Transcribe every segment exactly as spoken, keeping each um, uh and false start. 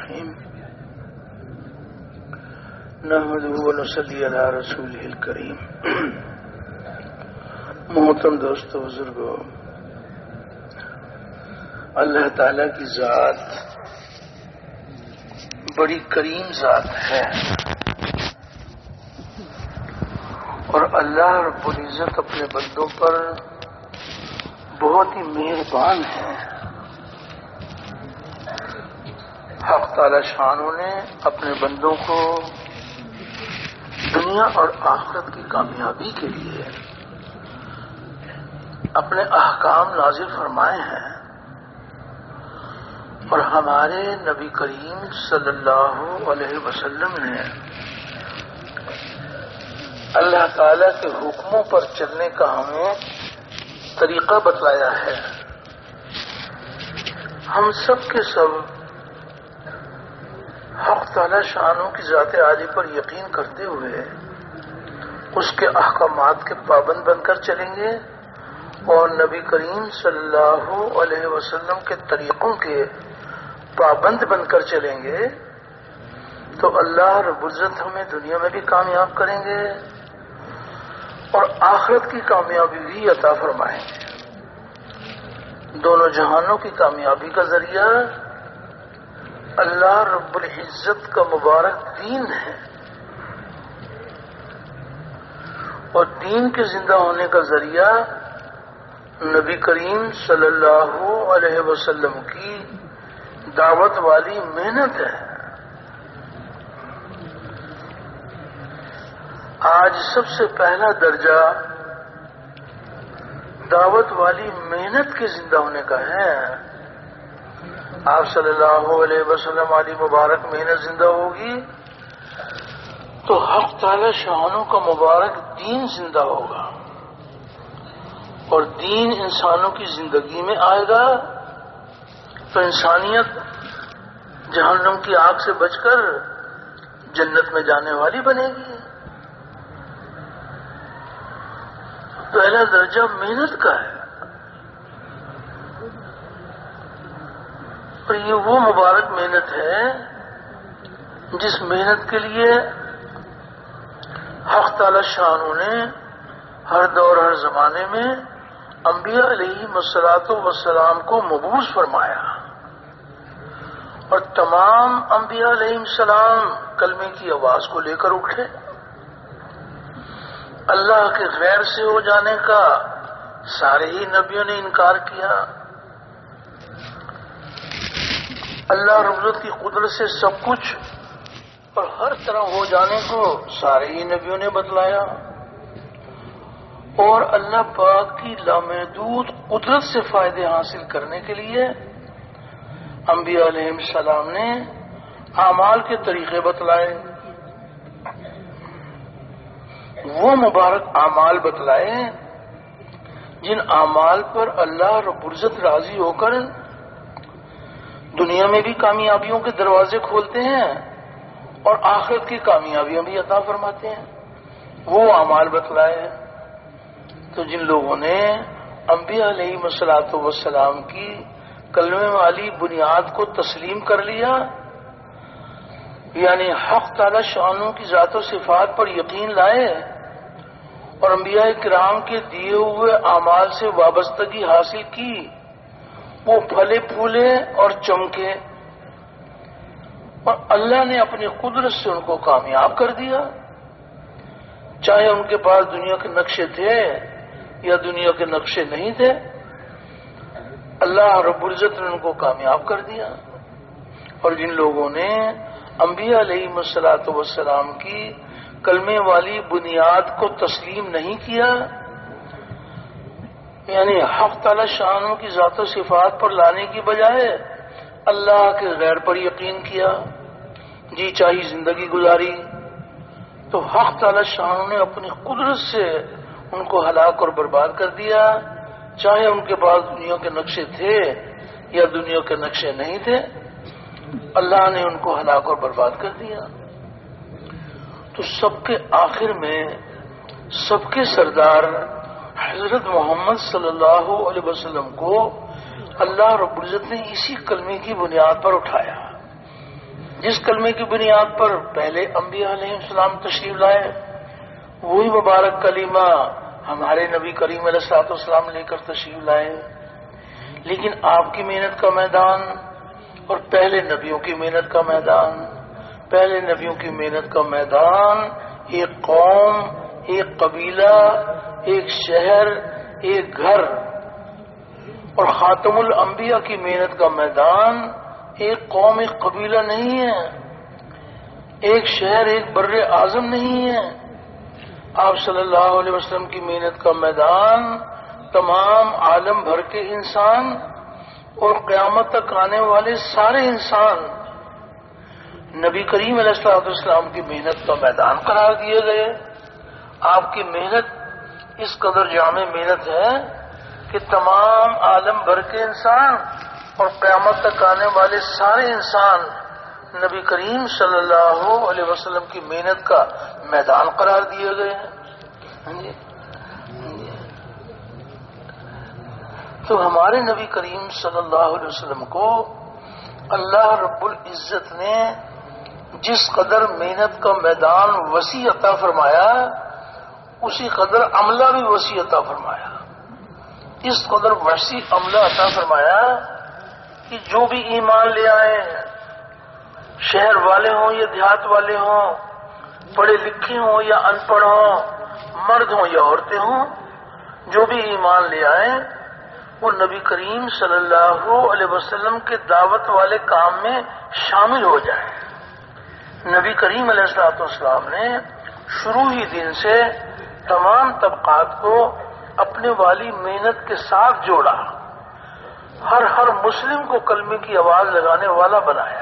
الرحیم نحمده و نصلی علی رسوله الکریم. محترم دوستو بزرگو، اللہ تعالی کی ذات بڑی کریم ذات ہے اور اللہ رب العزت اپنے بندوں پر بہت ہی مہربان ہے. حق تعالی شانوں نے اپنے بندوں کو دنیا اور آخرت کی کامیابی کے لیے اپنے احکام نازل فرمائے ہیں اور ہمارے نبی کریم صلی اللہ علیہ وسلم نے اللہ تعالی کے حکموں پر چلنے کا ہمیں طریقہ بتلایا ہے. ہم سب کے سب حق تعالی شانوں کی ذات عالی پر یقین کرتے ہوئے اس کے احکامات کے پابند بن کر چلیں گے اور نبی کریم صلی اللہ علیہ وسلم کے طریقوں کے پابند بن کر چلیں گے تو اللہ رب العزت ہمیں دنیا میں بھی کامیاب کریں گے اور آخرت کی کامیابی بھی عطا فرمائیں گے. دونوں جہانوں کی کامیابی کا ذریعہ اللہ رب العزت کا مبارک دین ہے اور دین کے زندہ ہونے کا ذریعہ نبی کریم صلی اللہ علیہ وسلم کی دعوت والی محنت ہے. آج سب سے پہلا درجہ دعوت والی محنت کے زندہ ہونے کا ہے. آپ صلی اللہ علیہ وسلم علی مبارک محنت زندہ ہوگی تو حق تعالی شانوں کا مبارک دین زندہ ہوگا اور دین انسانوں کی زندگی میں آئے گا تو انسانیت جہنم کی آگ سے بچ کر جنت میں جانے والی بنے گی. پہلا درجہ محنت کا ہے اور یہ وہ مبارک محنت ہے جس محنت کے لیے حق تعالی شانوں نے ہر دور ہر زمانے میں انبیاء علیہ الصلوۃ والسلام کو مبعوث فرمایا اور تمام انبیاء علیہ السلام کلمے کی آواز کو لے کر اٹھے. اللہ کے غیر سے ہو جانے کا سارے ہی نبیوں نے انکار کیا. اللہ رب العزت کی قدرت سے سب کچھ اور ہر طرح ہو جانے کو سارے ہی نبیوں نے بتلایا اور اللہ پاک کی لامحدود قدرت سے فائدے حاصل کرنے کے لیے انبیاء علیہ السلام نے اعمال کے طریقے بتلائے. وہ مبارک اعمال بتلائے جن اعمال پر اللہ رب العزت راضی ہو کر دنیا میں بھی کامیابیوں کے دروازے کھولتے ہیں اور آخرت کی کامیابیاں بھی عطا فرماتے ہیں. وہ اعمال بتلائے تو جن لوگوں نے انبیاء علیہ الصلوۃ والسلام کی کلمے والی بنیاد کو تسلیم کر لیا یعنی حق تعالی شانوں کی ذات و صفات پر یقین لائے اور انبیاء کرام کے دیے ہوئے اعمال سے وابستگی حاصل کی، وہ پھلے پھولے اور چمکے اور اللہ نے اپنی قدرت سے ان کو کامیاب کر دیا. چاہے ان کے پاس دنیا کے نقشے تھے یا دنیا کے نقشے نہیں تھے، اللہ رب العزت نے ان کو کامیاب کر دیا. اور جن لوگوں نے انبیاء علیہ الصلوۃ والسلام کی کلمے والی بنیاد کو تسلیم نہیں کیا یعنی حق تعالی شانوں کی ذات و صفات پر لانے کی بجائے اللہ کے غیر پر یقین کیا، جی چاہی زندگی گزاری، تو حق تعالی شانوں نے اپنی قدرت سے ان کو ہلاک اور برباد کر دیا. چاہے ان کے پاس دنیا کے نقشے تھے یا دنیا کے نقشے نہیں تھے، اللہ نے ان کو ہلاک اور برباد کر دیا. تو سب کے آخر میں سب کے سردار حضرت محمد صلی اللہ علیہ وسلم کو اللہ رب العزت نے اسی کلمے کی بنیاد پر اٹھایا جس کلمے کی بنیاد پر پہلے انبیاء علیہ السلام تشریف لائے وہی مبارک کلمہ ہمارے نبی کریم علیہ الصلوۃ والسلام لے کر تشریف لائے. لیکن آپ کی محنت کا میدان اور پہلے نبیوں کی محنت کا میدان پہلے نبیوں کی محنت کا میدان ایک قوم، ایک قبیلہ، ایک شہر، ایک گھر، اور خاتم الانبیاء کی محنت کا میدان ایک قوم، ایک قبیلہ نہیں ہے، ایک شہر، ایک بر اعظم نہیں ہے. آپ صلی اللہ علیہ وسلم کی محنت کا میدان تمام عالم بھر کے انسان اور قیامت تک آنے والے سارے انسان نبی کریم علیہ الصلوۃ والسلام کی محنت کا میدان قرار دیے گئے. آپ کی محنت اس قدر جامع محنت ہے کہ تمام عالم بھر کے انسان اور قیامت تک آنے والے سارے انسان نبی کریم صلی اللہ علیہ وسلم کی محنت کا میدان قرار دیے گئے ہیں. تو ہمارے نبی کریم صلی اللہ علیہ وسلم کو اللہ رب العزت نے جس قدر محنت کا میدان وسیع عطا فرمایا اسی قدر عملہ بھی وسیع عطا فرمایا. اس قدر وسیع عملہ عطا فرمایا کہ جو بھی ایمان لے آئے، شہر والے ہوں یا دیہات والے ہوں، پڑھے لکھے ہوں یا ان پڑھ ہوں، مرد ہوں یا عورتیں ہوں، جو بھی ایمان لے آئیں وہ نبی کریم صلی اللہ علیہ وسلم کے دعوت والے کام میں شامل ہو جائیں. نبی کریم علیہ الصلوۃ والسلام نے شروع ہی دن سے تمام طبقات کو اپنے والی محنت کے ساتھ جوڑا، ہر ہر مسلم کو کلمے کی آواز لگانے والا بنایا.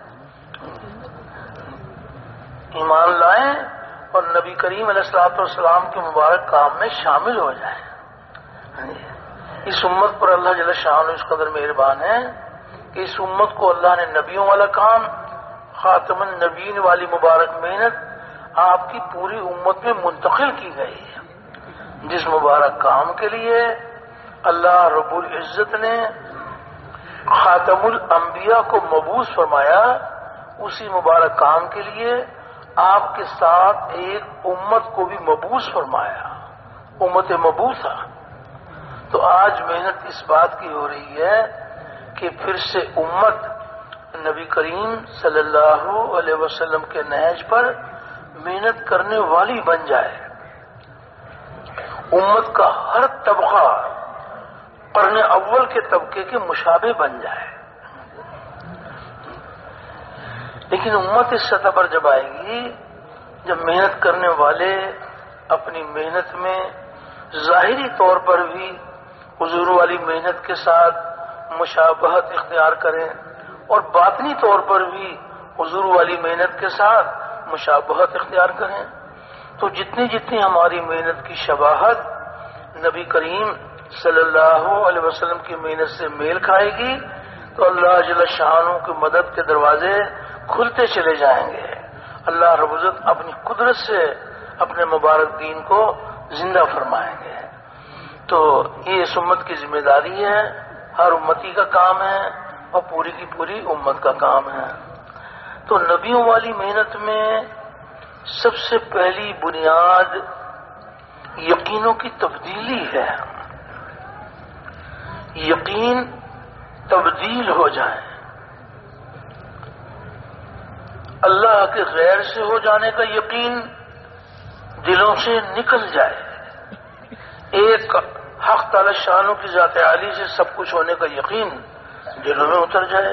ایمان لائیں اور نبی کریم علیہ الصلوۃ والسلام کے مبارک کام میں شامل ہو جائیں. اس امت پر اللہ جل شانہ اس قدر مہربان ہے کہ اس امت کو اللہ نے نبیوں والا کام، خاتم النبیین والی مبارک محنت آپ کی پوری امت میں منتقل کی گئی ہے. جس مبارک کام کے لیے اللہ رب العزت نے خاتم الانبیاء کو مبعوث فرمایا، اسی مبارک کام کے لیے آپ کے ساتھ ایک امت کو بھی مبعوث فرمایا، امت مبعوثہ. تو آج محنت اس بات کی ہو رہی ہے کہ پھر سے امت نبی کریم صلی اللہ علیہ وسلم کے نہج پر محنت کرنے والی بن جائے. امت کا ہر طبقہ قرن اول کے طبقے کے مشابہ بن جائے. لیکن امت اس سطح پر جب آئے گی جب محنت کرنے والے اپنی محنت میں ظاہری طور پر بھی حضور والی محنت کے ساتھ مشابہت اختیار کریں اور باطنی طور پر بھی حضور والی محنت کے ساتھ مشابہت اختیار کریں، تو جتنی جتنی ہماری محنت کی شباہت نبی کریم صلی اللہ علیہ وسلم کی محنت سے میل کھائے گی تو اللہ جل شانہ کی مدد کے دروازے کھلتے چلے جائیں گے. اللہ رب العزت اپنی قدرت سے اپنے مبارک دین کو زندہ فرمائیں گے. تو یہ اس امت کی ذمہ داری ہے، ہر امتی کا کام ہے اور پوری کی پوری امت کا کام ہے. تو نبیوں والی محنت میں سب سے پہلی بنیاد یقینوں کی تبدیلی ہے. یقین تبدیل ہو جائے، اللہ کے غیر سے ہو جانے کا یقین دلوں سے نکل جائے، ایک حق تعالی شانوں کی ذات عالی سے سب کچھ ہونے کا یقین دلوں میں اتر جائے،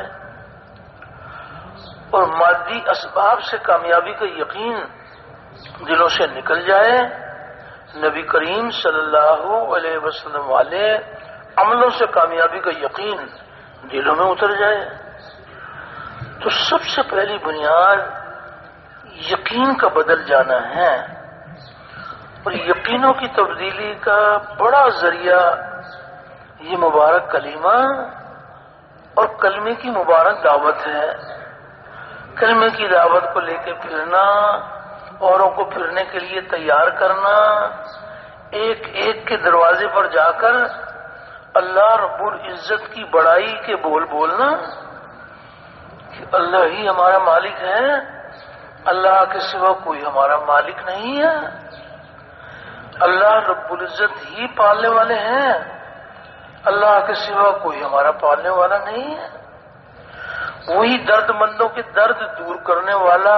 اور مادی اسباب سے کامیابی کا یقین دلوں سے نکل جائے. نبی کریم صلی اللہ علیہ وسلم والے عملوں سے کامیابی کا یقین دلوں میں اتر جائے. تو سب سے پہلی بنیاد یقین کا بدل جانا ہے، اور یقینوں کی تبدیلی کا بڑا ذریعہ یہ مبارک کلمہ اور کلمے کی مبارک دعوت ہے. کلمے کی دعوت کو لے کے پھرنا، اوروں کو پھرنے کے لیے تیار کرنا، ایک ایک کے دروازے پر جا کر اللہ رب العزت کی بڑائی کے بول بولنا. کہ اللہ ہی ہمارا مالک ہے، اللہ کے سوا کوئی ہمارا مالک نہیں ہے، اللہ رب العزت ہی پالنے والے ہیں، اللہ کے سوا کوئی ہمارا پالنے والا نہیں ہے، وہی درد مندوں کے درد دور کرنے والا،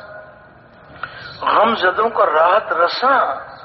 غم زدوں کا راحت رساں،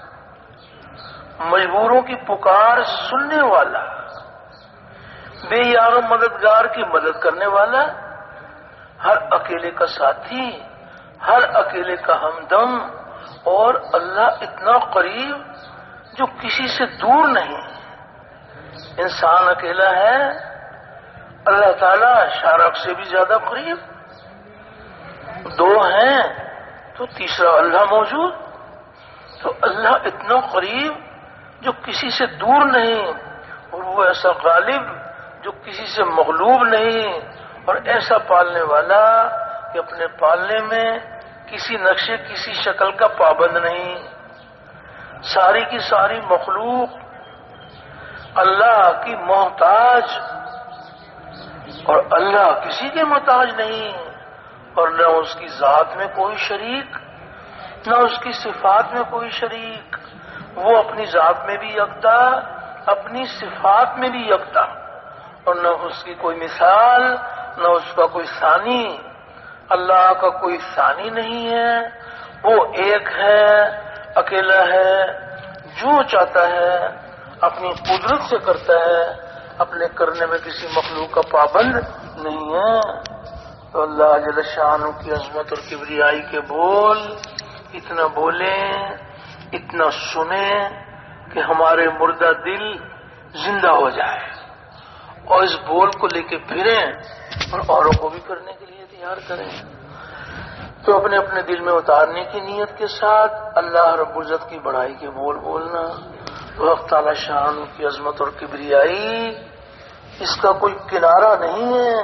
مجبوروں کی پکار سننے والا، بے یار و مددگار کی مدد کرنے والا، ہر اکیلے کا ساتھی، ہر اکیلے کا ہمدم، اور اللہ اتنا قریب جو کسی سے دور نہیں۔ انسان اکیلا ہے، اللہ تعالیٰ شارک سے بھی زیادہ قریب، دو ہیں تو تیسرا اللہ موجود، تو اللہ اتنا قریب جو کسی سے دور نہیں، اور وہ ایسا غالب جو کسی سے مغلوب نہیں، اور ایسا پالنے والا کہ اپنے پالنے میں کسی نقشے کسی شکل کا پابند نہیں۔ ساری کی ساری مخلوق اللہ کی محتاج، اور اللہ کسی کے محتاج نہیں، اور نہ اس کی ذات میں کوئی شریک، نہ اس کی صفات میں کوئی شریک، وہ اپنی ذات میں بھی یکتا، اپنی صفات میں بھی یکتا، اور نہ اس کی کوئی مثال، نہ اس کا کوئی ثانی، اللہ کا کوئی ثانی نہیں ہے، وہ ایک ہے، اکیلا ہے، جو چاہتا ہے اپنی قدرت سے کرتا ہے، اپنے کرنے میں کسی مخلوق کا پابند نہیں ہے۔ تو اللہ جل شانہ کی عظمت اور کبریائی کے بول اتنا بولیں، اتنا سنیں کہ ہمارے مردہ دل زندہ ہو جائے، اور اس بول کو لے کے پھریں اور اوروں کو بھی کرنے کے لیے تیار کریں۔ تو اپنے اپنے دل میں اتارنے کی نیت کے ساتھ اللہ رب العزت کی بڑائی کے بول بولنا، تو حق تعالی شان کی عظمت اور کبریائی اس کا کوئی کنارہ نہیں ہے،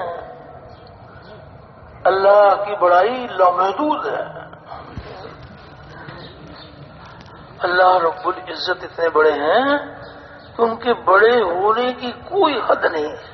اللہ کی بڑائی لامحدود ہے، اللہ رب العزت اتنے بڑے ہیں کہ ان کے بڑے ہونے کی کوئی حد نہیں ہے۔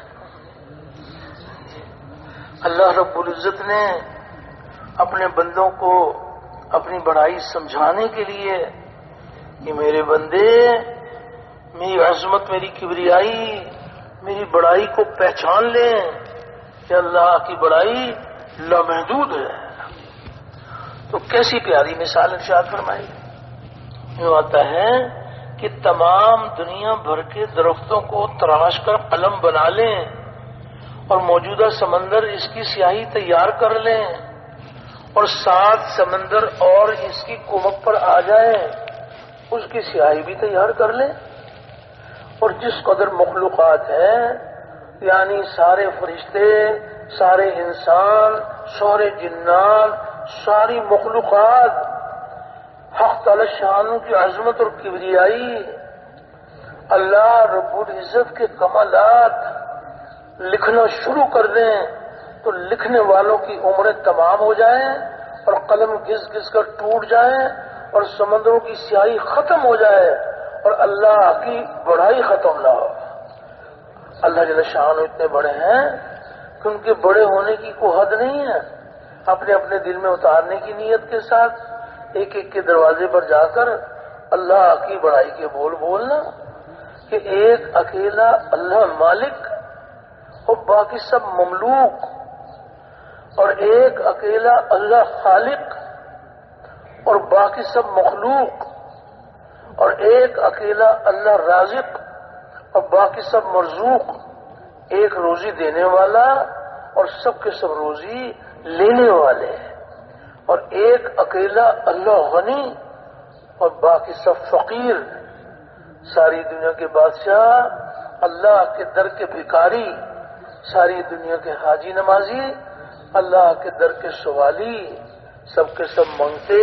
اللہ رب العزت نے اپنے بندوں کو اپنی بڑائی سمجھانے کے لیے کہ میرے بندے میری عظمت، میری کبریائی، میری بڑائی کو پہچان لیں کہ اللہ کی بڑائی لامحدود ہے۔ تو کیسی پیاری مثال ارشاد فرمائی، یہ آتا ہے کہ تمام دنیا بھر کے درختوں کو تراش کر قلم بنا لیں اور موجودہ سمندر اس کی سیاہی تیار کر لیں، اور سات سمندر اور اس کی کمک پر آ جائیں، اس کی سیاہی بھی تیار کر لیں، اور جس قدر مخلوقات ہیں، یعنی سارے فرشتے، سارے انسان، سارے جنات، ساری مخلوقات حق تعالی شان کی عظمت اور کبریائی، اللہ رب العزت کے کمالات لکھنا شروع کر دیں تو لکھنے والوں کی عمریں تمام ہو جائیں، اور قلم گھس گھس کر ٹوٹ جائیں، اور سمندروں کی سیاہی ختم ہو جائے، اور اللہ کی بڑائی ختم نہ ہو۔ اللہ جل شان اتنے بڑے ہیں کہ ان کے بڑے ہونے کی کوئی حد نہیں ہے۔ اپنے اپنے دل میں اتارنے کی نیت کے ساتھ ایک ایک کے دروازے پر جا کر اللہ کی بڑائی کے بول بولنا کہ ایک اکیلا اللہ مالک اور باقی سب مملوک، اور ایک اکیلا اللہ خالق اور باقی سب مخلوق، اور ایک اکیلا اللہ رازق اور باقی سب مرزوق، ایک روزی دینے والا اور سب کے سب روزی لینے والے، اور ایک اکیلا اللہ غنی اور باقی سب فقیر، ساری دنیا کے بادشاہ، اللہ کے در کے بھکاری، ساری دنیا کے حاجی نمازی، اللہ کے در کے سوالی، سب کے سب منگتے،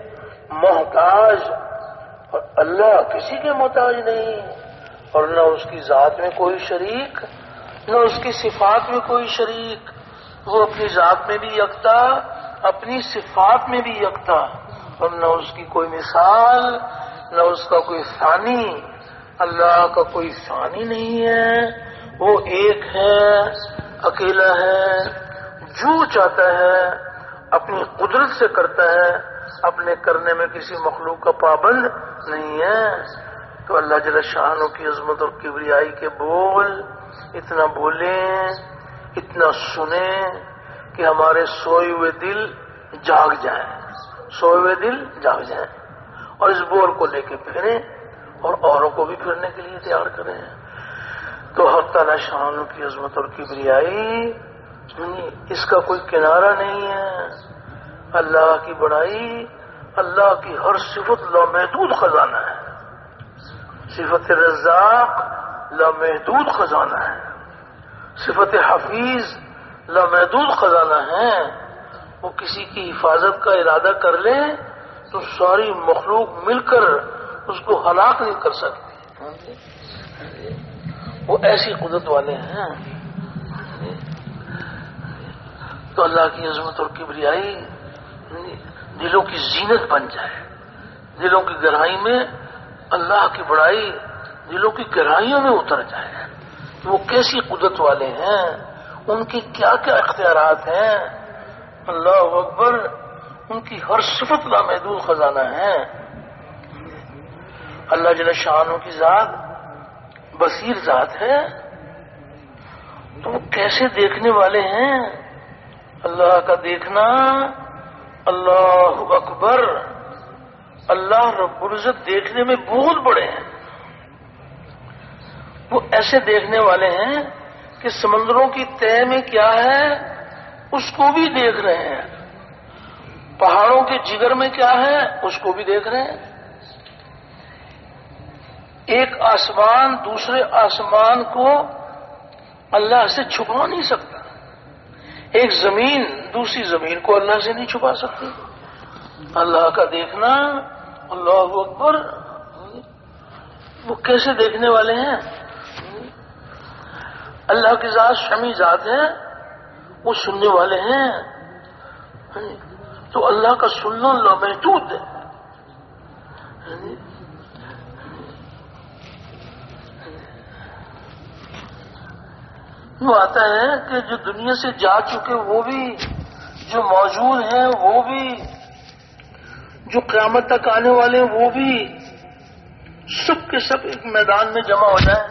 محتاج، اور اللہ کسی کے محتاج نہیں، اور نہ اس کی ذات میں کوئی شریک، نہ اس کی صفات میں کوئی شریک، وہ اپنی ذات میں بھی یکتا، اپنی صفات میں بھی یکتا، اور نہ اس کی کوئی مثال، نہ اس کا کوئی ثانی، اللہ کا کوئی ثانی نہیں ہے، وہ ایک ہے، اکیلا ہے، جو چاہتا ہے اپنی قدرت سے کرتا ہے، اپنے کرنے میں کسی مخلوق کا پابند نہیں ہے۔ تو اللہ جل شانہ کی عظمت اور کبریائی کے بول اتنا بولیں، اتنا سنیں کہ ہمارے سوئے ہوئے دل جاگ جائیں، سوئے ہوئے دل جاگ جائیں، اور اس بول کو لے کے پھریں اور اوروں کو بھی پھرنے کے لیے تیار کریں۔ تو حق تعالی شانہ کی عظمت اور کبریائی اس کا کوئی کنارہ نہیں ہے۔ اللہ کی بڑائی، اللہ کی ہر صفت لامحدود خزانہ ہے۔ صفت رزاق لامحدود خزانہ ہے، صفت حفیظ لامحدود خزانہ ہے۔ وہ کسی کی حفاظت کا ارادہ کر لے تو ساری مخلوق مل کر اس کو ہلاک نہیں کر سکتی، وہ ایسی قدرت والے ہیں۔ تو اللہ کی عظمت اور کبریائی دلوں کی زینت بن جائے، دلوں کی گہرائی میں اللہ کی بڑائی دلوں کی گہرائیوں میں اتر جائے کہ وہ کیسی قدرت والے ہیں، ان کی کیا کیا اختیارات ہیں۔ اللہ اکبر، ان کی ہر صفت لامحدود خزانہ ہے۔ اللہ جل شانہ کی ذات بصیر ذات ہے، تو وہ کیسے دیکھنے والے ہیں۔ اللہ کا دیکھنا، اللہ اکبر، اللہ رب العزت دیکھنے میں بہت بڑے ہیں۔ وہ ایسے دیکھنے والے ہیں کہ سمندروں کی تہ میں کیا ہے اس کو بھی دیکھ رہے ہیں، پہاڑوں کے جگر میں کیا ہے اس کو بھی دیکھ رہے ہیں۔ ایک آسمان دوسرے آسمان کو اللہ سے چھپا نہیں سکتا، ایک زمین دوسری زمین کو اللہ سے نہیں چھپا سکتی۔ اللہ کا دیکھنا، اللہ اکبر، وہ کیسے دیکھنے والے ہیں۔ اللہ کی ذات سمیع ذات ہے، وہ سننے والے ہیں۔ تو اللہ کا سننا لامحدود ہے۔ وہ آتا ہے کہ جو دنیا سے جا چکے وہ بھی، جو موجود ہیں وہ بھی، جو قیامت تک آنے والے ہیں وہ بھی، سب کے سب ایک میدان میں جمع ہو جائیں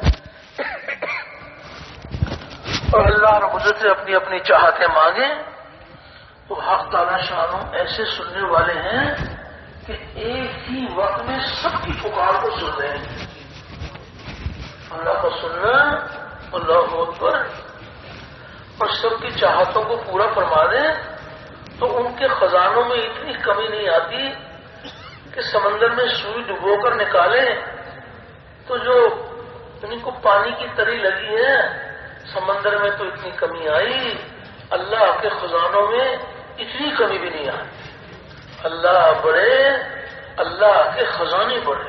اور اللہ رب العزت سے اپنی اپنی چاہتیں مانگیں، تو حق تعالی شانہ ایسے سننے والے ہیں کہ ایک ہی وقت میں سب کی پکار کو سن رہے ہیں۔ اللہ کا سننا، اللہ اکبر، اور سب کی چاہتوں کو پورا فرما دیں تو ان کے خزانوں میں اتنی کمی نہیں آتی کہ سمندر میں سوئی ڈبو کر نکالیں تو جو ان کو پانی کی تری لگی ہے سمندر میں تو اتنی کمی آئی، اللہ کے خزانوں میں اتنی کمی بھی نہیں آتی۔ اللہ بڑے، اللہ کے خزانے بڑے،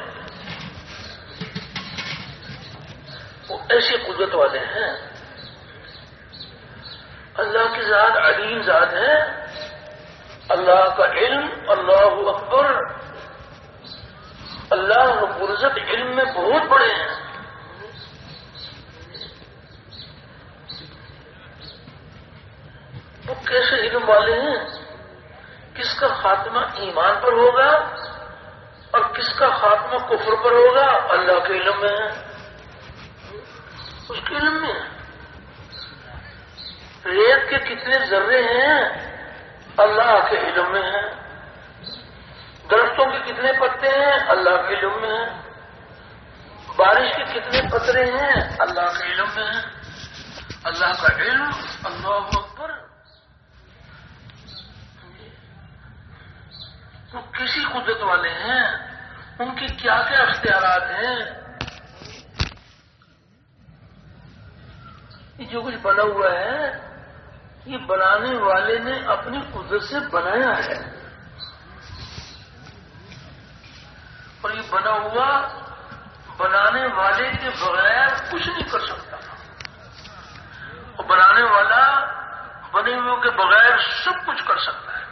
وہ ایسی قدرت والے ہیں۔ اللہ کی ذات علیم ذات ہے، اللہ کا علم، اللہ اکبر، اللہ رب العزت علم میں بہت بڑے ہیں۔ وہ کیسے علم والے ہیں، کس کا خاتمہ ایمان پر ہوگا اور کس کا خاتمہ کفر پر ہوگا اللہ کے علم میں ہے، اس کے علم میں ہے۔ ریت کے کتنے ذرے ہیں اللہ کے علم میں ہیں، درختوں کے کتنے پتے ہیں اللہ کے علم میں ہیں، بارش کے کتنے قطرے ہیں اللہ کے علم میں ہیں۔ اللہ کا علم، اللہ اکبر، وہ کسی قدرت والے ہیں، ان کی کیا کیا اختیارات ہیں۔ یہ جو کچھ بنا ہوا ہے یہ بنانے والے نے اپنی قدرت سے بنایا ہے، اور یہ بنا ہوا بنانے والے کے بغیر کچھ نہیں کر سکتا، اور بنانے والا بنے ہوئے کے بغیر سب کچھ کر سکتا ہے۔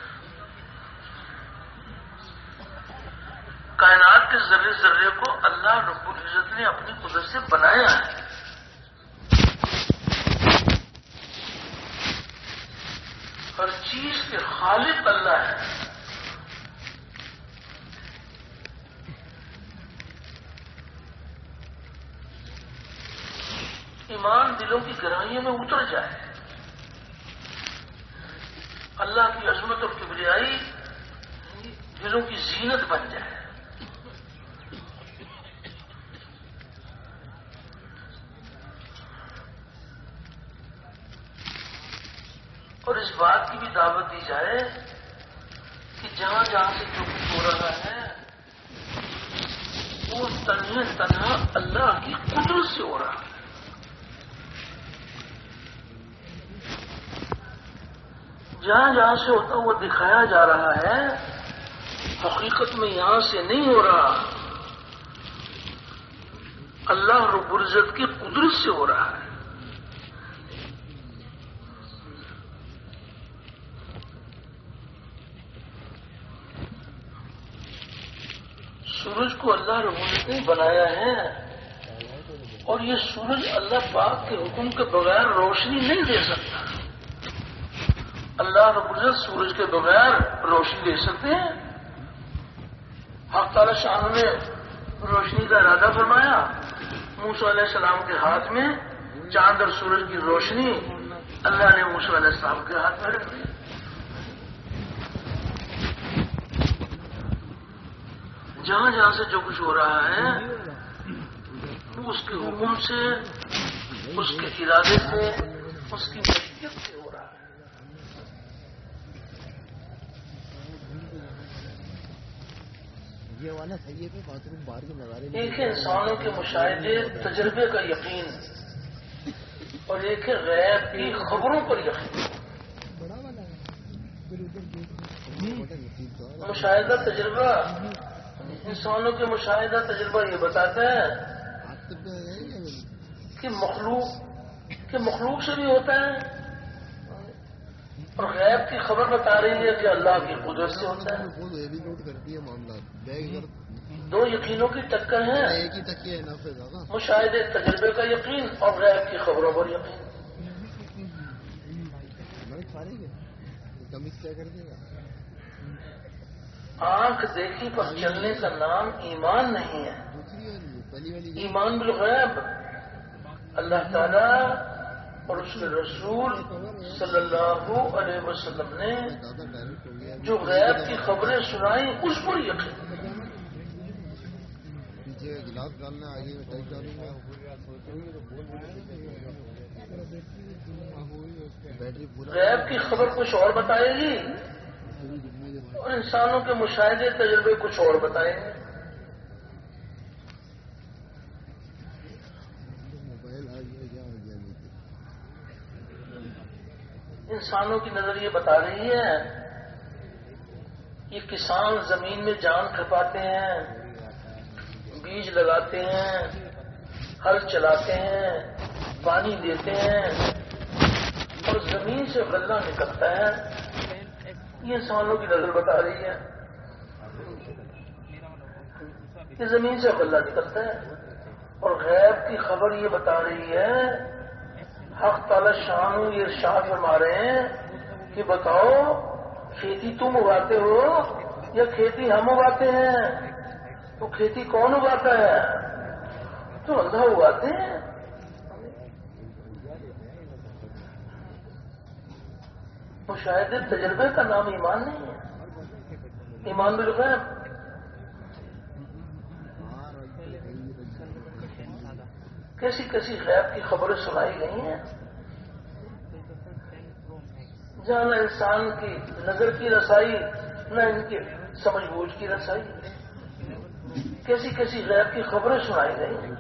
کائنات کے ذرے ذرے کو اللہ رب العزت نے اپنی قدرت سے بنایا ہے۔ خالق اللہ ہے. ایمان دلوں کی گہرائیوں میں اتر جائے، اللہ کی عظمت اور کبریائی دلوں کی زینت بن جائے. اور اس بات کی بھی دعوت دی جائے کہ جہاں جہاں سے جو کچھ ہو رہا ہے وہ تنہا تنہا اللہ کی قدرت سے ہو رہا ہے. جہاں جہاں سے ہوتا وہ دکھایا جا رہا ہے، حقیقت میں یہاں سے نہیں ہو رہا، اللہ رب العزت کی قدرت سے ہو رہا ہے. سورج کو اللہ رب العزت نے بنایا ہے، اور یہ سورج اللہ پاک کے حکم کے بغیر روشنی نہیں دے سکتا. اللہ رب العزت سورج کے بغیر روشنی دے سکتے ہیں؟ حق تعالی شان نے روشنی کا ارادہ فرمایا، موسیٰ علیہ السلام کے ہاتھ میں چاند اور سورج کی روشنی اللہ نے موسیٰ علیہ السلام کے ہاتھ میں رکھ دی. جہاں جہاں سے جو کچھ ہو رہا ہے وہ اس کے حکم سے، اس کے ارادے سے، اس کی مشیت سے ہو رہا ہے. ایک ہے انسانوں کے مشاہدے تجربے کا یقین، اور ایک ہے غیب کی خبروں پر یقین. مشاہدہ تجربہ، انسانوں کے مشاہدہ تجربہ یہ بتاتا ہے کہ مخلوق کہ مخلوق سے بھی ہوتا ہے، اور غیب کی خبر بتا رہی ہے کہ اللہ کی قدرت سے ہوتا ہے. دو یقینوں کی ٹکر ہے، مشاہدے تجربے کا یقین اور غیب کی خبروں پر یقین. آنکھ دیکھی پر چلنے کا نام ایمان نہیں ہے. ایمان بالغیب، اللہ تعالی اور اس کے رسول صلی اللہ علیہ وسلم نے جو غیب کی خبریں سنائیں اس پر یقین. غیب کی خبر کچھ اور بتائے گی اور انسانوں کے مشاہدے تجربے کچھ اور بتائیں گے. انسانوں کی نظر یہ بتا رہی ہے، یہ کسان زمین میں جان کھپاتے ہیں، بیج لگاتے ہیں، ہل چلاتے ہیں، پانی دیتے ہیں اور زمین سے غلہ نکلتا ہے. یہ انسانوں کی نظر بتا رہی ہے کہ زمین سے غلہ نکلتا ہے. اور غیب کی خبر یہ بتا رہی ہے، حق تعالی شان یہ ارشاد فرما رہے ہیں کہ بتاؤ کھیتی تم اگاتے ہو یا کھیتی ہم اگاتے ہیں؟ تو کھیتی کون اگاتا ہے؟ تو اللہ اگاتے ہیں. مشاہدے تجربے کا نام ایمان نہیں ہے، ایمان بالغیب. کیسی کیسی غیب کی خبریں سنائی گئی ہیں جہاں نہ انسان کی نظر کی رسائی نہ ان کی سمجھ بوجھ کی رسائی. کیسی کیسی غیب کی خبریں سنائی گئی ہیں.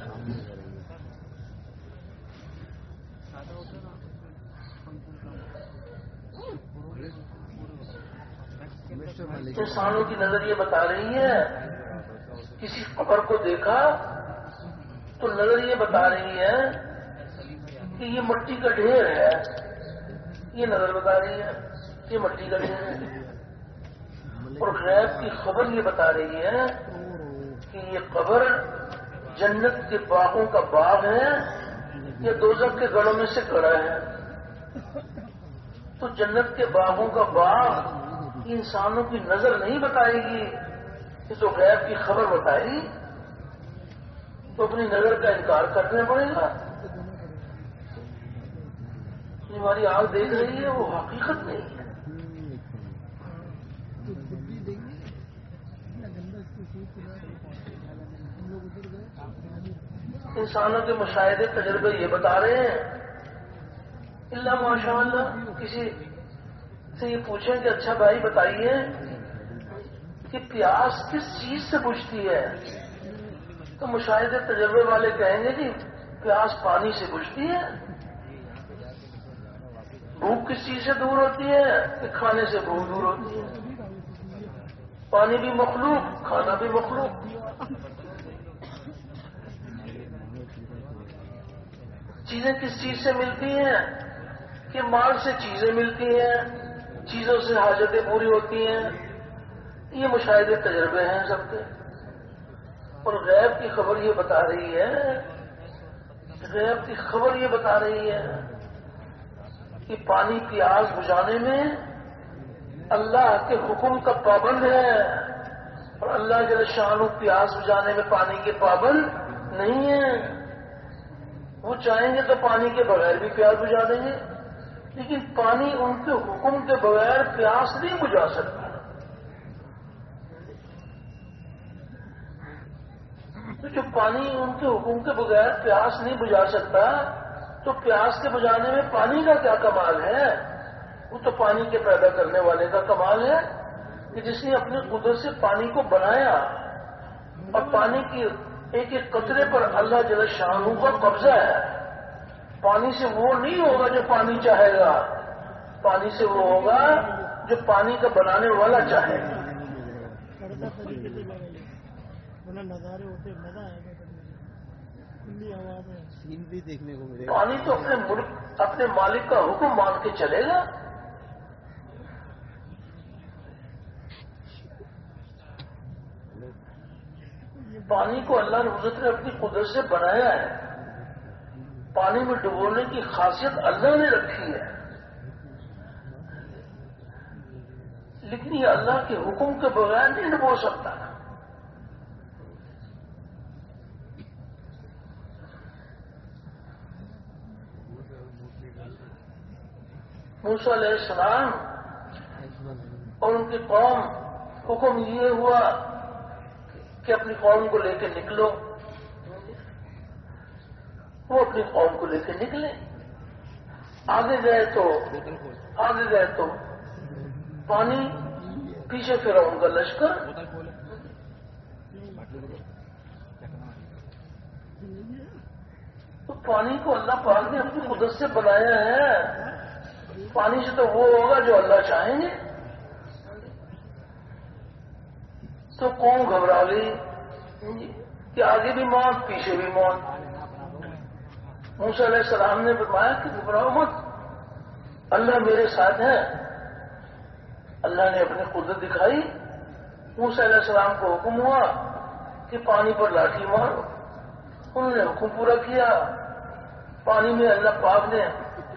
انسانوں کی نظر یہ بتا رہی ہے، کسی قبر کو دیکھا تو نظر یہ بتا رہی ہے کہ یہ مٹی کا ڈھیر ہے، یہ نظر بتا رہی ہے یہ مٹی کا ڈھیر ہے. اور غیب کی خبر یہ بتا رہی ہے کہ یہ قبر جنت کے باغوں کا باغ ہے یا دوزخ کے گڑھوں میں سے گڑھا ہے. تو جنت کے باغوں کا باغ انسانوں کی نظر نہیں بتائے گی، یہ تو غیب کی خبر بتائے گی، تو اپنی نظر کا انکار کرنا پڑے گا۔ ہماری آنکھ دیکھ رہی ہے وہ حقیقت نہیں ہے۔ انسانوں کے مشاہدے تجربے یہ بتا رہے ہیں، اللہ ماشاء اللہ کسی سے یہ پوچھیں کہ اچھا بھائی بتائیے کہ پیاس کس چیز سے بجھتی ہے، تو مشاہدے تجربے والے کہیں گے کہ پیاس پانی سے بجھتی ہے۔ بھوک کس چیز سے دور ہوتی ہے کہ کھانے سے بھوک دور ہوتی ہے۔ پانی بھی مخلوق، کھانا بھی مخلوق۔ چیزیں کس چیز سے ملتی ہیں کہ مال سے چیزیں ملتی ہیں، چیزوں سے حاجتیں پوری ہوتی ہیں، یہ مشاہدے تجربے ہیں سب کے۔ اور غیب کی خبر یہ بتا رہی ہے، غیب کی خبر یہ بتا رہی ہے کہ پانی پیاس بجھانے میں اللہ کے حکم کا پابند ہے، اور اللہ جل شانہ پیاس بجھانے میں پانی کے پابند نہیں ہے۔ وہ چاہیں گے تو پانی کے بغیر بھی پیاس بجھا دیں گے، لیکن پانی ان کے حکم کے بغیر پیاس نہیں بجھا سکتا۔ تو جو پانی ان کے حکم کے بغیر پیاس نہیں بجھا سکتا، تو پیاس کے بجھانے میں پانی کا کیا کمال ہے؟ وہ تو پانی کے پیدا کرنے والے کا کمال ہے کہ جس نے اپنی قدرت سے پانی کو بنایا، اور پانی کی ایک ایک قطرے پر اللہ جل شانہ کا قبضہ ہے۔ پانی سے وہ نہیں ہوگا جو پانی چاہے گا، پانی سے وہ ہوگا جو پانی کا بنانے والا چاہے گا۔ پانی تو اپنے ملک اپنے مالک کا حکم مان کے چلے گا۔ پانی کو اللہ نے حضرت نے اپنی قدرت سے بنایا ہے، پانی میں ڈبونے کی خاصیت اللہ نے رکھی ہے، لیکن یہ اللہ کے حکم کے بغیر نہیں ڈبو سکتا۔ موسیٰ علیہ السلام اور ان کی قوم، حکم یہ ہوا کہ اپنی قوم کو لے کے نکلو۔ وہ اپنی قوم کو لے کے نکلے، آگے گئے تو آگے گئے تو پانی، پیچھے فرعون کا لشکر۔ تو پانی کو اللہ پاک نے اپنی قدرت سے بنایا ہے، پانی سے تو وہ ہوگا جو اللہ چاہیں گے۔ تو قوم گھبرا گئی کہ آگے بھی موت پیچھے بھی موت۔ موسیٰ علیہ السلام نے فرمایا کہ گھبراؤ مت، اللہ میرے ساتھ ہے۔ اللہ نے اپنی قدرت دکھائی، موسیٰ علیہ السلام کو حکم ہوا کہ پانی پر لاٹھی مارو، انہوں نے حکم پورا کیا۔ پانی میں اللہ پاک نے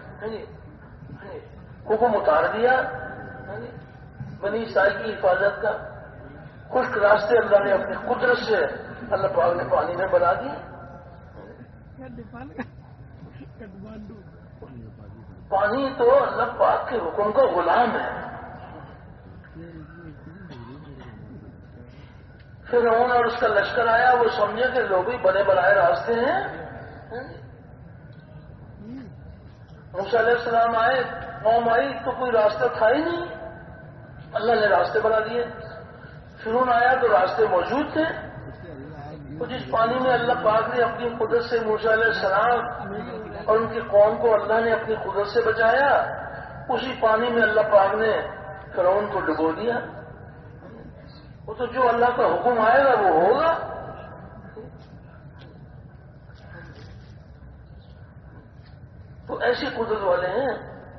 حکم اتار دیا، بنی اسرائیل کی حفاظت کا۔ خشک راستے اللہ نے اپنی قدرت سے اللہ پاک نے پانی میں بنا دی۔ پانی تو اللہ پاک کے حکم کا غلام ہے۔ فرعون اور اس کا لشکر آیا، وہ سمجھے کہ لوگ ہی بنے بنائے راستے ہیں۔ موسیٰ علیہ السلام آئے، قوم آئی تو کوئی راستہ تھا ہی نہیں، اللہ نے راستے بنا دیے۔ فرعون آیا تو راستے موجود تھے۔ تو جس پانی میں اللہ پاک نے اپنی قدرت سے موسیٰ علیہ السلام اور ان کی قوم کو اللہ نے اپنی قدرت سے بچایا، اسی پانی میں اللہ پاک نے فرعون کو ڈبو دیا۔ وہ تو جو اللہ کا حکم آئے گا وہ ہوگا۔ تو ایسی قدرت والے ہیں۔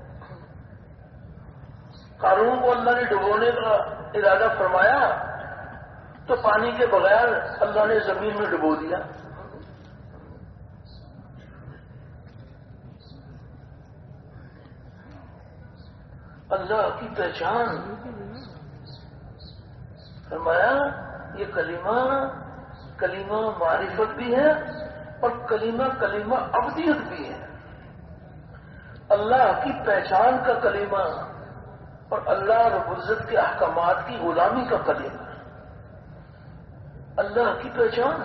قارون کو اللہ نے ڈبونے کا ارادہ فرمایا تو پانی کے بغیر اللہ نے زمین میں ڈبو دیا۔ اللہ کی پہچان فرمایا یہ کلمہ کلمہ معرفت بھی ہے اور کلمہ کلمہ عبدیت بھی ہے. اللہ کی پہچان کا کلمہ اور اللہ رب العزت کے احکامات کی غلامی کا کلمہ. اللہ کی پہچان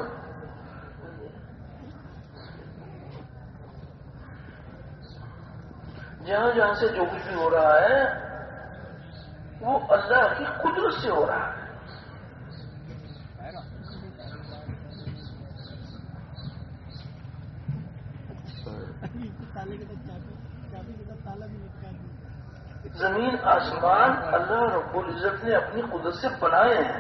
جہاں جہاں سے جو کچھ بھی ہو رہا ہے وہ اللہ کی قدرت سے ہو رہا ہے. زمین آسمان اللہ رب العزت نے اپنی قدرت سے بنائے ہیں.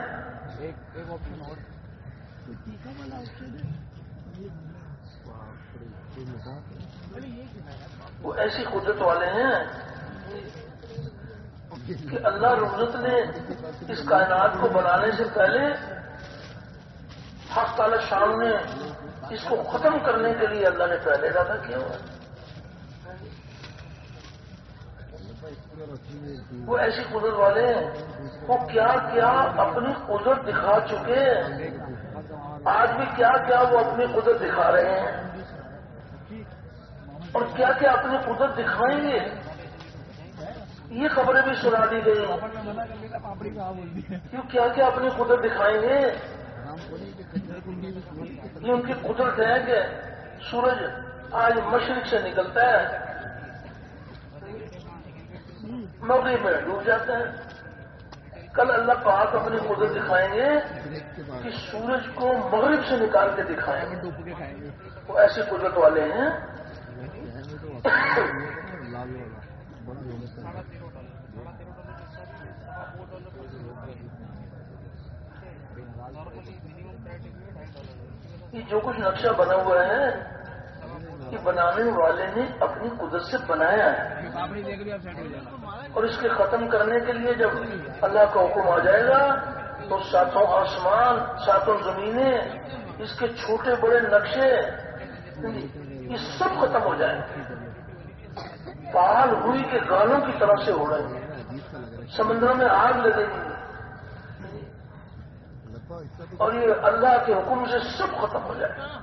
وہ ایسی قدرت والے ہیں کہ اللہ رب العزت نے اس کائنات کو بنانے سے پہلے حق تعالی شان نے اس کو ختم کرنے کے لیے اللہ نے پہلے ارادہ کیا ہوا. وہ ایسی قدرت والے ہیں وہ کیا کیا اپنی قدرت دکھا چکے ہیں. آج بھی کیا کیا وہ اپنی قدرت دکھا رہے ہیں اور کیا کیا اپنی قدرت دکھائیں گے. یہ خبریں بھی سنا دی گئی کیوں کیا کیا اپنی قدرت دکھائیں گے. یہ ان کی قدرت ہے کہ سورج آج مشرق سے نکلتا ہے مغرب میں ڈوب جاتا ہے. کل اللہ پاک اپنی قدرت دکھائیں گے کہ سورج کو مغرب سے نکال کے دکھائیں گے. وہ ایسے قدرت والے ہیں. یہ جو کچھ نقشہ بنا ہوا ہے یہ بنانے والے نے اپنی قدرت سے بنایا ہے اور اس کے ختم کرنے کے لیے جب اللہ کا حکم آ جائے گا تو ساتوں آسمان ساتوں زمینیں اس کے چھوٹے بڑے نقشے یہ سب ختم ہو جائیں گے. پال ہوئی کے گانوں کی طرف سے ہو رہے ہیں. سمندروں میں آگ لگے گی اور یہ اللہ کے حکم سے سب ختم ہو جائے گا.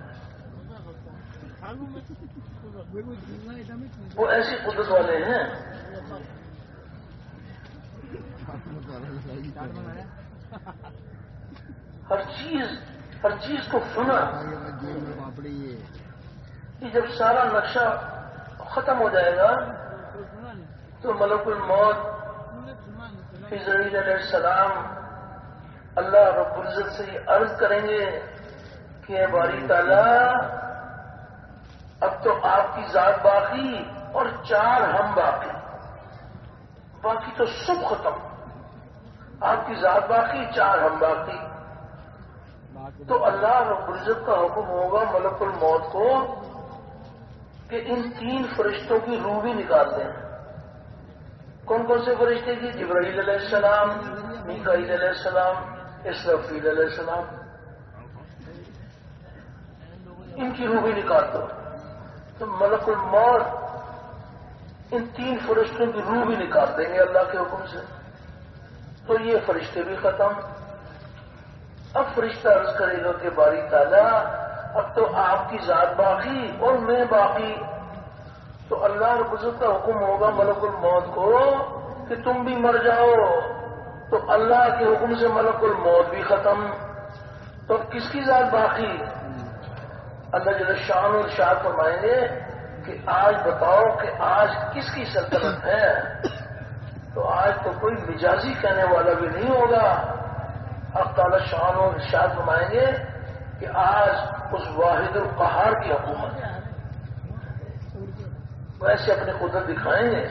وہ ایسی قدرت والے ہیں. ہر چیز ہر چیز کو سنا کہ جب سارا نقشہ ختم ہو جائے گا تو ملک الموت اسرائیل علیہ السلام اللہ رب العزت سے یہ عرض کریں گے کہ اے باری تعالیٰ اب تو آپ کی ذات باقی اور چار ہم باقی. باقی تو سب ختم. آپ کی ذات باقی چار ہم باقی. تو اللہ رب العزت کا حکم ہوگا ملک الموت کو کہ ان تین فرشتوں کی روح بھی نکال دیں. کون کون سے فرشتے کی؟ جبرائیل علیہ السلام، میکائیل علیہ السلام، اسرافیل علیہ السلام. ان کی روح بھی نکال دو. تو ملک الموت ان تین فرشتوں کی روح بھی نکال دیں گے اللہ کے حکم سے. تو یہ فرشتے بھی ختم. اب فرشتہ عرض کرے گا کہ باری تعالیٰ اب تو آپ کی ذات باقی اور میں باقی. تو اللہ رب العزت کا حکم ہوگا ملک الموت کو کہ تم بھی مر جاؤ. تو اللہ کے حکم سے ملک الموت بھی ختم. تو کس کی ذات باقی؟ اللہ جل شان اور ارشاد فرمائیں گے کہ آج بتاؤ کہ آج کس کی سلطنت ہے. تو آج تو کوئی مجازی کہنے والا بھی نہیں ہوگا. اب تعالی شان اور ارشاد فرمائیں گے کہ آج اس واحد القہار کی حکومت ہے. ویسے اپنی قدرت دکھائیں گے.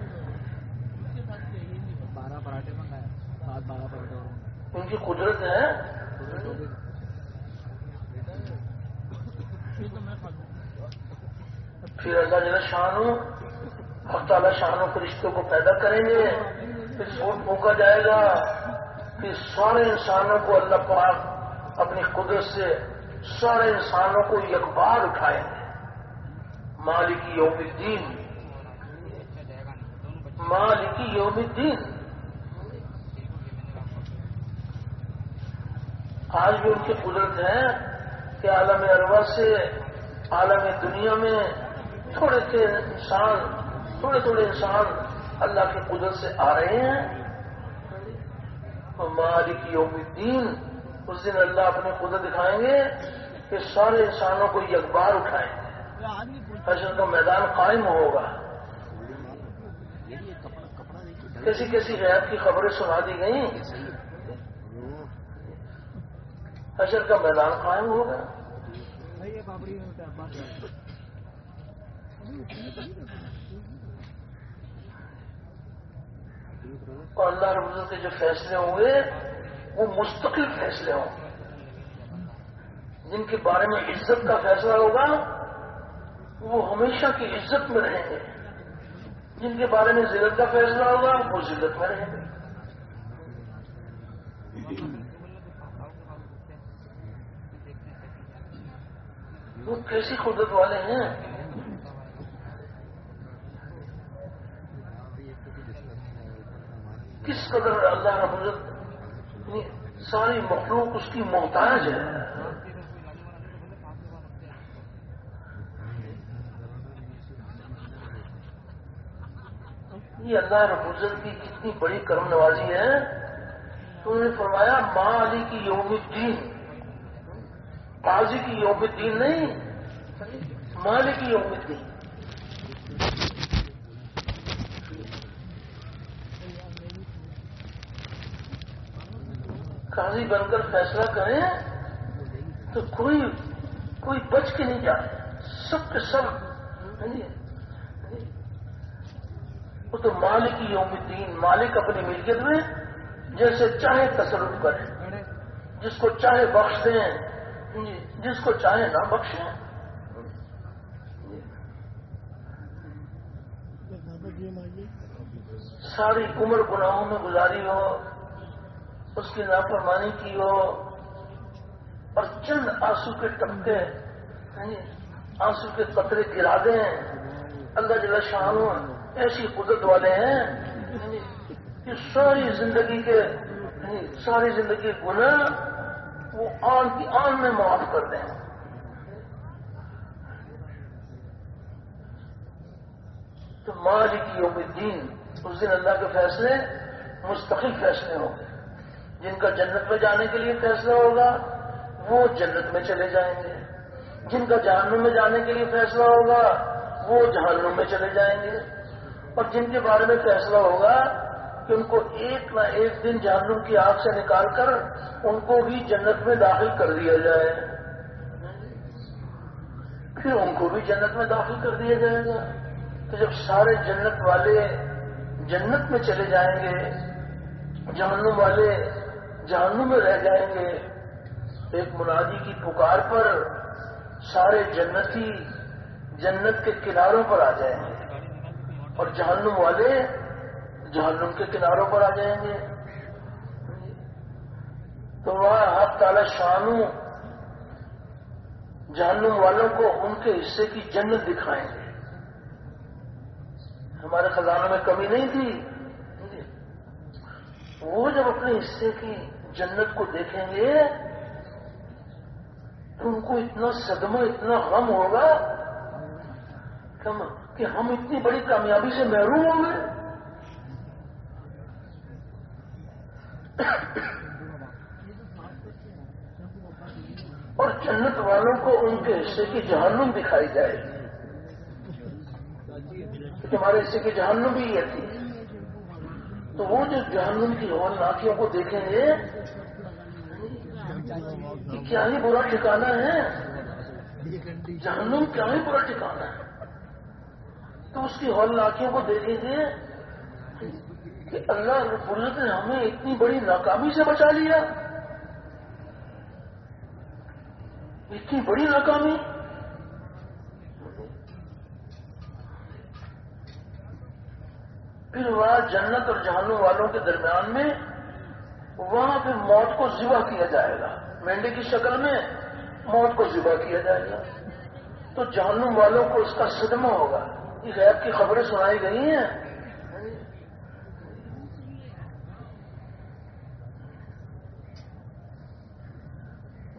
ان کی قدرت ہے. پھر اللہ جل شانو حق تعالی شانو فرشتوں کو پیدا کریں گے. پھر سور پھونکا جائے گا. پھر سارے انسانوں کو اللہ پاک اپنی قدرت سے سارے انسانوں کو یکبار اٹھائیں گے. مالک یوم الدین، مالک یوم الدین. آج بھی ان کی قدرت ہے کہ عالم ارواح سے عالم دنیا میں تھوڑے سے انسان تھوڑے تھوڑے انسان اللہ کی قدرت سے آ رہے ہیں. مالک یوم الدین، اس دن اللہ اپنی قدرت دکھائیں گے کہ سارے انسانوں کو یکبار اٹھائیں گے، حشر کا میدان قائم ہوگا. کیسی کیسی غیب کی خبریں سنا دی گئیں. حشر کا میدان قائم ہوگا. اور اللہ رب العزت کے جو فیصلے ہوں گے وہ مستقل فیصلے ہوں گے. جن کے بارے میں عزت کا فیصلہ ہوگا وہ ہمیشہ کی عزت میں رہیں گے. جن کے بارے میں ذلت کا فیصلہ ہوگا وہ ذلت میں رہیں گے. وہ کیسی قدرت والے ہیں. کس قدر اللہ رب العزت ساری مخلوق اس کی محتاج ہے. یہ اللہ رب العزت کی کتنی بڑی کرم نوازی ہے. تو انہوں نے فرمایا مالی کی یوم الدین، قاضی کی یوم الدین نہیں، مالی کی یوم الدین. قاضی بن کر فیصلہ کریں تو کوئی کوئی بچ کے نہیں جائے، سب کے سب. وہ تو مالک یوم الدین، مالک اپنی ملکیت میں جیسے چاہے تصرف کرے، جس کو چاہے بخش دیں، جس کو چاہے نہ بخشیں. ساری عمر گناہوں میں گزاری ہو، اس کی نافرمانی کی ہو، اور چند آنسو کے ٹپکے آنسو کے قطرے گرا دیں. اللہ جل شانہ ایسی قدرت والے ہیں کہ ساری زندگی کے ساری زندگی گناہ وہ آن کی آن میں معاف کر دیں. تو مالک یوم الدین، اس دن اللہ کے فیصلے مستقل فیصلے ہوں گے. جن کا جنت میں جانے کے لیے فیصلہ ہوگا وہ جنت میں چلے جائیں گے. جن کا جہنم میں جانے کے لیے فیصلہ ہوگا وہ جہنم میں چلے جائیں گے. اور جن کے بارے میں فیصلہ ہوگا کہ ان کو ایک نہ ایک دن جہنم کی آگ سے نکال کر ان کو بھی جنت میں داخل کر دیا جائے، پھر ان کو بھی جنت میں داخل کر دیا جائے گا. تو جب سارے جنت والے جنت میں چلے جائیں گے، جہنم والے جہنم میں رہ جائیں گے، ایک منادی کی پکار پر سارے جنتی جنت کے کناروں پر آ جائیں گے اور جہنم والے جہنم کے کناروں پر آ جائیں گے. تو وہاں حق تعالی شانو جہنم والوں کو ان کے حصے کی جنت دکھائیں گے. ہمارے خزانوں میں کمی نہیں تھی. وہ جب اپنے حصے کی جنت کو دیکھیں گے تو ان کو اتنا صدمہ اتنا غم ہوگا کہ ہم اتنی بڑی کامیابی سے محروم ہوں گے. اور جنت والوں کو ان کے حصے کی جہنم دکھائی جائے گی کہ تمہارے حصے کی جہنم بھی یہ تھی. تو وہ جو جہنم کی ہولناکیوں کو دیکھیں گے کہ کیا ہی برا ٹھکانہ ہے، جہنم کیا ہی برا ٹھکانہ ہے. تو اس کی ہولناکیوں کو دیکھیں گے کہ اللہ رب العزت نے ہمیں اتنی بڑی ناکامی سے بچا لیا، اتنی بڑی ناکامی. پھر وہاں جنت اور جہنم والوں کے درمیان میں وہاں پھر موت کو ذبح کیا جائے گا، مینڈے کی شکل میں موت کو ذبح کیا جائے گا. تو جہنم والوں کو اس کا صدمہ ہوگا. یہ غیب کی خبریں سنائی گئی ہیں.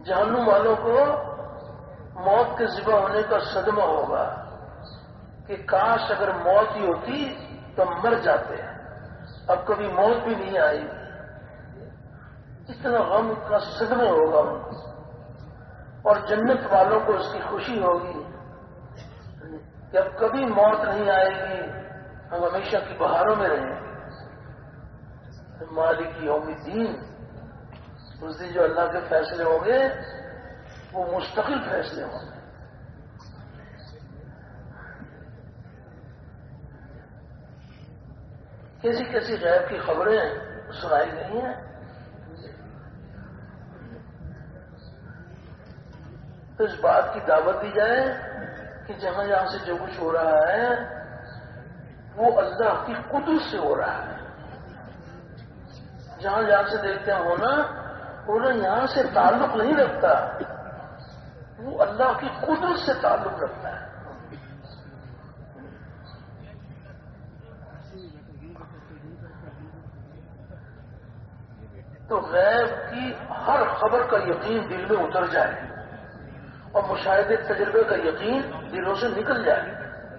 جہنم والوں کو موت کے ذبح ہونے کا صدمہ ہوگا کہ کاش اگر موت ہی ہوتی تو مر جاتے ہیں، اب کبھی موت بھی نہیں آئی، اتنا غم کا صدمہ ہوگا ان کو۔ اور جنت والوں کو اس کی خوشی ہوگی کہ اب کبھی موت نہیں آئے گی، ہم ہمیشہ کی بہاروں میں رہیں گے۔ مالک یوم الدین، اس دن جو اللہ کے فیصلے ہوں گے وہ مستقل فیصلے ہوں گے۔ کیسی کیسی غیب کی خبریں سنائی گئی ہیں۔ تو اس بات کی دعوت دی جائے کہ جہاں جہاں سے جو کچھ ہو رہا ہے وہ اللہ کی قدرت سے ہو رہا ہے۔ جہاں جہاں سے دیکھتے ہیں ہونا ہونا یہاں سے تعلق نہیں رکھتا، وہ اللہ کی قدرت سے تعلق رکھتا ہے۔ تو غیب کی ہر خبر کا یقین دل میں اتر جائے اور مشاہدے تجربے کا یقین دلوں سے نکل جائے۔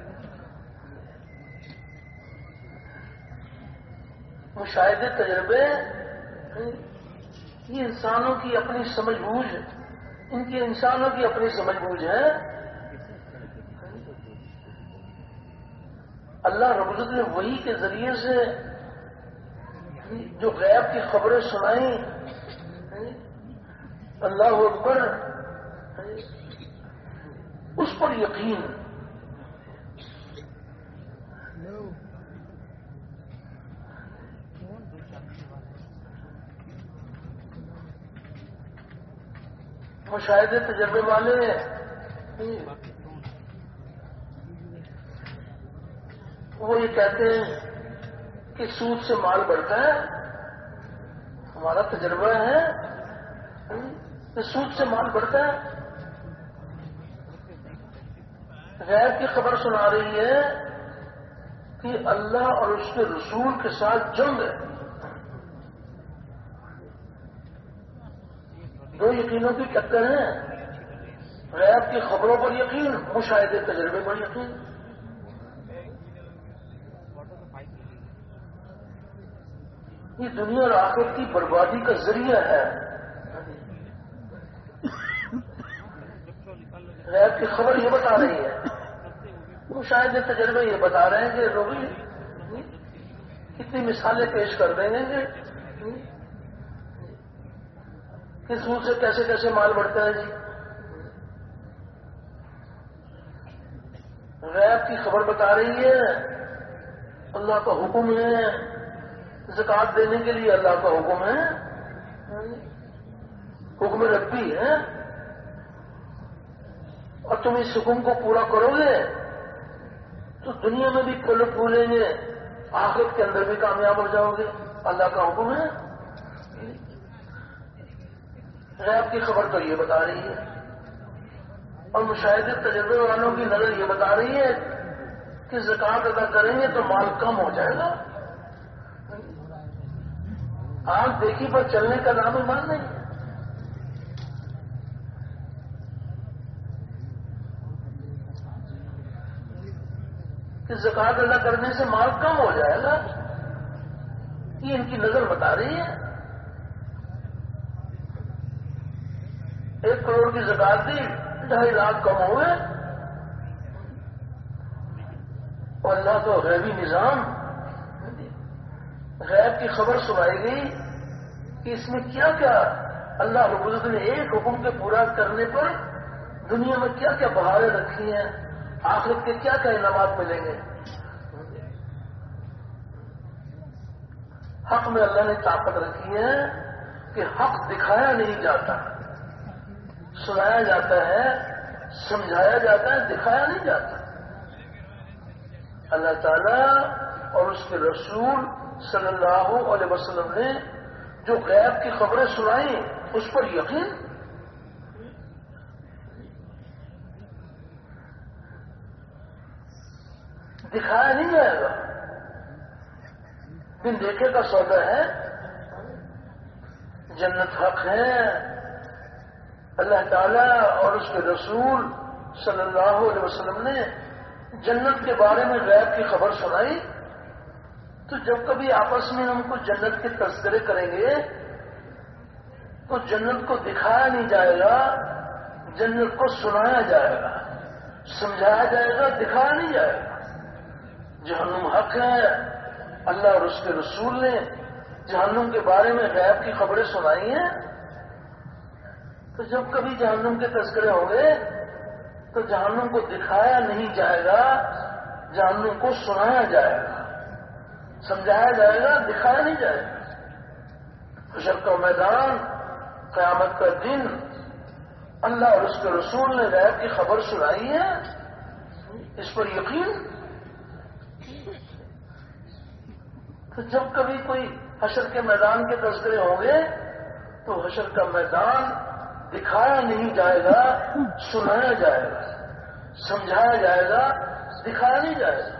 مشاہدے تجربے یہ انسانوں کی اپنی سمجھ بوجھ، ان کی انسانوں کی اپنی سمجھ بوجھ ہے۔ اللہ رب العزت نے وحی کے ذریعے سے جو غیب کی خبریں سنائیں، اللہ اکبر، اس پر یقین۔ مشاہدے تجربے والے وہ یہ کہتے ہیں کہ سود سے مال بڑھتا ہے، ہمارا تجربہ ہے کہ سود سے مال بڑھتا ہے۔ غیب کی خبر سنا رہی ہے کہ اللہ اور اس کے رسول کے ساتھ جنگ ہے۔ دو یقینوں کی ٹکر ہے، غیب کی خبروں پر یقین، مشاہدے تجربے پر یقین۔ یہ دنیا اور آخرت کی بربادی کا ذریعہ ہے۔ غیب کی خبر یہ بتا رہی ہے، مشاہدے تجربے یہ بتا رہے ہیں کہ لوگ کتنی مثالیں پیش کر دیں گے کہ سود سے کیسے کیسے مال بڑھتا ہے۔ جی غیب کی خبر بتا رہی ہے، اللہ کا حکم ہے، زکوٰۃ دینے کے لیے اللہ کا حکم ہے، حکم ربی ہے، اور تم اس حکم کو پورا کرو گے تو دنیا میں بھی پھول پھولیں گے، آخرت کے اندر بھی کامیاب ہو جاؤ گے، اللہ کا حکم ہے۔ غیب کی خبر تو یہ بتا رہی ہے، اور مشاہدے تجربے والوں کی نظر یہ بتا رہی ہے کہ زکوٰۃ ادا کریں گے تو مال کم ہو جائے گا۔ آنکھ دیکھی پر چلنے کا نام ایمان نہیں ہے۔ کہ زکوٰۃ ادا کرنے سے مال کم ہو جائے گا، یہ ان کی نظر بتا رہی ہے۔ ایک کروڑ کی زکوٰۃ دی، ڈھائی لاکھ کم ہوئے، اور اللہ تو غیبی نظام، غیب کی خبر سنائی گئی کہ اس میں کیا کیا اللہ رب العزت نے ایک حکم کے پورا کرنے پر دنیا میں کیا کیا بہاریں رکھی ہیں، آخرت کے کیا کیا انعامات ملیں گے۔ حق میں اللہ نے طاقت رکھی ہے کہ حق دکھایا نہیں جاتا، سنایا جاتا ہے، سمجھایا جاتا ہے، دکھایا نہیں جاتا۔ اللہ تعالیٰ اور اس کے رسول صلی اللہ علیہ وسلم نے جو غیب کی خبریں سنائیں اس پر یقین۔ دکھایا نہیں جائے گا، بن دیکھے کا سودا ہے، جنت حق ہے، اللہ تعالیٰ اور اس کے رسول صلی اللہ علیہ وسلم نے جنت کے بارے میں غیب کی خبر سنائی، تو جب کبھی آپس میں ہم کو جنت کے تذکرے کریں گے تو جنت کو دکھایا نہیں جائے گا، جنت کو سنایا جائے گا، سمجھایا جائے گا، دکھایا نہیں جائے گا۔ جہنم حق ہے، اللہ اور اس کے رسول نے جہنم کے بارے میں غیب کی خبریں سنائی ہیں، تو جب کبھی جہنم کے تذکرے ہوں گے تو جہنم کو دکھایا نہیں جائے گا، جہنم کو سنایا جائے گا، سمجھایا جائے گا، دکھایا نہیں جائے گا۔ حشر کا میدان، قیامت کا دن، اللہ اور اس کے رسول نے غیب کی خبر سنائی ہے، اس پر یقین۔ تو جب کبھی کوئی حشر کے میدان کے تذکرے ہوں گے تو حشر کا میدان دکھایا نہیں جائے گا، سنایا جائے گا، سمجھایا جائے گا، دکھایا نہیں جائے گا۔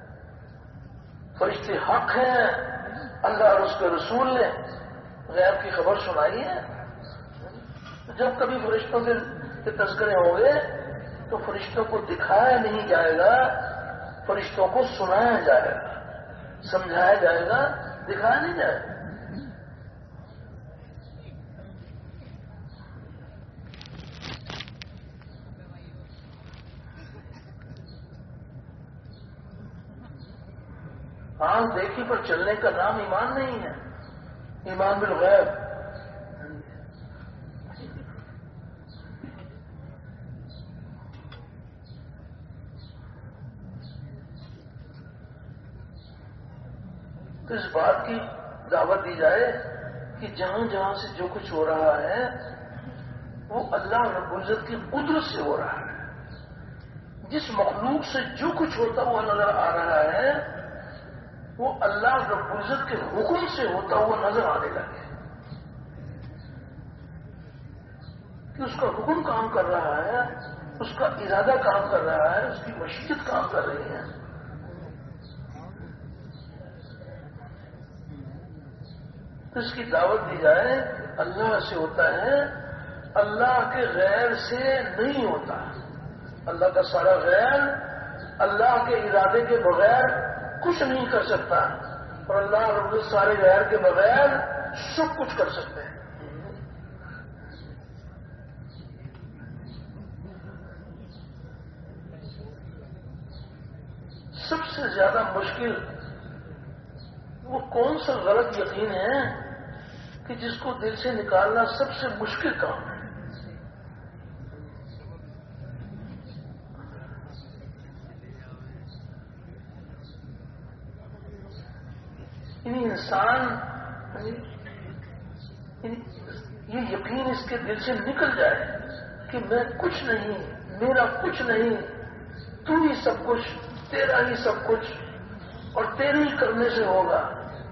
فرشتے حق ہیں، اللہ اور اس کے رسول نے غیب کی خبر سنائی ہے۔ جب کبھی فرشتوں کے تذکرے ہوں گے تو فرشتوں کو دکھایا نہیں جائے گا، فرشتوں کو سنایا جائے گا، سمجھایا جائے گا، دکھایا نہیں جائے گا۔ آنکھ دیکھی پر چلنے کا نام ایمان نہیں ہے، ایمان بالغیب۔ تو اس بات کی دعوت دی جائے کہ جہاں جہاں سے جو کچھ ہو رہا ہے وہ اللہ رب العزت کی قدرت سے ہو رہا ہے۔ جس مخلوق سے جو کچھ ہوتا ہوا نظر آ رہا ہے وہ اللہ رب العزت کے حکم سے ہوتا ہوا نظر آنے لگے، کہ اس کا حکم کام کر رہا ہے، اس کا ارادہ کام کر رہا ہے، اس کی مشیت کام کر رہی ہے۔ تو اس کی دعوت دی جائے کہ اللہ سے ہوتا ہے، اللہ کے غیر سے نہیں ہوتا۔ اللہ کا سارا غیر اللہ کے ارادے کے بغیر کچھ نہیں کر سکتا، اور اللہ رب العزت سارے غیر کے بغیر سب کچھ کر سکتے ہیں۔ سب سے زیادہ مشکل وہ کون سا غلط یقین ہے کہ جس کو دل سے نکالنا سب سے مشکل کام ہے؟ یعنی انسان یہ یقین اس کے دل سے نکل جائے کہ میں کچھ نہیں، میرا کچھ نہیں، تو ہی سب کچھ، تیرا ہی سب کچھ، اور تیرے ہی کرنے سے ہوگا،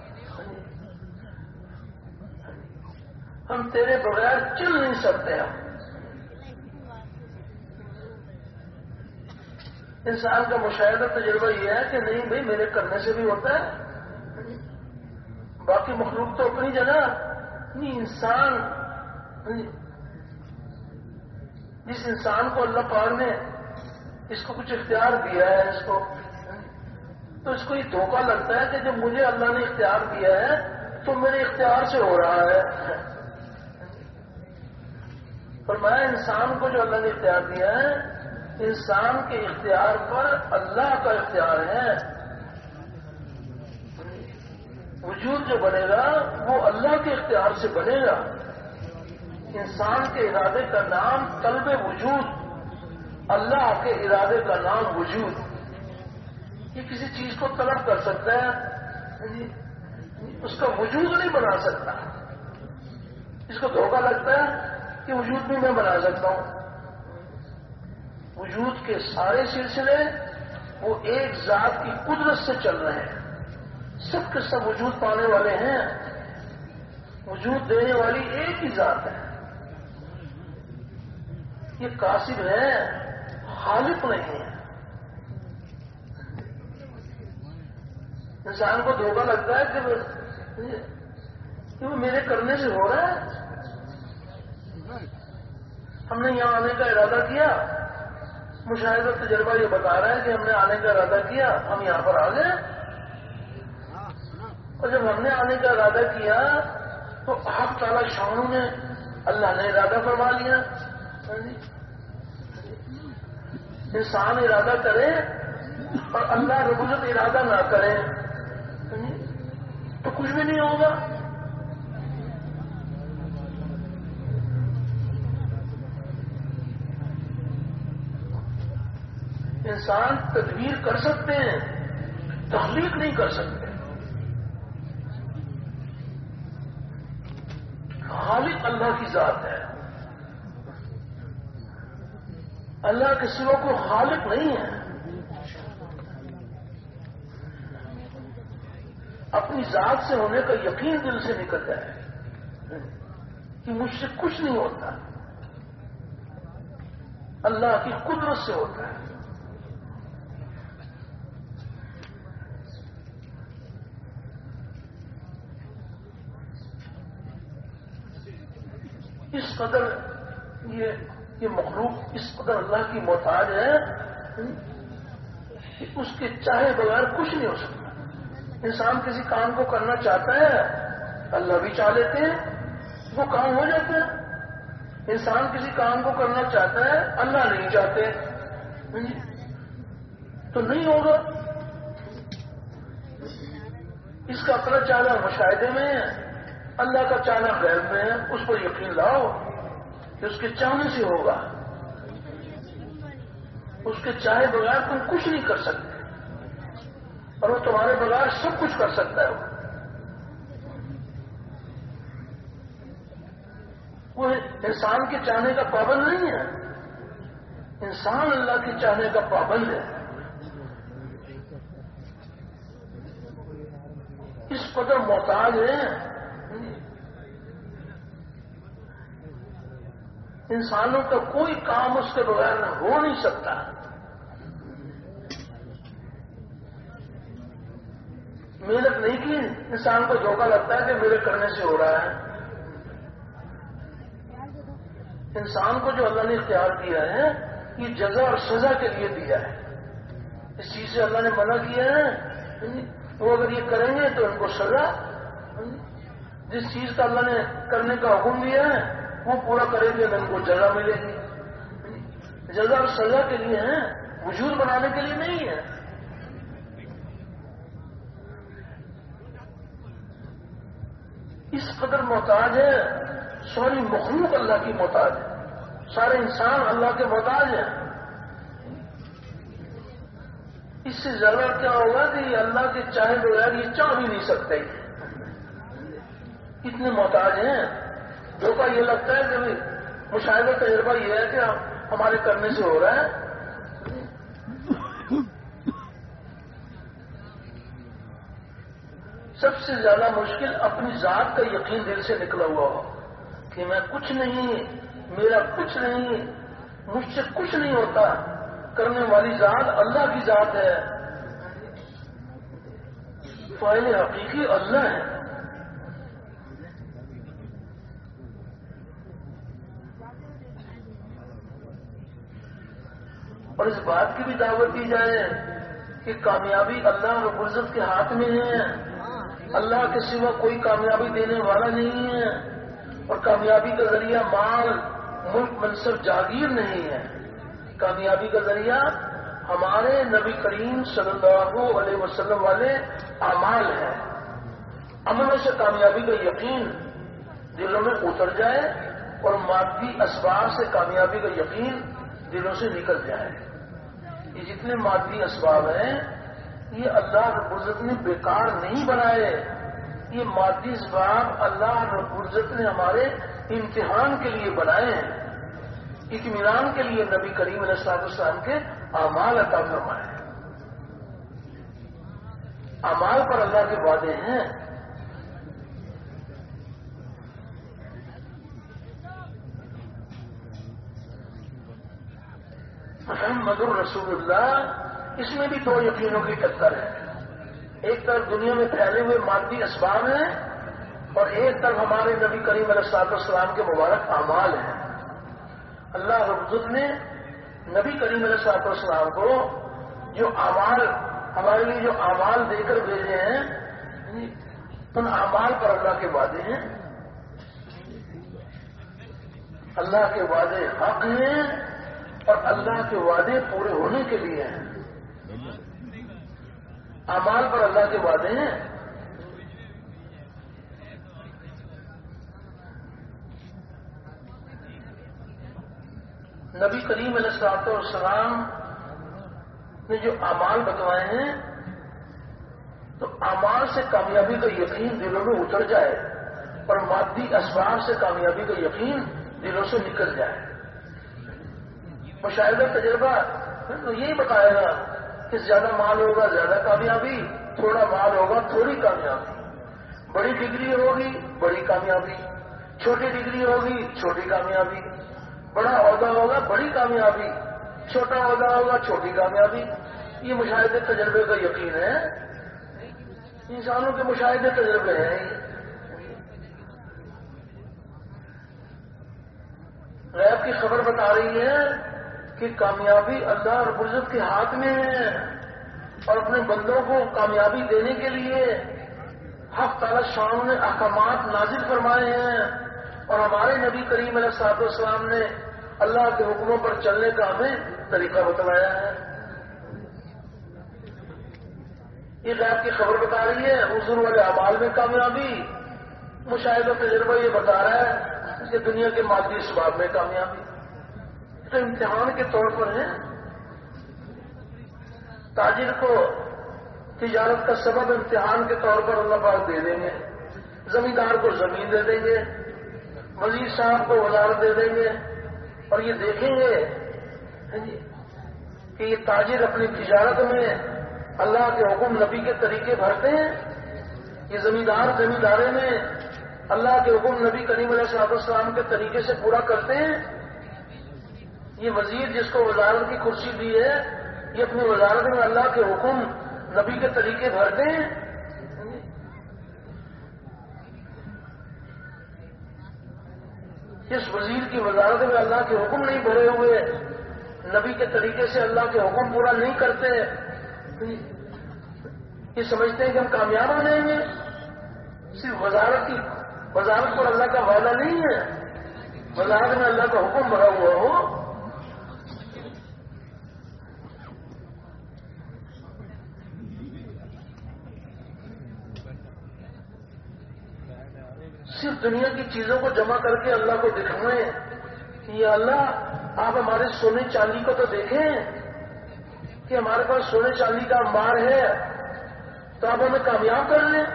ہم تیرے بغیر چل نہیں سکتے۔ ہم انسان کا مشاہدہ تجربہ یہ ہے کہ نہیں بھائی میرے کرنے سے بھی ہوتا ہے، باقی مخلوق تو اپنی جگہ نہیں۔ انسان، جس انسان کو اللہ پاک نے اس کو کچھ اختیار دیا ہے، اس کو تو اس کو یہ دھوکہ لگتا ہے کہ جب مجھے اللہ نے اختیار دیا ہے تو میرے اختیار سے ہو رہا ہے۔ فرمایا انسان کو جو اللہ نے اختیار دیا ہے، انسان کے اختیار پر اللہ کا اختیار ہے۔ وجود جو بنے گا وہ اللہ کے اختیار سے بنے گا۔ انسان کے ارادے کا نام طلب وجود، اللہ کے ارادے کا نام وجود۔ یہ کسی چیز کو طلب کر سکتا ہے، اس کا وجود نہیں بنا سکتا۔ اس کو دھوکہ لگتا ہے کہ وجود بھی میں بنا سکتا ہوں۔ وجود کے سارے سلسلے وہ ایک ذات کی قدرت سے چل رہے ہیں، سب کے سب وجود پانے والے ہیں، وجود دینے والی ایک ہی ذات ہے۔ یہ کاسب ہے، خالق نہیں ہے۔ انسان کو دھوکہ لگتا ہے کہ وہ میرے کرنے سے ہو رہا ہے، ہم نے یہاں آنے کا ارادہ کیا، مشاہدہ تجربہ یہ بتا رہا ہے کہ ہم نے آنے کا ارادہ کیا، ہم یہاں پر آ گئے، اور جب ہم نے آنے کا ارادہ کیا تو حق تعالی شانو نے اللہ نے ارادہ فرما لیا۔ انسان ارادہ کرے اور اللہ رب العزت ارادہ نہ کرے تو کچھ بھی نہیں ہوگا۔ انسان تدبیر کر سکتے ہیں، تخلیق نہیں کر سکتے۔ خالق اللہ کی ذات ہے، اللہ کے سوا کوئی خالق نہیں ہے۔ اپنی ذات سے ہونے کا یقین دل سے نکل جائے کہ مجھ سے کچھ نہیں ہوتا، اللہ کی قدرت سے ہوتا ہے۔ اس قدر یہ یہ مخلوق اس قدر اللہ کی محتاج ہے کہ اس کے چاہے بغیر کچھ نہیں ہو سکتا۔ انسان کسی کام کو کرنا چاہتا ہے، اللہ بھی چاہ لیتے ہیں، وہ کام ہو جاتا ہے۔ انسان کسی کام کو کرنا چاہتا ہے، اللہ نہیں چاہتے تو نہیں ہوگا۔ اس کا اپنا چاہنا مشاہدے میں ہے، اللہ کا چاہنا غیب میں ہے۔ اس پر یقین لاؤ کہ اس کے چاہنے سے ہوگا، اس کے چاہے بغیر تم کچھ نہیں کر سکتے، اور وہ تمہارے بغیر سب کچھ کر سکتا ہے۔ وہ انسان کے چاہنے کا پابند نہیں ہے، انسان اللہ کے چاہنے کا پابند ہے۔ اس قدر محتاج ہے، انسانوں کا کوئی کام اس کے بغیر ہو نہیں سکتا۔ محنت نہیں کی، انسان کو دھوکہ لگتا ہے کہ میرے کرنے سے ہو رہا ہے۔ انسان کو جو اللہ نے اختیار کیا ہے یہ جزا اور سزا کے لیے دیا ہے۔ اس چیز سے اللہ نے منع کیا ہے، وہ اگر یہ کریں گے تو ان کو سزا، جس چیز کا اللہ نے کرنے کا حکم دیا ہے وہ پورا کریں گے تو ان کو جزا ملے گی۔ جزا اور سزا کے لیے ہے، وجود بنانے کے لیے نہیں ہے۔ اس قدر محتاج ہے، ساری مخلوق اللہ کی محتاج ہے، سارے انسان اللہ کے محتاج ہیں۔ اس سے زیادہ کیا ہوگا کہ یہ اللہ کے چاہے بغیر یہ چاہ بھی نہیں سکتے، اتنے محتاج ہیں۔ دھوکہ یہ لگتا ہے کہ مشاہدہ تجربہ یہ ہے کہ ہمارے کرنے سے ہو رہا ہے۔ سب سے زیادہ مشکل اپنی ذات کا یقین دل سے نکلا ہوا ہو کہ میں کچھ نہیں، میرا کچھ نہیں، مجھ سے کچھ نہیں ہوتا، کرنے والی ذات اللہ کی ذات ہے، فاعل حقیقی اللہ ہے۔ اور اس بات کی بھی دعوت دی جائے کہ کامیابی اللہ رب العزت کے ہاتھ میں ہے، اللہ کے سوا کوئی کامیابی دینے والا نہیں ہے، اور کامیابی کا ذریعہ مال، ملک، منصب، جاگیر نہیں ہے۔ کامیابی کا ذریعہ ہمارے نبی کریم صلی اللہ علیہ وسلم والے اعمال ہیں۔ عملوں سے کامیابی کا یقین دلوں میں اتر جائے اور مادی اسباب سے کامیابی کا یقین دلوں سے نکل جائے۔ یہ جتنے مادی اسباب ہیں یہ اللہ رب العزت نے بیکار نہیں بنائے، یہ مادی اسباب اللہ رب العزت نے ہمارے امتحان کے لیے بنائے ہیں، اطمینان کے لیے نبی کریم علیہ الصلوۃ والسلام کے اعمال عطا فرمائے ہیں۔ اعمال پر اللہ کے وعدے ہیں۔ محمد الرسول اللہ، اس میں بھی دو یقینوں کی ٹکر ہے۔ ایک طرف دنیا میں پھیلے ہوئے مادی اسباب ہیں اور ایک طرف ہمارے نبی کریم علیہ الصلوۃ والسلام کے مبارک اعمال ہیں۔ اللہ رب العزت نے نبی کریم علیہ الصلوۃ والسلام کو جو اعمال ہمارے لیے جو اعمال دے کر بھیجے ہیں ان اعمال پر اللہ کے وعدے ہیں. اللہ کے وعدے حق ہیں اور اللہ کے وعدے پورے ہونے کے لیے ہیں. اعمال پر اللہ کے وعدے ہیں. نبی کریم علیہ الصلوۃ والسلام نے جو اعمال بتوائے ہیں تو اعمال سے کامیابی کا یقین دلوں میں اتر جائے اور مادی اسباب سے کامیابی کا یقین دلوں سے نکل جائے. مشاہدہ تجربہ تو یہی بتائے گا کہ زیادہ مال ہوگا زیادہ کامیابی، تھوڑا مال ہوگا تھوڑی کامیابی، بڑی ڈگری ہوگی بڑی کامیابی، چھوٹی ڈگری ہوگی چھوٹی کامیابی، بڑا عہدہ ہوگا بڑی کامیابی، چھوٹا عہدہ ہوگا چھوٹی کامیابی. یہ مشاہدے تجربے کا یقین ہے. انسانوں کے مشاہدے تجربے ہیں. غیب کی خبر بتا رہی ہے کہ کامیابی اللہ رب العزت کے ہاتھ میں ہے اور اپنے بندوں کو کامیابی دینے کے لیے حق تعالی شان نے احکامات نازل فرمائے ہیں اور ہمارے نبی کریم علیہ الصلوۃ والسلام نے اللہ کے حکموں پر چلنے کا ہمیں طریقہ بتلایا ہے. یہ غیب کی خبر بتا رہی ہے. حضور والے اعمال میں کامیابی، مشاہدہ تجربہ یہ بتا رہا ہے کہ دنیا کے مادی اسباب میں کامیابی. تو امتحان کے طور پر ہے. تاجر کو تجارت کا سبب امتحان کے طور پر اللہ پاک دے دیں گے، زمیندار کو زمین دے دیں گے، وزیر صاحب کو وزارت دے دیں گے اور یہ دیکھیں گے کہ یہ تاجر اپنی تجارت میں اللہ کے حکم نبی کے طریقے بھرتے ہیں، یہ زمیندار زمیندارے میں اللہ کے حکم نبی کریم علیہ الصلوۃ والسلام کے طریقے سے پورا کرتے ہیں. یہ وزیر جس کو وزارت کی کرسی دی ہے یہ اپنی وزارت میں اللہ کے حکم نبی کے طریقے بھرتے ہیں. جس وزیر کی وزارت میں اللہ کے حکم نہیں بھرے ہوئے، نبی کے طریقے سے اللہ کے حکم پورا نہیں کرتے، یہ سمجھتے ہیں کہ ہم کامیاب ہو جائیں گے. صرف وزارت کی وزارت پر اللہ کا وعدہ نہیں ہے، وزارت میں اللہ کا حکم بھرا ہوا ہو. صرف دنیا کی چیزوں کو جمع کر کے اللہ کو دکھائیں کہ یا اللہ آپ ہمارے سونے چاندی کو تو دیکھیں کہ ہمارے پاس سونے چاندی کا انبار ہے تو آپ ہمیں کامیاب کر لیں.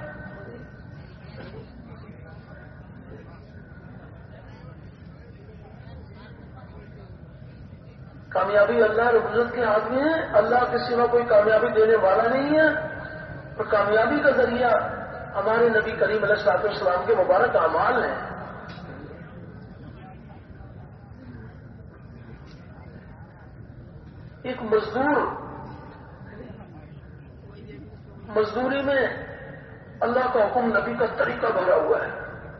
کامیابی اللہ رب العزت کے ہاتھ میں ہے. اللہ کے سوا کوئی کامیابی دینے والا نہیں ہے اور کامیابی کا ذریعہ ہمارے نبی کریم علیہ الصلوۃ والسلام کے مبارک اعمال ہیں. ایک مزدور مزدوری میں اللہ کا حکم نبی کا طریقہ بھرا ہوا ہے.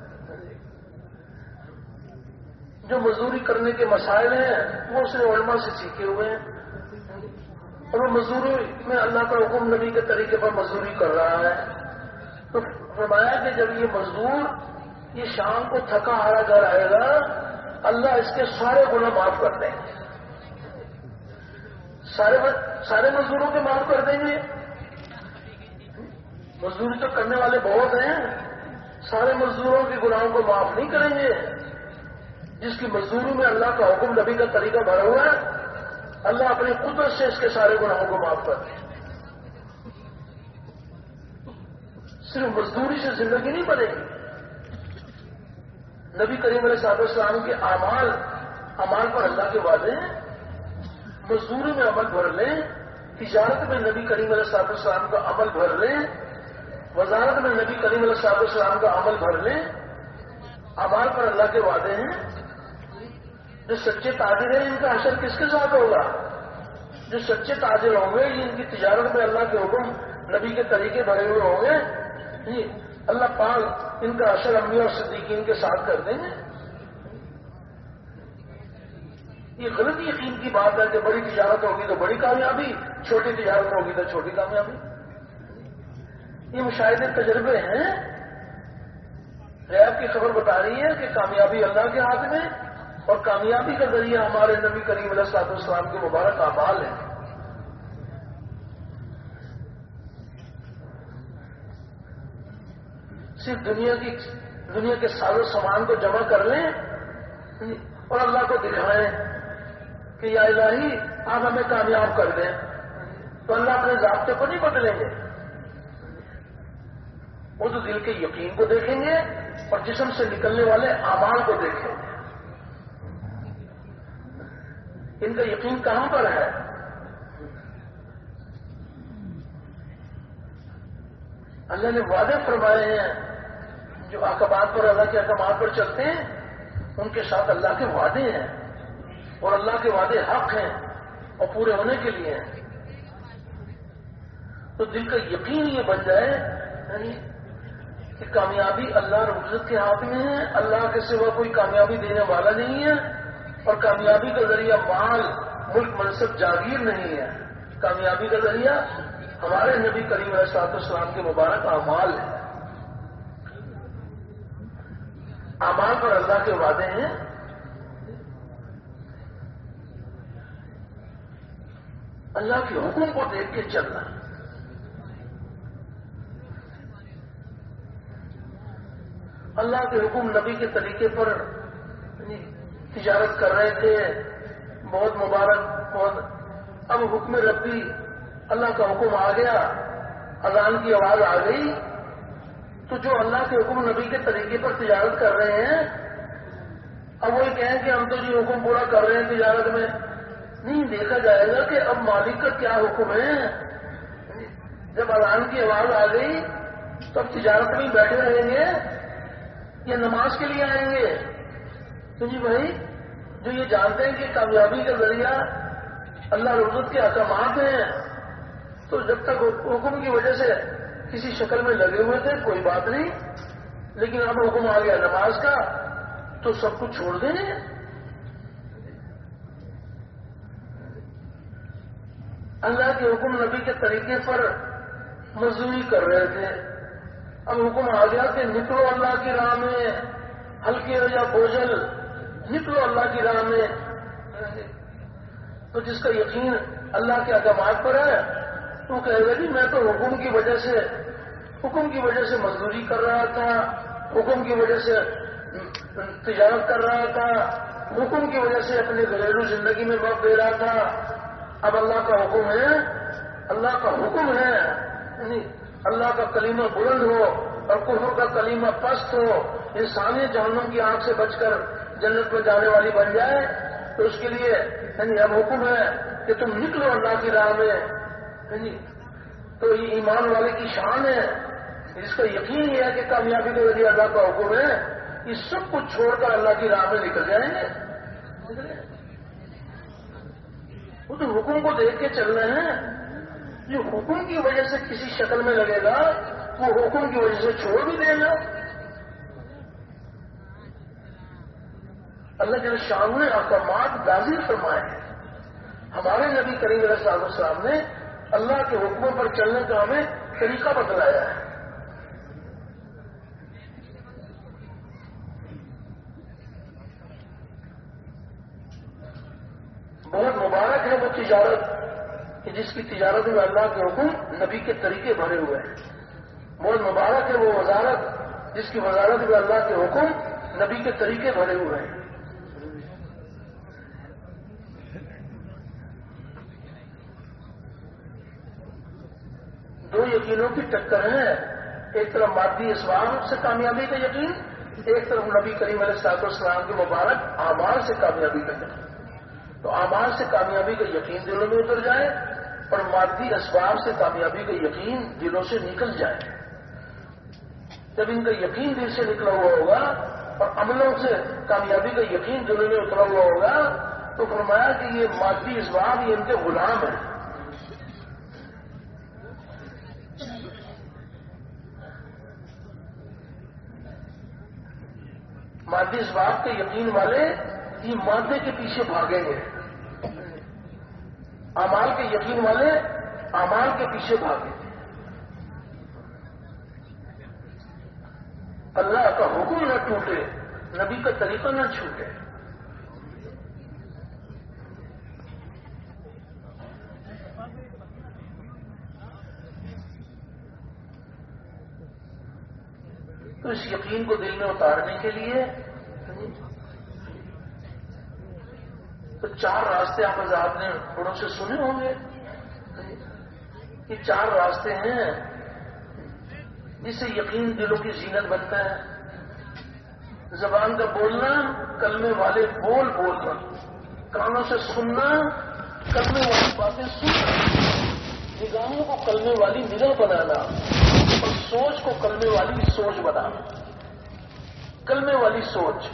جو مزدوری کرنے کے مسائل ہیں وہ اس نے علماء سے سیکھے ہوئے ہیں اور وہ مزدوری میں اللہ کا حکم نبی کے طریقے پر مزدوری کر رہا ہے. تو فرمایا کہ جب یہ مزدور یہ شام کو تھکا ہارا گھر آئے گا اللہ اس کے سارے گناہ معاف کر دیں گے. سارے سارے مزدوروں کے معاف کر دیں گے. مزدوری تو کرنے والے بہت ہیں، سارے مزدوروں کے گناہوں کو معاف نہیں کریں گے. جس کی مزدوری میں اللہ کا حکم نبی کا طریقہ بھرا ہوا ہے اللہ اپنی قدرت سے اس کے سارے گناہوں کو معاف کر دیں. صرف مزدوری سے زندگی نہیں بنے گی. نبی کریم علیہ الصلوۃ والسلام کے اعمال اعمال پر اللہ کے وعدے ہیں. مزدوری میں عمل بھر لیں، تجارت میں نبی کریم علیہ الصلوۃ والسلام کا عمل بھر لیں، وزارت میں نبی کریم علیہ الصلوۃ والسلام کا عمل بھر لیں. اعمال پر اللہ کے وعدے ہیں. جو سچے تاجر ہیں ان کا حشر کس کے ساتھ ہوگا؟ جو سچے تاجر ہوں گے ان کی تجارت میں اللہ کے حکم نبی کے طریقے بھرے ہوئے ہوں گے، اللہ پاک ان کا حشر انبیاء اور صدیقین کے ساتھ کر دیں گے. یہ غلط یقین کی بات ہے کہ بڑی تجارت ہوگی تو بڑی کامیابی، چھوٹی تجارت ہوگی تو چھوٹی کامیابی۔ یہ مشاہدے تجربے ہیں، غیب کی خبر بتا رہی ہے کہ کامیابی اللہ کے ہاتھ میں، اور کامیابی کا ذریعہ ہمارے نبی کریم علیہ الصلوۃ والسلام کے مبارک اعمال ہیں۔ صرف دنیا کی دنیا کے ساز و سامان کو جمع کر لیں اور اللہ کو دکھائیں کہ یا الہی آپ ہمیں کامیاب کر دیں، تو اللہ اپنے ضابطے کو نہیں بدلیں گے۔ وہ تو دل کے یقین کو دیکھیں گے اور جسم سے نکلنے والے اعمال کو دیکھیں گے۔ ان کا یقین کہاں پر ہے؟ اللہ نے وعدے فرمائے ہیں، جو احکامات پر اللہ کے احکامات پر چلتے ہیں ان کے ساتھ اللہ کے وعدے ہیں، اور اللہ کے وعدے حق ہیں اور پورے ہونے کے لیے ہیں۔ تو دل کا یقین یہ بن جائے یعنی کہ کامیابی اللہ رب العزت کے ہاتھ میں ہے، اللہ کے سوا کوئی کامیابی دینے والا نہیں ہے، اور کامیابی کا ذریعہ مال، ملک، منصب، جاگیر نہیں ہے۔ کامیابی کا ذریعہ ہمارے نبی کریم علیہ الصلوۃ والسلام کے مبارک اعمال ہیں۔ اعمال پر اللہ کے وعدے ہیں۔ اللہ کے حکم کو دیکھ کے چلنا۔ اللہ کے حکم نبی کے طریقے پر تجارت کر رہے تھے، بہت مبارک، بہت اب حکم ربی، اللہ کا حکم آ گیا، اذان کی آواز آ گئی، تو جو اللہ کے حکم نبی کے طریقے پر تجارت کر رہے ہیں اب وہی کہیں کہ ہم تو جی حکم پورا کر رہے ہیں تجارت میں، نہیں دیکھا جائے گا کہ اب مالک کا کیا حکم ہے۔ جب اذان کی آواز آ گئی تو اب تجارت میں بیٹھے رہیں گے یا نماز کے لیے آئیں گے؟ تو جی بھائی جو یہ جانتے ہیں کہ کامیابی کا ذریعہ اللہ رب العزت کے احکامات ہیں، تو جب تک حکم کی وجہ سے کسی شکل میں لگے ہوئے تھے کوئی بات نہیں، لیکن اب حکم آ گیا نماز کا تو سب کچھ چھوڑ دیں گے۔ اللہ کے حکم نبی کے طریقے پر مزدوری کر رہے تھے، اب حکم آ گیا کہ نکلو اللہ کی راہ میں، ہلکے ہو یا بوجھل نکلو اللہ کی راہ میں۔ تو جس کا یقین اللہ کے احکامات پر ہے تو کہے گا جی میں تو حکم کی وجہ سے حکم کی وجہ سے مزدوری کر رہا تھا، حکم کی وجہ سے تجارت کر رہا تھا، حکم کی وجہ سے اپنی گھریلو زندگی میں وقت دے رہا تھا، اب اللہ کا حکم ہے، اللہ کا حکم ہے یعنی اللہ کا کلمہ بلند ہو اور کفر کا کلمہ پست ہو، انسانی جہنم کی آنکھ سے بچ کر جنت میں جانے والی بن جائے، تو اس کے لیے یعنی اب حکم ہے کہ تم نکلو اللہ کی راہ میں۔ یعنی تو یہ ایمان والے کی شان ہے، جس کا یقین یہ ہے کہ کامیابی کے ذریعے اللہ کا حکم ہے، یہ سب کچھ چھوڑ کر اللہ کی راہ میں نکل جائیں گے۔ وہ تو حکم کو دیکھ کے چل رہے ہیں، جو حکم کی وجہ سے کسی شکل میں لگے گا وہ حکم کی وجہ سے چھوڑ بھی دے گا۔ اللہ جل شانہ نے احکامات نازل فرمائے ہیں، ہمارے نبی کریم علیہ الصلوۃ والسلام نے اللہ کے حکموں پر چلنے کا ہمیں طریقہ بتلایا ہے۔ بہت مبارک ہے وہ تجارت کہ جس کی تجارت میں اللہ کے حکم نبی کے طریقے بھرے ہوئے ہیں، بہت مبارک ہے وہ وزارت جس کی وزارت میں اللہ کے حکم نبی کے طریقے بھرے ہوئے ہیں۔ دو یقینوں کی ٹکر ہے، ایک طرف مادی اسباب سے کامیابی کا یقین، ایک طرف نبی کریم علیہ الصلوۃ والسلام کے مبارک اعمال سے کامیابی کا یقین۔ تو اعمال سے کامیابی کا یقین دلوں میں اتر جائے اور مادی اسباب سے کامیابی کا یقین دلوں سے نکل جائے۔ جب ان کا یقین دل سے نکلا ہوا ہوگا اور عملوں سے کامیابی کا یقین دلوں میں اترا ہوا ہوگا تو فرمایا کہ یہ مادی اسباب یہ ان کے غلام ہیں۔ مادی اسباب کے یقین والے یہ مادے کے پیچھے بھاگیں گے. اعمال کے یقین والے اعمال کے پیچھے بھاگیں گے. اللہ کا حکم نہ ٹوٹے، نبی کا طریقہ نہ چھوٹے. تو اس یقین کو دل میں اتارنے کے لیے تو چار راستے آپ حضرات نے تھوڑوں سے سنے ہوں گے. یہ چار راستے ہیں جس سے یقین دلوں کی زینت بنتا ہے. زبان کا بولنا، کلمے والے بول بولنا، کانوں سے سننا، کلمے والی باتیں سننا، نگاہوں کو کلمے والی نگاہ بنانا اور سوچ کو کلمے والی سوچ بنانا. کلمے والی سوچ،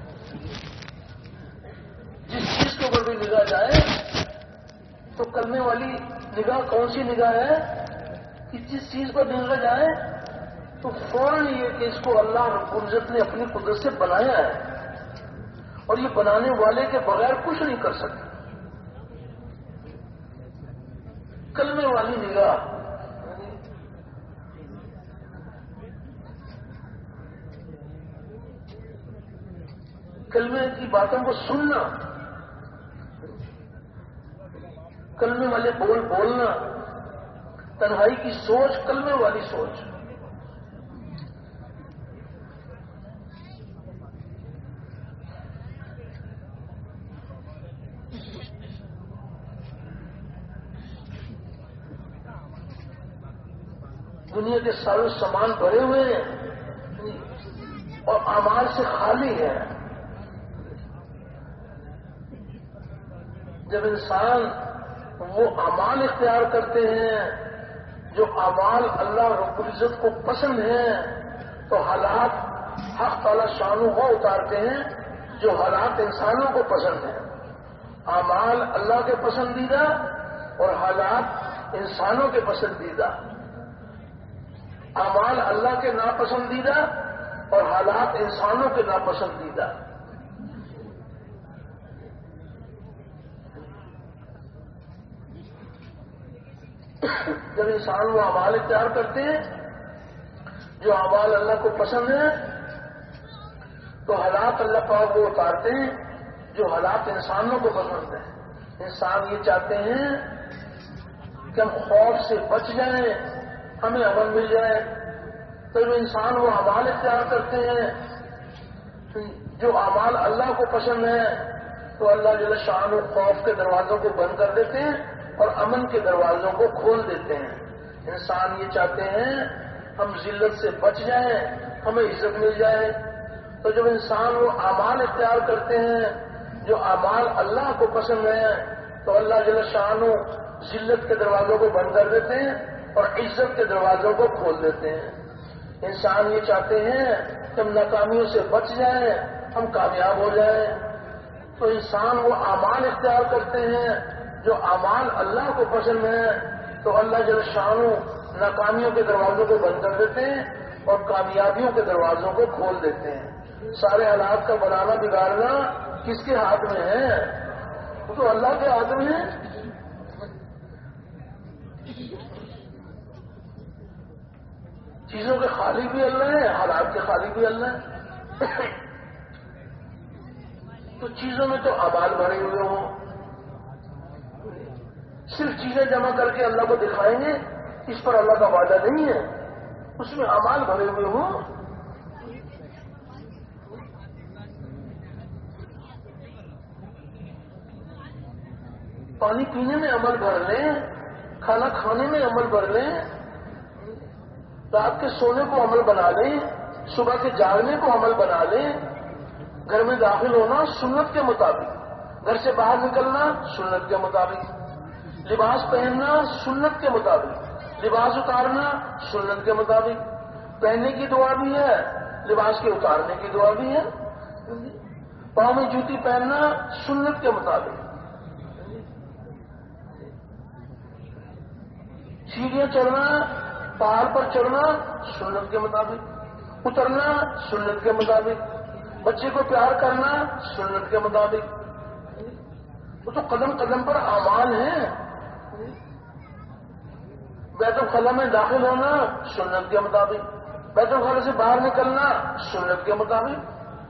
جس چیز کے اوپر بھی نگاہ جائے تو کلمے والی نگاہ کون سی نگاہ ہے کہ جس چیز پر نگاہ جائے تو فوراً یہ کہ اس کو اللہ رب العزت نے اپنی قدرت سے بنایا ہے اور یہ بنانے والے کے بغیر کچھ نہیں کر سکتا. کلمے والی نگاہ، کلمے کی باتوں کو سننا، کلمے والے بول بولنا، تنہائی کی سوچ، کلمے والی سوچ. دنیا کے سارے سامان بھرے ہوئے ہیں اور اعمال سے خالی ہے. جب انسان وہ اعمال اختیار کرتے ہیں جو اعمال اللہ رب العزت کو پسند ہیں تو حالات حق تعالی شانو وہ اتارتے ہیں جو حالات انسانوں کو پسند ہیں. اعمال اللہ کے پسندیدہ اور حالات انسانوں کے پسندیدہ. اعمال اللہ کے ناپسندیدہ اور حالات انسانوں کے ناپسندیدہ. جب انسان وہ اعمال اختیار کرتے ہیں جو اعمال اللہ کو پسند ہیں تو حالات اللہ پاک وہ اتارتے ہیں جو حالات انسانوں کو پسند ہیں. انسان یہ چاہتے ہیں کہ ہم خوف سے بچ جائیں، ہمیں امن مل جائے. تو جو انسان وہ اعمال اختیار کرتے ہیں جو اعمال اللہ کو پسند ہیں تو اللہ جل شان خوف کے دروازوں کو بند کر دیتے ہیں اور امن کے دروازوں کو کھول دیتے ہیں. انسان یہ چاہتے ہیں ہم ذلت سے بچ جائیں، ہمیں عزت مل جائے. تو جب انسان وہ اعمال اختیار کرتے ہیں جو اعمال اللہ کو پسند ہیں تو اللہ جل شان ذلت کے دروازوں کو بند کر دیتے ہیں اور عزت کے دروازوں کو کھول دیتے ہیں. انسان یہ چاہتے ہیں کہ ہم ناکامیوں سے بچ جائیں، ہم کامیاب ہو جائیں. تو انسان وہ اعمال اختیار کرتے ہیں جو اعمال اللہ کو پسند ہیں تو اللہ جل شانو ناکامیوں کے دروازوں کو بند کر دیتے ہیں اور کامیابیوں کے دروازوں کو کھول دیتے ہیں. سارے حالات کا بنانا بگاڑنا کس کے ہاتھ میں ہے؟ وہ تو اللہ کے ہاتھ میں ہے. چیزوں کے خالق بھی اللہ ہے، حالات کے خالق بھی اللہ ہے. تو چیزوں میں تو اعمال بھرے ہوئے ہوں، صرف چیزیں جمع کر کے اللہ کو دکھائیں گے اس پر اللہ کا وعدہ نہیں ہے. اس میں اعمال بھرے ہوئے ہوں. پانی پینے میں عمل بھر لیں، کھانا کھانے میں عمل بھر لیں، رات کے سونے کو عمل بنا لیں، صبح کے جاگنے کو عمل بنا لیں، گھر میں داخل ہونا سنت کے مطابق، گھر سے باہر نکلنا سنت کے مطابق، لباس پہننا سنت کے مطابق، لباس اتارنا سنت کے مطابق. پہننے کی دعا بھی ہے، لباس کے اتارنے کی دعا بھی ہے. پاؤں میں جوتی پہننا سنت کے مطابق، سیڑھیاں چڑھنا، پہاڑ پر چڑھنا سنت کے مطابق، اترنا سنت کے مطابق، بچے کو پیار کرنا سنت کے مطابق، وہ تو قدم قدم پر اعمال ہیں. بیت الخلا میں داخل ہونا سنت کے مطابق، بیت الخلا سے باہر نکلنا سنت کے مطابق.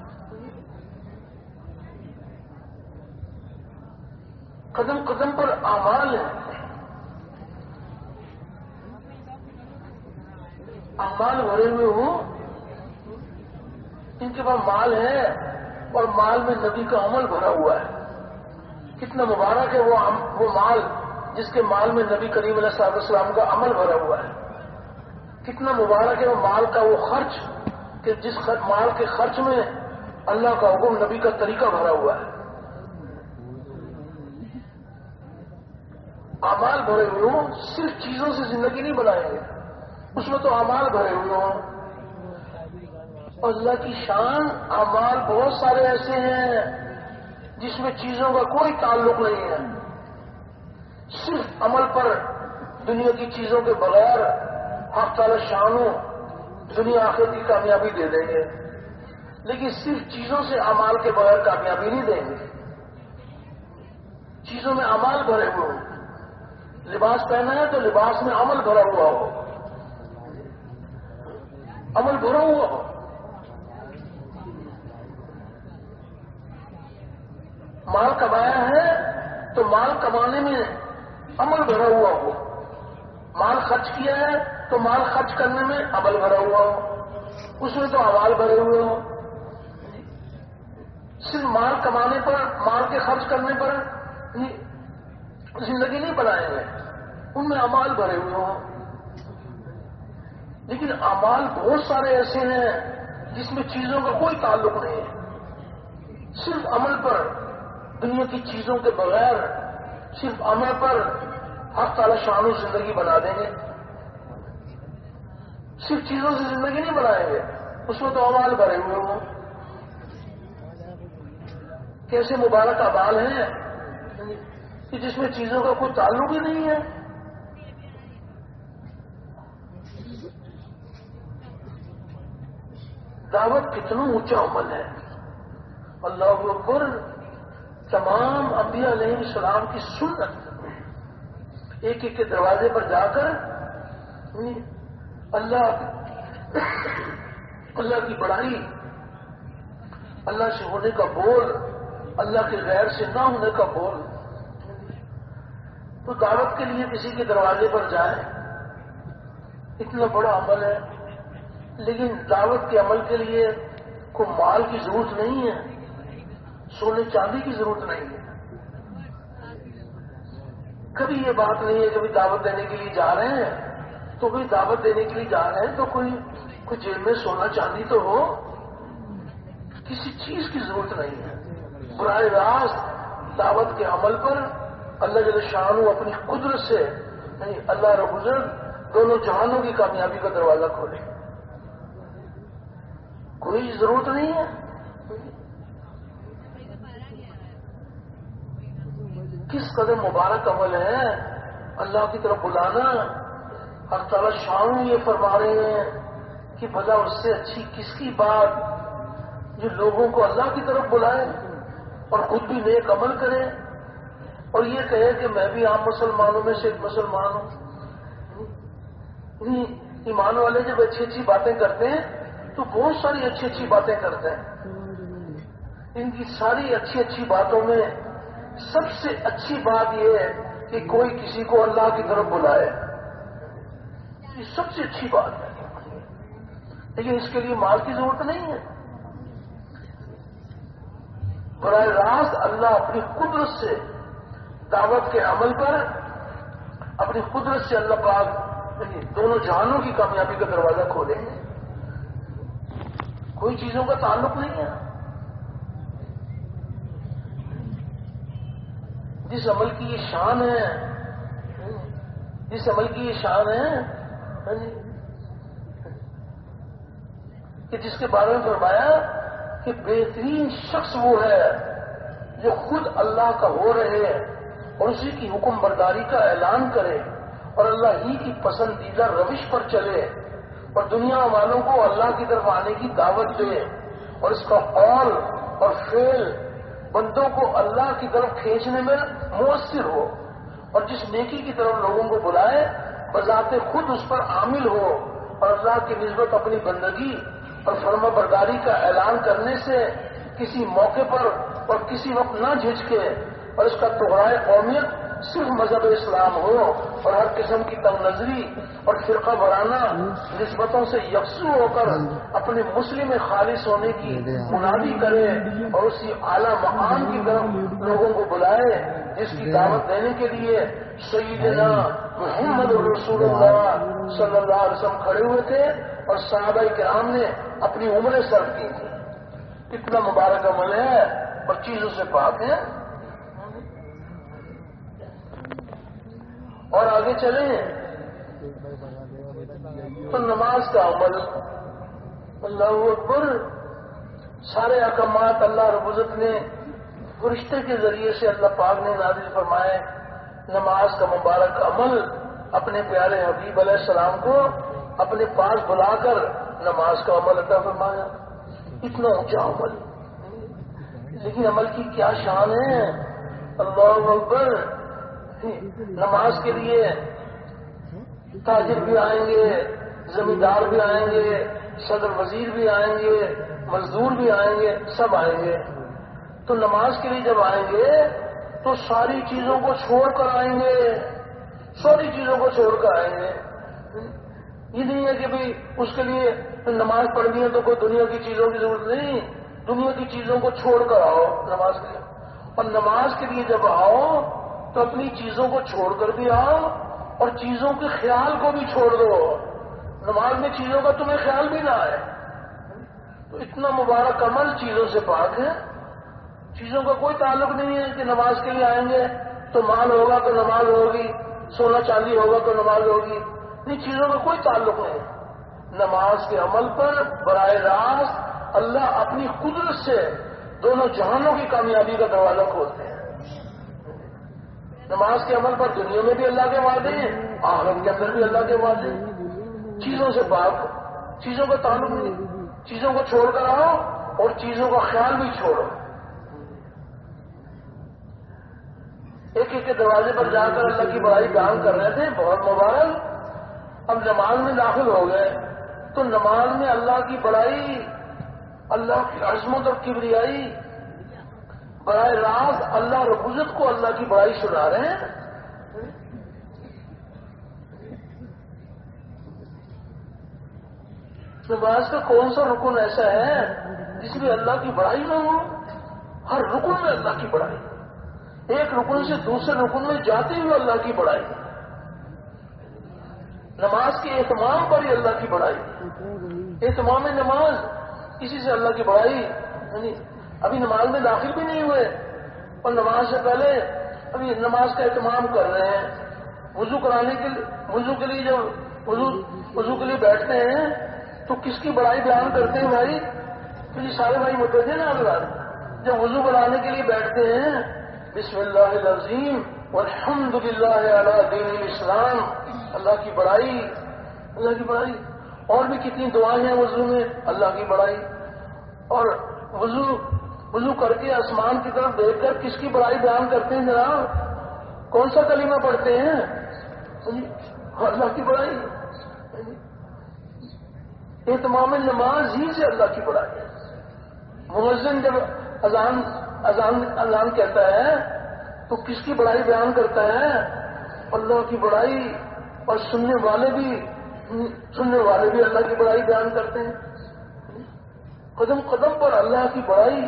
قدم قدم پر اعمال ہیں. اعمال بھرے ہوئے ہوں، ان کے پاس مال ہے اور مال میں نبی کا عمل بھرا ہوا ہے. کتنا مبارک ہے وہ وہ مال جس کے مال میں نبی کریم علیہ الصلوۃ والسلام کا عمل بھرا ہوا ہے. کتنا مبارک ہے وہ مال کا وہ خرچ کہ جس مال کے خرچ میں اللہ کا حکم نبی کا طریقہ بھرا ہوا ہے. اعمال بھرے ہوئے ہوں، صرف چیزوں سے زندگی نہیں بنائیں گے، اس میں تو اعمال بھرے ہوئے ہوں. اللہ کی شان اعمال بہت سارے ایسے ہیں جس میں چیزوں کا کوئی تعلق نہیں ہے. صرف عمل پر دنیا کی چیزوں کے بغیر حق تعالی شانوں دنیا آخرت کی کامیابی دے دیں گے، لیکن صرف چیزوں سے اعمال کے بغیر کامیابی نہیں دیں گے. چیزوں میں اعمال بھرے ہوئے ہوں. لباس پہنا ہے تو لباس میں عمل بھرا ہوا ہو، عمل بھرا ہوا ہو. مال کمایا ہے تو مال کمانے میں عمل بھرا ہوا ہو. مال خرچ کیا ہے تو مال خرچ کرنے میں عمل بھرا ہوا ہو، اس میں تو اعمال بھرے ہوئے ہوں. صرف مال کمانے پر مال کے خرچ کرنے پر زندگی نہیں بنائیں گے، ان میں اعمال بھرے ہوئے ہوں. لیکن اعمال بہت سارے ایسے ہیں جس میں چیزوں کا کوئی تعلق نہیں ہے. صرف عمل پر دنیا کی چیزوں کے بغیر صرف عمل پر حق تعالی شان و زندگی بنا دیں گے. صرف چیزوں سے زندگی نہیں بنائیں گے، اس میں تو اعمال بھرے ہوئے ہوں. کیسے مبارک اعمال ہیں کہ جس میں چیزوں کا کوئی تعلق ہی نہیں ہے. دعوت کتنا اونچا عمل ہے. اللہ اکبر. تمام انبیاء علیہ السلام کی سنت ایک ایک کے دروازے پر جا کر اللہ اللہ کی بڑائی، اللہ سے ہونے کا بول، اللہ کے غیر سے نہ ہونے کا بول. تو دعوت کے لیے کسی کے دروازے پر جائیں، اتنا بڑا عمل ہے. لیکن دعوت کے عمل کے لیے کوئی مال کی ضرورت نہیں ہے، سونے چاندی کی ضرورت نہیں ہے. کبھی یہ بات نہیں ہے کبھی دعوت دینے کے لیے جا رہے ہیں تو بھی دعوت دینے کے لیے جا رہے ہیں تو کوئی کوئی جیب میں سونا چاندی تو ہو. کسی چیز کی ضرورت نہیں ہے. براہ راست دعوت کے عمل پر اللہ جل شانہ اپنی قدرت سے نہیں اللہ رب العزت دونوں جہانوں کی کامیابی کا دروازہ کھولے. کوئی ضرورت نہیں ہے. کس قدر مبارک عمل ہے اللہ کی طرف بلانا. حق تعالی شان یہ فرما رہے ہیں کہ بھلا اس سے اچھی کس کی بات جو لوگوں کو اللہ کی طرف بلائے اور خود بھی نیک عمل کرے اور یہ کہے کہ میں بھی عام مسلمانوں میں سے ایک مسلمان ہوں. ایمان والے جب اچھی اچھی باتیں کرتے ہیں تو بہت ساری اچھی اچھی باتیں کرتے ہیں. ان کی ساری اچھی اچھی باتوں میں سب سے اچھی بات یہ ہے کہ کوئی کسی کو اللہ کی طرف بلائے. یہ سب سے اچھی بات ہے. لیکن اس کے لیے مال کی ضرورت نہیں ہے. براہ راست اللہ اپنی قدرت سے دعوت کے عمل پر اپنی قدرت سے اللہ پاک دونوں جہانوں کی کامیابی کا دروازہ کھولیں گے. کوئی چیزوں کا تعلق نہیں ہے. جس عمل کی یہ شان ہے جس عمل کی یہ شان ہے کہ جس کے بارے میں فرمایا کہ بہترین شخص وہ ہے جو خود اللہ کا ہو رہے اور اسی کی حکم برداری کا اعلان کرے اور اللہ ہی کی پسندیدہ روش پر چلے اور دنیا والوں کو اللہ کی طرف آنے کی دعوت دے اور اس کا قول اور فعل بندوں کو اللہ کی طرف کھینچنے میں مؤثر ہو، اور جس نیکی کی طرف لوگوں کو بلائے بذات خود اس پر عامل ہو، اور اللہ کی نسبت اپنی بندگی اور فرما برداری کا اعلان کرنے سے کسی موقع پر اور کسی وقت نہ جھجکے، اور اس کا طغرائے قومیت صرف مذہب اسلام ہو، اور ہر قسم کی تنگ نظری اور فرقہ وارانہ نسبتوں سے یکسو ہو کر اپنے مسلم خالص ہونے کی منادی کرے، اور اسی اعلیٰ مقام کی طرف لوگوں کو بلائے جس کی دعوت دینے کے لیے سیدنا محمد رسول اللہ صلی اللہ علیہ وسلم کھڑے ہوئے تھے اور صحابہ کرام نے اپنی عمریں صرف کی تھی۔ کتنا مبارک عمل ہے اور چیزوں سے پاک ہے۔ اور آگے چلیں تو نماز کا عمل، اللہ اکبر، سارے احکامات اللہ رب العزت نے فرشتے کے ذریعے سے اللہ پاک نے نازل فرمائے۔ نماز کا مبارک عمل اپنے پیارے حبیب علیہ السلام کو اپنے پاس بلا کر نماز کا عمل عطا فرمایا۔ اتنا اونچا عمل، لیکن عمل کی کیا شان ہے، اللہ اکبر۔ نماز کے لیے تاجر بھی آئیں گے، زمیندار بھی آئیں گے، صدر وزیر بھی آئیں گے، مزدور بھی آئیں گے، سب آئیں گے۔ تو نماز کے لیے جب آئیں گے تو ساری چیزوں کو چھوڑ کر آئیں گے، ساری چیزوں کو چھوڑ کر آئیں گے۔ یہ نہیں ہے کہ بھئی اس کے لیے نماز پڑھنی ہے تو کوئی دنیا کی چیزوں کی ضرورت نہیں، دنیا کی چیزوں کو چھوڑ کر آؤ نماز کے لیے۔ اور نماز کے لیے جب آؤ تو اپنی چیزوں کو چھوڑ کر بھی آؤ اور چیزوں کے خیال کو بھی چھوڑ دو، نماز میں چیزوں کا تمہیں خیال بھی نہ آئے۔ تو اتنا مبارک عمل چیزوں سے پاک ہے، چیزوں کا کوئی تعلق نہیں ہے کہ نماز کے لیے آئیں گے تو مال ہوگا تو نماز ہوگی، سونا چاندی ہوگا تو نماز ہوگی، نہیں، چیزوں کا کوئی تعلق نہیں۔ نماز کے عمل پر براہ راست اللہ اپنی قدرت سے دونوں جہانوں کی کامیابی کا دروازہ کھولتے ہیں۔ نماز کے عمل پر دنیا میں بھی اللہ کے وعدے ہیں، آخرت کے اندر بھی اللہ کے وعدے ہیں۔ چیزوں سے پاک، چیزوں کا تعلق نہیں، چیزوں کو چھوڑ کر آؤ اور چیزوں کا خیال بھی چھوڑو۔ ایک ایک کے دروازے پر جا کر اللہ کی بڑائی بیان کر رہے تھے، بہت مبارک۔ اب نماز میں داخل ہو گئے تو نماز میں اللہ کی بڑائی، اللہ کی عظمت اور کبریائی، براہ راست اللہ رب العزت کو اللہ کی بڑائی سنا رہے ہیں۔ نماز کا کون سا رکن ایسا ہے جس میں اللہ کی بڑائی نہ ہو؟ ہر رکن میں اللہ کی بڑائی، ایک رکن سے دوسرے رکن میں جاتے ہوئے اللہ کی بڑائی، نماز کے اہتمام پر ہی اللہ کی بڑائی، اہتمام نماز اسی سے اللہ کی بڑائی۔ یعنی ابھی نماز میں داخل بھی نہیں ہوئے اور نماز سے پہلے ابھی نماز کا اہتمام کر رہے ہیں۔ وضو کرانے کے لیے، وضو کے لیے جب وضو وضو کے لیے بیٹھتے ہیں تو کس کی بڑائی بیان کرتے ہیں بھائی؟ تو یہ سارے بھائی متوجہ نا حضرات، جب وضو بنانے کے لیے بیٹھتے ہیں بسم اللہ العظیم والحمد للہ علی دین الاسلام، اللہ کی بڑائی، اللہ کی بڑائی۔ اور بھی کتنی دعائیں ہیں وضو میں، اللہ کی بڑائی۔ اور وضو وضو کر کے آسمان کی طرف دیکھ کر کس کی بڑائی بیان کرتے ہیں جناب؟ کون سا کلمہ پڑھتے ہیں؟ اللہ کی بڑائی۔ اہتمام نماز ہی سے اللہ کی بڑائی ہے۔ مؤذن جب اذان اذان اذان کہتا ہے تو کس کی بڑائی بیان کرتا ہے؟ اللہ کی بڑائی۔ اور سننے والے بھی سننے والے بھی اللہ کی بڑائی بیان کرتے ہیں۔ قدم قدم پر اللہ کی بڑائی۔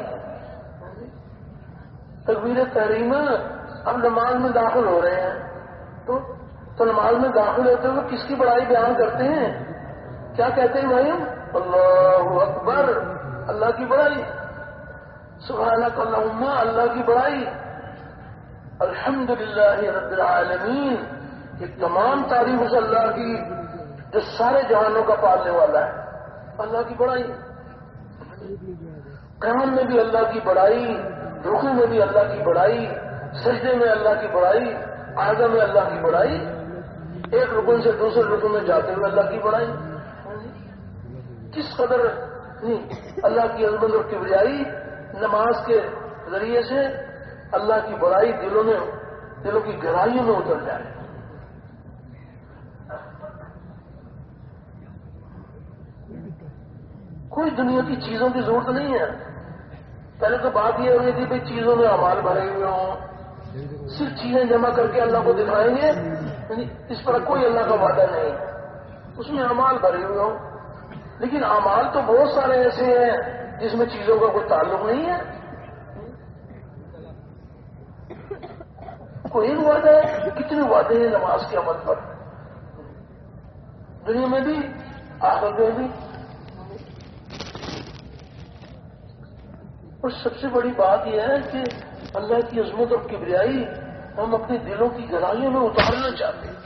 تکبیر تحریمہ، اب نماز میں داخل ہو رہے ہیں تو تو نماز میں داخل ہوتے ہوئے کس کی بڑائی بیان کرتے ہیں؟ کیا کہتے ہیں بھائی؟ اللہ اکبر، اللہ کی بڑائی۔ سبحانک اللہم، اللہ کی بڑائی۔ الحمدللہ رب العالمین، یہ تمام تعریف اس اللہ کی جو سارے جہانوں کا پالنے والا ہے، اللہ کی بڑائی۔ قیام میں بھی اللہ کی بڑائی، رکوع میں بھی اللہ کی بڑائی، سجدے میں اللہ کی بڑائی، آزم میں اللہ کی بڑائی، ایک رکن سے دوسرے رکن میں جاتے ہوئے اللہ کی بڑائی۔ کس قدر اللہ کی عظمت اور کبریائی نماز کے ذریعے سے اللہ کی بڑائی دلوں میں دلوں کی گہرائیوں میں اتر جائے. کوئی دنیا کی چیزوں کی ضرورت نہیں ہے. پہلے تو بات یہ ہو رہی تھی بھائی چیزوں میں اعمال بھرے ہوئے ہوں, صرف چیزیں جمع کر کے اللہ کو دکھائیں گے, اس پر کوئی اللہ کا وعدہ نہیں, اس میں اعمال بھرے ہوئے ہوں. لیکن اعمال تو بہت سارے ایسے ہیں جس میں چیزوں کا کوئی تعلق نہیں ہے. کوئی ایک وعدہ ہے, کتنے وعدے ہیں نماز کے عمل پر, دنیا میں بھی آخرت میں بھی. اور سب سے بڑی بات یہ ہے کہ اللہ کی عظمت اور کبریائی ہم اپنے دلوں کی گہرائیوں میں اتارنا چاہتے ہیں.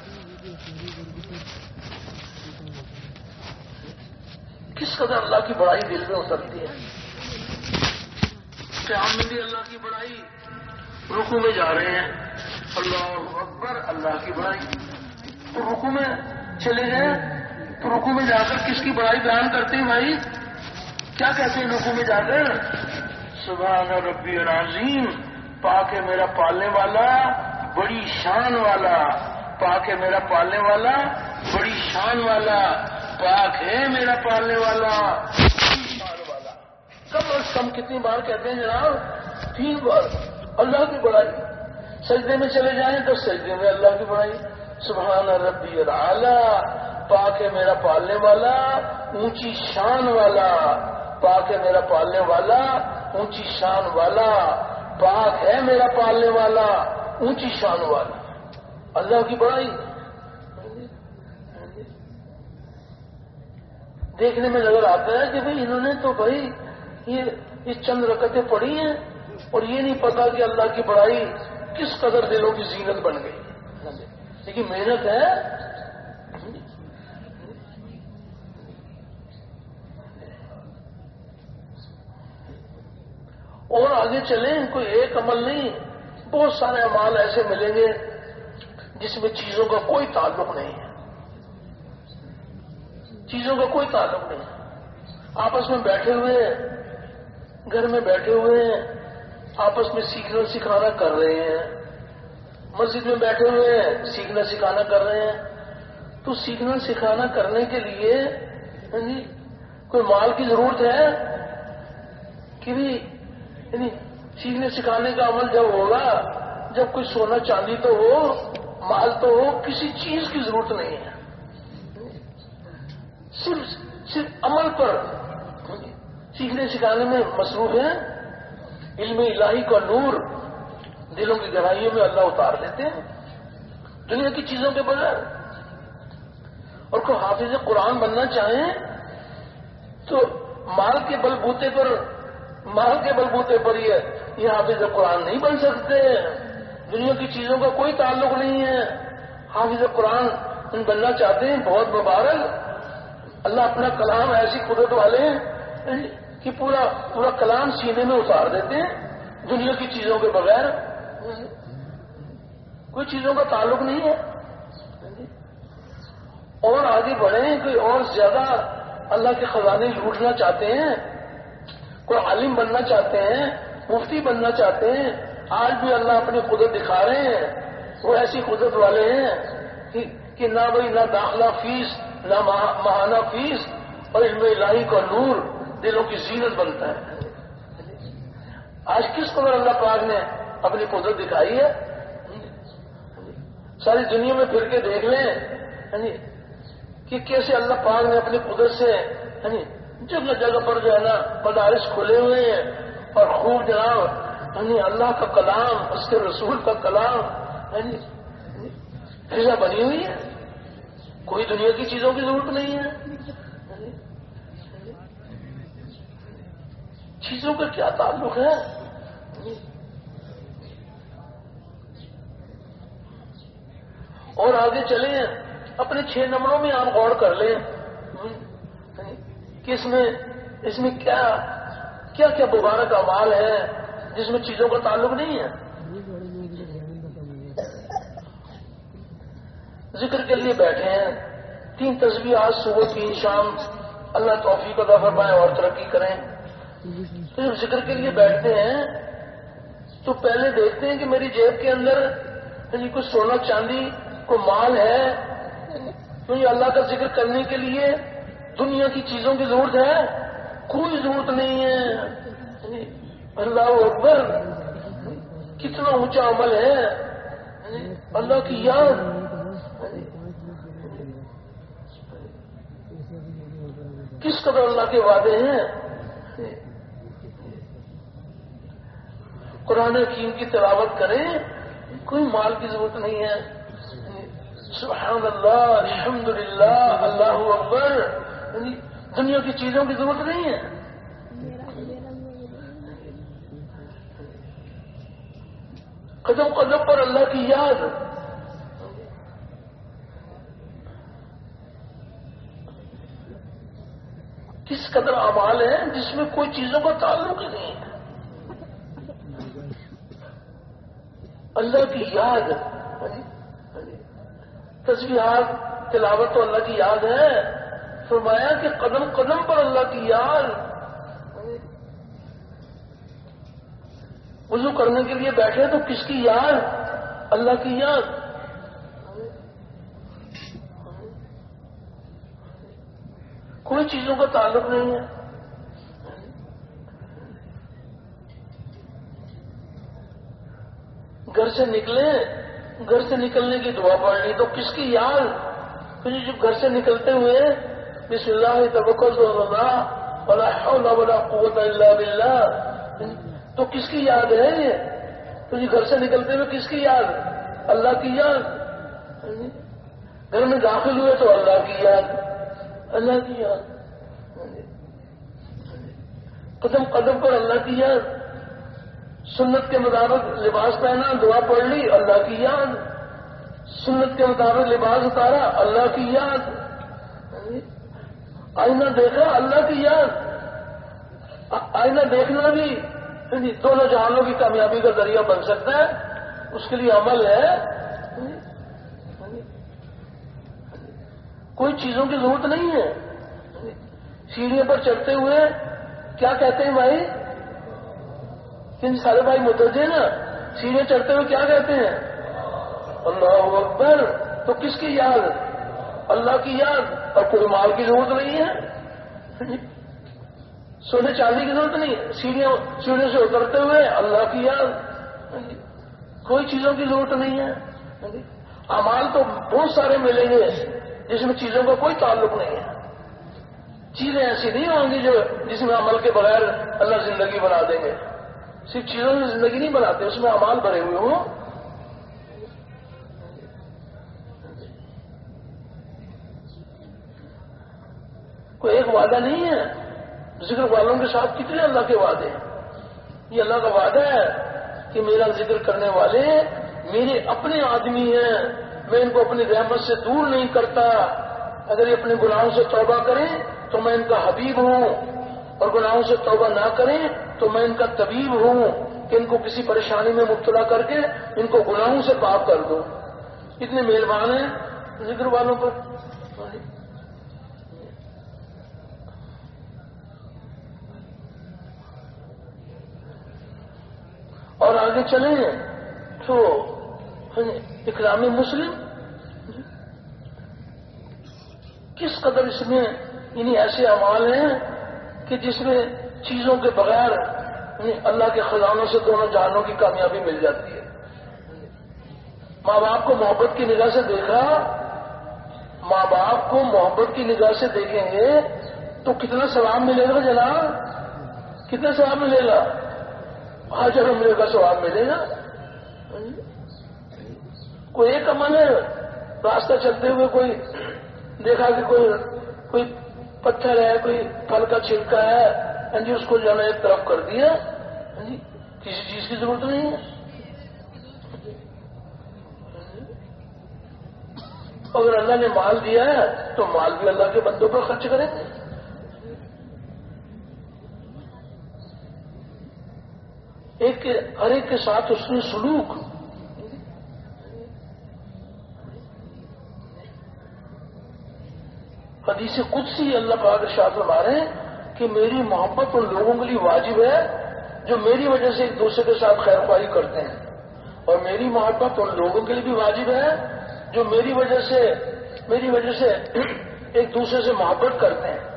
کس قدر اللہ کی بڑائی دل میں اترتی ہے. قیام میں بھی اللہ کی بڑائی, رکوع میں جا رہے ہیں اللہ اکبر اللہ کی بڑائی, تو رکوع میں چلے گئے تو رکوع میں جا کر کس کی بڑائی بیان کرتے ہیں بھائی؟ کیا کہتے ہیں رکوع میں جا کر؟ سبحان ربی العظیم, پاک ہے میرا پالنے والا بڑی شان والا, پاک ہے میرا پالنے والا بڑی شان والا, پاک ہے میرا پالنے والا شان والا. کم از کم کتنی بار کہتے ہیں جناب؟ تین بار اللہ کی بڑائی. سجدے میں چلے جائیں تو سجدے میں اللہ کی بڑائی, سبحان ربی العالی, پاک ہے میرا پالنے والا اونچی شان والا, پاک ہے میرا پالنے والا اونچی شان والا, پاک ہے میرا پالنے والا اونچی شان والا. اللہ کی بڑائی دیکھنے میں نظر آتا ہے کہ بھئی انہوں نے تو بھائی یہ یہ چند رکعتیں پڑھی ہیں اور یہ نہیں پتا کہ اللہ کی بڑائی کس قدر دلوں کی زینت بن گئی. لیکن محنت ہے. اور آگے چلیں, کوئی ایک عمل نہیں, بہت سارے اعمال ایسے ملیں گے جس میں چیزوں کا کوئی تعلق نہیں ہے. چیزوں کا کوئی تعلق نہیں ہے. آپس میں بیٹھے ہوئے ہیں, گھر میں بیٹھے ہوئے ہیں, آپس میں سیکھنا سکھانا کر رہے ہیں. مسجد میں بیٹھے ہوئے ہیں, سیکھنا سکھانا کر رہے ہیں. تو سیکھنا سکھانا کرنے کے لیے یعنی کوئی مال کی ضرورت ہے کہ بھی یعنی سیکھنے سکھانے کا عمل جب ہوگا جب کوئی سونا چاندی تو ہو, مال تو ہو, کسی چیز کی ضرورت نہیں ہے. صرف صرف عمل پر سیکھنے سکھانے میں مصروف ہیں. علم الہی کا نور دلوں کی گہرائیوں میں اللہ اتار دیتے ہیں دنیا کی چیزوں کے بغیر. اور کوئی حافظ قرآن بننا چاہیں تو مال کے بل بوتے پر مال کے بل بوتے پر یہ یہ حافظ قرآن نہیں بن سکتے. دنیا کی چیزوں کا کوئی تعلق نہیں ہے. حافظ قرآن بننا چاہتے ہیں, بہت مبارک. اللہ اپنا کلام ایسی قدرت والے ہیں کہ پورا پورا کلام سینے میں اتار دیتے ہیں دنیا کی چیزوں کے بغیر. کوئی چیزوں کا تعلق نہیں ہے. اور آگے بڑھیں, کوئی اور زیادہ اللہ کے خزانے لوٹنا چاہتے ہیں, کوئی عالم بننا چاہتے ہیں, مفتی بننا چاہتے ہیں. آج بھی اللہ اپنی قدرت دکھا رہے ہیں. وہ ایسی قدرت والے ہیں کہ, کہ نہ بھائی نہ داخلہ فیس نہ ماہانہ فیس, اور علم الہی کا نور دلوں کی زینت بنتا ہے. آج کس قدر اللہ پاک نے اپنی قدرت دکھائی ہے. ساری دنیا میں پھر کے دیکھ لیں کہ کیسے اللہ پاک نے اپنی قدرت سے جگہ جگہ پر جو ہے نا مدارس کھلے ہوئے ہیں, اور خوب جناب اللہ کا کلام, اس کے رسول کا کلام فضا بنی ہوئی ہے. کوئی دنیا کی چیزوں کی ضرورت نہیں ہے. چیزوں کا کیا تعلق ہے؟ اور آگے چلیں, اپنے چھ نمبروں میں آپ غور کر لیں کہ اس میں اس میں کیا کیا کیا مبارک اعمال ہے جس میں چیزوں کا تعلق نہیں ہے. ذکر کے لیے بیٹھے ہیں, تین تسبیحات صبح تین شام اللہ توفیق عطا فرمائے اور ترقی کریں. تو جب ذکر کے لیے بیٹھتے ہیں تو پہلے دیکھتے ہیں کہ میری جیب کے اندر یعنی کوئی سونا چاندی کوئی مال ہے. کیونکہ اللہ کا ذکر کرنے کے لیے دنیا کی چیزوں کی ضرورت ہے؟ کوئی ضرورت نہیں ہے. اللہ اکبر کتنا اونچا عمل ہے اللہ کی یاد. کس قدر اللہ کے وعدے ہیں. قرآن حکیم کی تلاوت کریں کوئی مال کی ضرورت نہیں ہے. سبحان اللہ الحمدللہ اللہ اکبر دنیا کی چیزوں کی ضرورت نہیں ہے. قدم قدم پر اللہ کی یاد. کس قدر اعمال ہیں جس میں کوئی چیزوں کا تعلق ہی نہیں ہے. اللہ کی یاد تسبیحات تلاوت تو اللہ کی یاد ہے. فرمایا کہ قدم قدم پر اللہ کی یاد. وضو کرنے کے لیے بیٹھے تو کس کی یاد؟ اللہ کی یاد. کوئی چیزوں کا تعلق نہیں ہے. گھر سے نکلے گھر سے نکلنے کی دعا پڑھ لی تو کس کی یاد؟ کیونکہ جب گھر سے نکلتے ہوئے بسم اللہ توکلت علی اللہ ولا حول ولا قوت الا باللہ تو کس کی یاد ہے یہ؟ تو گھر سے نکلتے ہوئے کس کی یاد؟ اللہ کی یاد. گھر میں داخل ہوئے تو اللہ کی یاد اللہ کی یاد. قدم قدم پر اللہ کی یاد. سنت کے مطابق لباس پہنا دعا پڑھ لی اللہ کی یاد. سنت کے مطابق لباس اتارا اللہ کی یاد. آئینہ دیکھا اللہ کی یاد. آئینہ دیکھنا بھی دونوں جہانوں کی کامیابی کا ذریعہ بن سکتا ہے. اس کے لیے عمل ہے. کوئی چیزوں کی ضرورت نہیں ہے. سیڑھیوں پر چڑھتے ہوئے کیا کہتے ہیں بھائی؟ کن سارے بھائی متوجہ نا. سیڑھیاں چڑھتے ہوئے کیا کہتے ہیں؟ اللہ اکبر. تو کس کی یاد؟ اللہ کی یاد. اور کوئی مال کی ضرورت نہیں ہے. سونے چاندی کی ضرورت نہیں. سیڑھیاں سیڑھیوں سے اترتے ہوئے اللہ کی یاد. کوئی چیزوں کی ضرورت نہیں ہے. اعمال تو بہت سارے ملیں گے جس میں چیزوں کا کوئی تعلق نہیں ہے. چیزیں ایسی نہیں ہوں گی جو جس میں عمل کے بغیر اللہ زندگی بنا دیں گے. صرف چیزوں میں زندگی نہیں بناتے اس میں اعمال بھرے ہوئے ہوں. کوئی ایک وعدہ نہیں ہے. ذکر والوں کے ساتھ کتنے اللہ کے وعدے ہیں. یہ اللہ کا وعدہ ہے کہ میرا ذکر کرنے والے میرے اپنے آدمی ہیں. میں ان کو اپنی رحمت سے دور نہیں کرتا. اگر یہ اپنے گناہوں سے توبہ کریں تو میں ان کا حبیب ہوں اور گناہوں سے توبہ نہ کریں تو میں ان کا طبیب ہوں کہ ان کو کسی پریشانی میں مبتلا کر کے ان کو گناہوں سے پاک کر دو. اتنے مہربان ہیں ذکر والوں پر. اور آگے چلیں تو اکرام مسلم کس قدر اس میں یعنی ایسے اعمال ہیں کہ جس میں چیزوں کے بغیر اللہ کے خزانوں سے دونوں جہانوں کی کامیابی مل جاتی ہے. ماں باپ کو محبت کی نگاہ سے دیکھا ماں باپ کو محبت کی نگاہ سے دیکھیں گے تو کتنا ثواب ملے گا جناب. کتنا ثواب ملے گا؟ حاضر عمرے کا ثواب ملے گا. کوئی ایک عمل ہے راستہ چلتے ہوئے کوئی دیکھا کہ کوئی کوئی پتھر ہے کوئی پھل کا چھلکا ہے جی اس کو جو ہے ایک طرف کر دیا. جی کسی چیز کی ضرورت نہیں ہے. اگر اللہ نے مال دیا ہے تو مال بھی اللہ کے بندوں پر خرچ کریں گے. ایک ہر ایک کے ساتھ اس میں سلوک حدیث قدسی اللہ پاک ارشاد فرما رہے ہیں کہ میری محبت ان لوگوں کے لیے واجب ہے جو میری وجہ سے ایک دوسرے کے ساتھ خیر خواہی کرتے ہیں، اور میری محبت ان لوگوں کے لیے بھی واجب ہے جو میری وجہ سے میری وجہ سے ایک دوسرے سے محبت کرتے ہیں،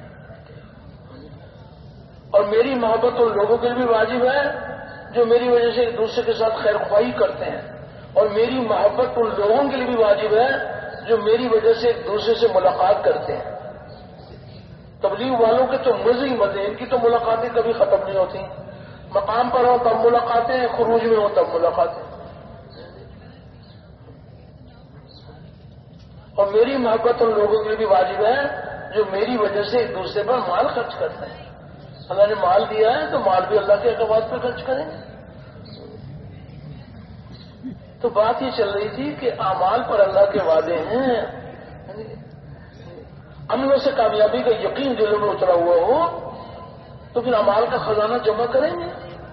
اور میری محبت ان لوگوں کے لیے بھی واجب ہے جو میری وجہ سے ایک دوسرے کے ساتھ خیر خواہی کرتے ہیں، اور میری محبت ان لوگوں کے لیے بھی واجب ہے جو میری وجہ سے ایک دوسرے سے ملاقات کرتے ہیں۔ تبلیغ والوں کے تو مزے ہی مزے، ان کی تو ملاقاتیں کبھی ختم نہیں ہوتی، مقام پر ہو تب ملاقاتیں، خروج میں ہو تب ملاقاتیں۔ اور میری محبت ان لوگوں کے لیے بھی واجب ہے جو میری وجہ سے ایک دوسرے پر مال خرچ کرتے ہیں۔ اللہ نے مال دیا ہے تو مال بھی اللہ کے اعتبار پہ خرچ کریں گے۔ تو بات یہ چل رہی تھی کہ اعمال پر اللہ کے وعدے ہیں، عملوں سے کامیابی کا یقین دلوں میں اترا ہوا ہو تو پھر اعمال کا خزانہ جمع کریں گے۔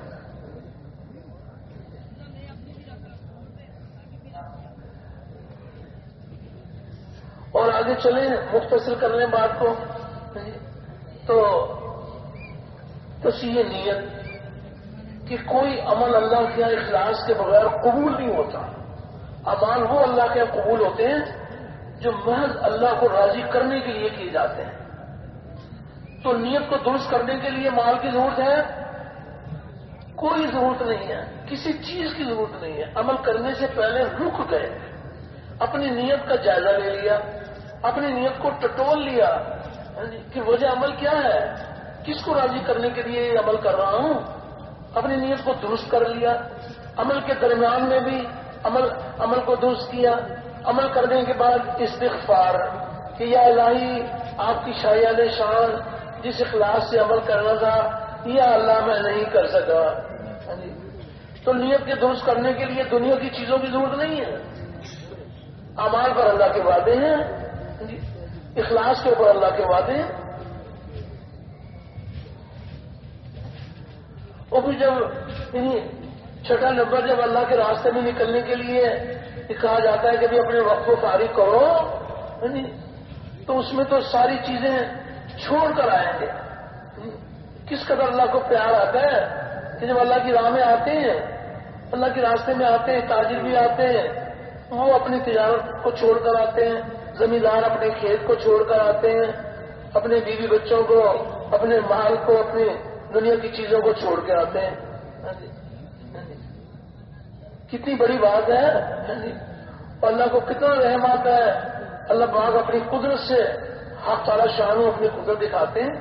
اور آگے چلیں، مختصر کر لیں بات کو، تو تصحیح نیت کہ کوئی عمل اللہ کے یہاں اخلاص کے بغیر قبول نہیں ہوتا۔ اعمال وہ اللہ کے یہاں قبول ہوتے ہیں جو محض اللہ کو راضی کرنے کے لیے کیے جاتے ہیں۔ تو نیت کو درست کرنے کے لیے مال کی ضرورت ہے؟ کوئی ضرورت نہیں ہے، کسی چیز کی ضرورت نہیں ہے۔ عمل کرنے سے پہلے رک گئے، اپنی نیت کا جائزہ لے لیا، اپنی نیت کو ٹٹول لیا کہ وجہ عمل کیا ہے، کس کو راضی کرنے کے لیے یہ عمل کر رہا ہوں، اپنی نیت کو درست کر لیا۔ عمل کے درمیان میں بھی عمل عمل کو درست کیا۔ عمل کرنے کے بعد استغفار کہ یا الہی آپ کی شایان شان جس اخلاص سے عمل کرنا تھا یا اللہ میں نہیں کر سکا۔ تو نیت کے درست کرنے کے لیے دنیا کی چیزوں کی ضرورت نہیں ہے، اعمال پر اللہ کے وعدے ہیں، اخلاص کے اوپر اللہ کے وعدے ہیں۔ اور پھر جب چھٹا نمبر جب اللہ کے راستے میں نکلنے کے لیے کہا جاتا ہے کہ بھی اپنے وقت کو فارغ کرو، تو اس میں تو ساری چیزیں چھوڑ کر آئیں گے۔ کس قدر اللہ کو پیار آتا ہے کہ جب اللہ کی راہ میں آتے ہیں، اللہ کے راستے میں آتے ہیں، تاجر بھی آتے ہیں، وہ اپنی تجارت کو چھوڑ کر آتے ہیں، زمیندار اپنے کھیت کو چھوڑ کر آتے ہیں، اپنے بیوی بچوں کو، اپنے مال کو، اپنی دنیا کی چیزوں کو چھوڑ کے آتے ہیں۔ کتنی بڑی بات ہے، اور اللہ کو کتنا رحم آتا ہے۔ اللہ پاک اپنی قدرت سے حق تعالی شان اپنی قدرت دکھاتے ہیں،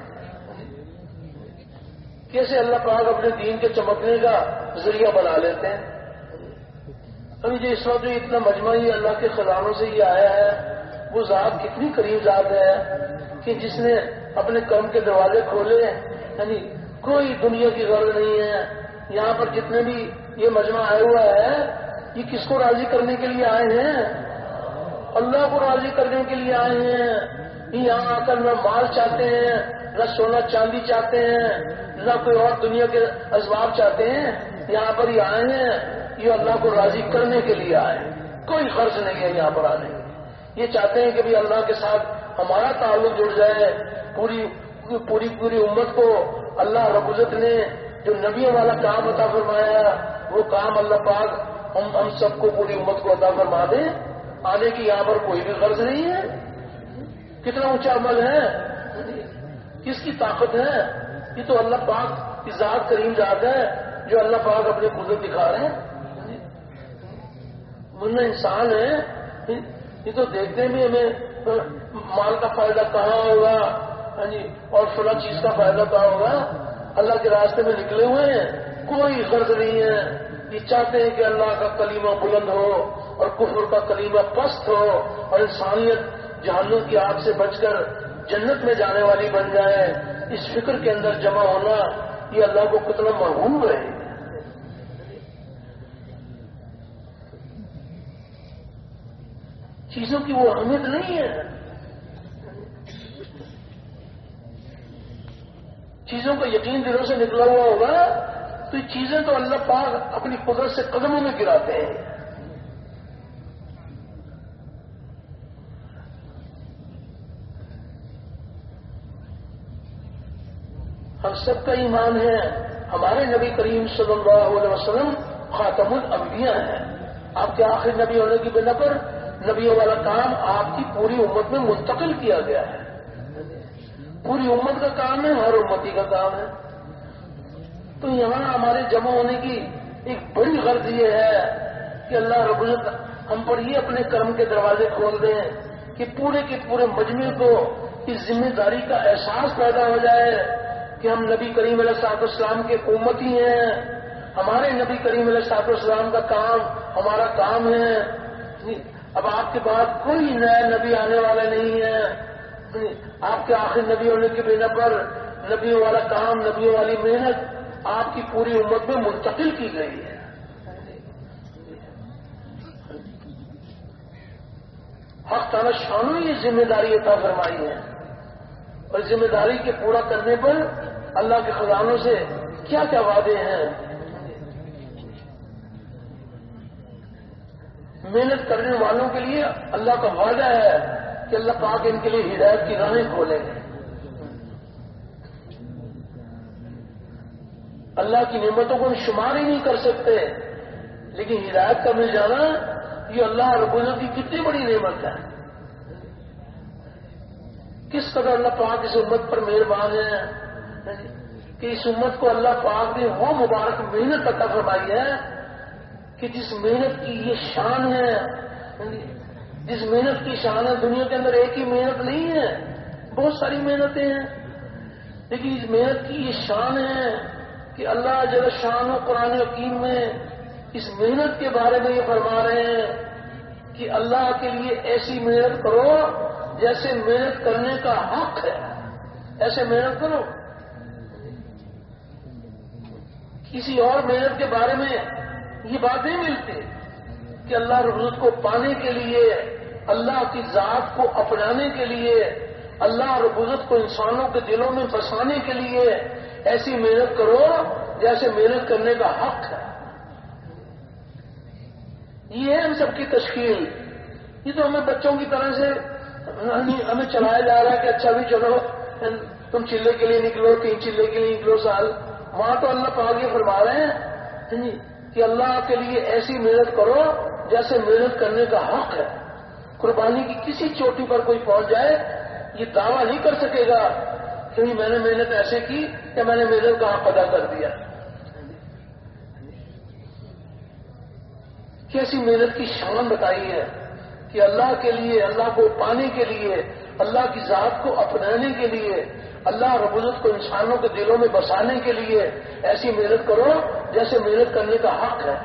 کیسے اللہ پاک اپنے دین کے چمکنے کا ذریعہ بنا لیتے ہیں۔ ابھی جو اس وقت جو اتنا مجمع ہی اللہ کے خزانوں سے یہ آیا ہے، وہ ذات کتنی قریب ذات ہے کہ جس نے اپنے کرم کے دروازے کھولے، یعنی کوئی دنیا کی غرض نہیں ہے۔ یہاں پر جتنے بھی یہ مجمع آیا ہوا ہے، یہ کس کو راضی کرنے کے لیے آئے ہیں؟ اللہ کو راضی کرنے کے لیے آئے ہیں۔ یہاں آ کر نہ مال چاہتے ہیں، نہ سونا چاندی چاہتے ہیں، نہ کوئی اور دنیا کے اسباب چاہتے ہیں۔ یہاں پر یہ آئے ہیں، یہ اللہ کو راضی کرنے کے لیے آئے ہیں، کوئی خرچ نہیں ہے یہاں پر آنے میں۔ یہ چاہتے ہیں کہ بھی اللہ کے ساتھ ہمارا تعلق جڑ جائے۔ پوری پوری پوری امت کو اللہ رب العزت نے جو نبیوں والا کام عطا فرمایا، وہ کام اللہ پاک ہم ہم سب کو، پوری امت کو عطا فرما دے۔ آنے کی یہاں پر کوئی بھی غرض نہیں ہے۔ کتنا اونچا عمل ہے، کس کی طاقت ہے؟ یہ تو اللہ پاک کی ذات کریم ذات ہے جو اللہ پاک اپنی قدرت دکھا رہے ہیں۔ ورنہ انسان ہے، یہ تو دیکھنے میں ہمیں مال کا فائدہ کہاں ہوگا، ہاں جی، اور فلاں چیز کا فائدہ کہاں ہوگا۔ اللہ کے راستے میں نکلے ہوئے ہیں، کوئی غرض نہیں ہے۔ یہ چاہتے ہیں کہ اللہ کا کلمہ بلند ہو اور کفر کا کلمہ پست ہو، اور انسانیت جہنم کی آگ سے بچ کر جنت میں جانے والی بن جائے۔ اس فکر کے اندر جمع ہونا یہ اللہ کو کتنا مرحوم ہے۔ چیزوں کی وہ اہمیت نہیں ہے، چیزوں کا یقین دلوں سے نکلا ہوا ہوگا تو یہ چیزیں تو اللہ پاک اپنی قدرت سے قدموں میں گراتے ہیں۔ ہم سب کا ایمان ہے ہمارے نبی کریم صلی اللہ علیہ وسلم خاتم الانبیاء ہیں. آپ کے آخری نبی ہونے کی بنا پر نبیوں والا کام آپ کی پوری امت میں منتقل کیا گیا ہے. پوری امت کا کام ہے، ہر امتی کا کام ہے. تو یہاں ہمارے جمع ہونے کی ایک بڑی غرض یہ ہے کہ اللہ رب العزت ہم پر یہ اپنے کرم کے دروازے کھول دیں کہ پورے کے پورے مجمع کو اس ذمہ داری کا احساس پیدا ہو جائے کہ ہم نبی کریم علیہ الصلوۃ والسلام کے امتی ہیں. ہمارے نبی کریم علیہ الصلوۃ والسلام کا کام ہمارا کام ہے. اب آپ کے بعد کوئی نیا نبی آنے والا نہیں ہے. آپ کے آخر نبی ہونے کی بنا پر نبیوں والا کام، نبیوں والی محنت آپ کی پوری امت میں منتقل کی گئی ہے. حق تعالی شانوں یہ ذمہ داری عطا فرمائی ہے، اور ذمہ داری کے پورا کرنے پر اللہ کے خزانوں سے کیا کیا وعدے ہیں. محنت کرنے والوں کے لیے اللہ کا وعدہ ہے کہ اللہ پاک ان کے لیے ہدایت کی راہیں کھولیں گے. اللہ کی نعمتوں کو ہم شمار ہی نہیں کر سکتے، لیکن ہدایت کا مل جانا یہ اللہ رب العزت کی کتنی بڑی نعمت ہے. کس قدر اللہ پاک اس امت پر مہربان ہے کہ اس امت کو اللہ پاک نے وہ مبارک محنت عطا فرمائی ہے کہ جس محنت کی یہ شان ہے، جس محنت کی شان ہے. دنیا کے اندر ایک ہی محنت نہیں ہے، بہت ساری محنتیں ہیں، لیکن اس محنت کی یہ شان ہے کہ اللہ جل شان و قرآن حکیم میں اس محنت کے بارے میں یہ فرما رہے ہیں کہ اللہ کے لیے ایسی محنت کرو جیسے محنت کرنے کا حق ہے، ایسے محنت کرو. کسی اور محنت کے بارے میں یہ بات نہیں ملتی کہ اللہ رب العزت کو پانے کے لیے، اللہ کی ذات کو اپنانے کے لیے، اللہ رب العزت کو انسانوں کے دلوں میں بسانے کے لیے ایسی محنت کرو جیسے محنت کرنے کا حق ہے. یہ ہے ہم سب کی تشکیل. یہ تو ہمیں بچوں کی طرح سے ہمیں چلایا جا رہا ہے کہ اچھا بھی چلو تم چلے کے لیے نکلو، تین چلے کے لیے نکلو سال. وہاں تو اللہ پاک یہ فرما رہے ہیں کہ اللہ کے لیے ایسی محنت کرو جیسے محنت کرنے کا حق ہے. قربانی کی کسی چوٹی پر کوئی پہنچ جائے یہ دعویٰ نہیں کر سکے گا کہ میں نے محنت ایسے کی کہ میں نے محنت کا حق ادا کر دیا. کیسی محنت کی شان بتائی ہے کہ اللہ کے لیے، اللہ کو پانے کے لیے، اللہ کی ذات کو اپنانے کے لیے، اللہ رب العزت کو انسانوں کے دلوں میں بسانے کے لیے ایسی محنت کرو جیسے محنت کرنے کا حق ہے.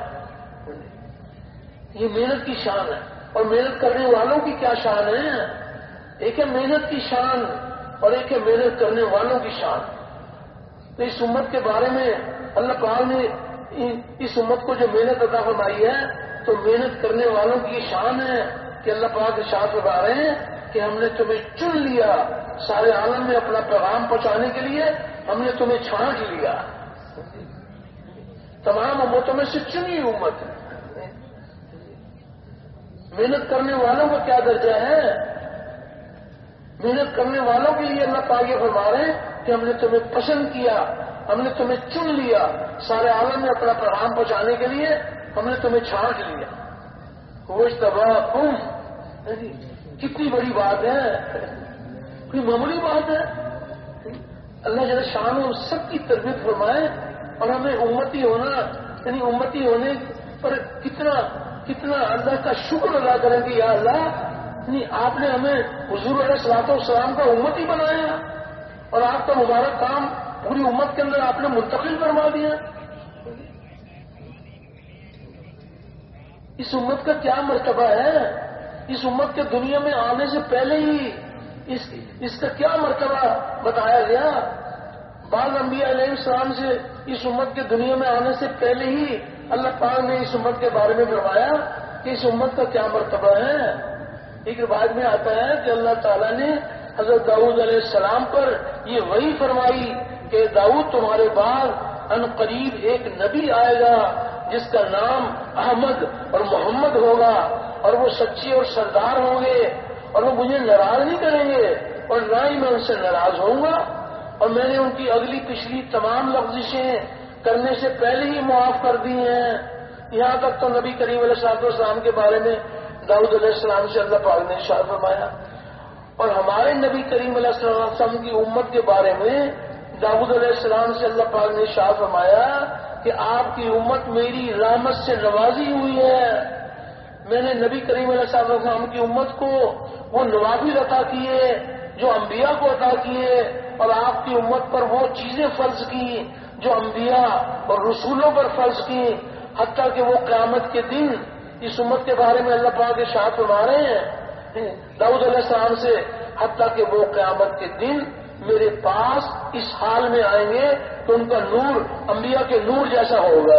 یہ محنت کی شان ہے. اور محنت کرنے والوں کی کیا شان ہے؟ ایک ہے محنت کی شان اور ایک ہے محنت کرنے والوں کی شان. تو اس امت کے بارے میں اللہ پاک نے اس امت کو جو محنت عطا فرمائی ہے تو محنت کرنے والوں کی شان ہے کہ اللہ پاک ارشاد فرما رہے ہیں کہ ہم نے تمہیں چن لیا سارے عالم میں اپنا پیغام پہنچانے کے لیے. ہم نے تمہیں چھانٹ لیا. تمام امتوں میں سے چنی امت ہے. محنت کرنے والوں کا کیا درجہ ہے؟ محنت کرنے والوں کے لیے اللہ پاک یہ فرما رہے ہیں کہ ہم نے تمہیں پسند کیا، ہم نے تمہیں چن لیا سارے عالم میں اپنا پیغام پہنچانے کے لیے. ہم نے تمہیں چھانٹ لیا. وہ اجتباکم، کتنی بڑی بات ہے، کوئی معمولی بات ہے. اللہ جل شانہ سب کی تربیت فرمائے اور ہمیں امتی ہونا، یعنی امتی ہونے پر کتنا کتنا اللہ کا شکر ادا کریں کہ یا اللہ یعنی آپ نے ہمیں حضور علیہ الصلوۃ والسلام کا امتی بنایا اور آپ کا مبارک کام پوری امت کے اندر آپ نے منتقل فرما دیا. اس امت کا کیا مرتبہ ہے؟ اس امت کے دنیا میں آنے سے پہلے ہی اس اس کا کیا مرتبہ بتایا گیا. بعض انبیاء علیہ السلام سے اس امت کے دنیا میں آنے سے پہلے ہی اللہ پاک نے اس امت کے بارے میں فرمایا کہ اس امت کا کیا مرتبہ ہے. ایک روایت میں آتا ہے کہ اللہ تعالیٰ نے حضرت داؤد علیہ السلام پر یہ وحی فرمائی کہ داؤد تمہارے بعد ان قریب ایک نبی آئے گا جس کا نام احمد اور محمد ہوگا اور وہ سچے اور سردار ہوں گے اور وہ مجھے ناراض نہیں کریں گے اور نہ ہی میں ان سے ناراض ہوں گا. اور میں نے ان کی اگلی پچھلی تمام لغزشیں کرنے سے پہلے ہی معاف کر دی ہیں. یہاں تک تو نبی کریم علیہ الصلوۃ والسلام کے بارے میں داؤد علیہ السلام سے اللہ پاک نے ارشاد فرمایا، اور ہمارے نبی کریم علیہ السلام کی امت کے بارے میں داؤد علیہ السلام سے اللہ پاک نے ارشاد فرمایا کہ آپ کی امت میری رحمت سے نوازی ہوئی ہے. میں نے نبی کریم علیہ السلام کی امت کو وہ نوافل عطا کیے جو انبیاء کو عطا کیے، اور آپ کی امت پر وہ چیزیں فرض کی جو انبیاء اور رسولوں پر فرض کی، حتیٰ کہ وہ قیامت کے دن اس امت کے بارے میں اللہ پاک ارشاد فرما رہے ہیں داؤد علیہ السلام سے، حتیٰ کہ وہ قیامت کے دن میرے پاس اس حال میں آئیں گے کہ ان کا نور انبیاء کے نور جیسا ہوگا.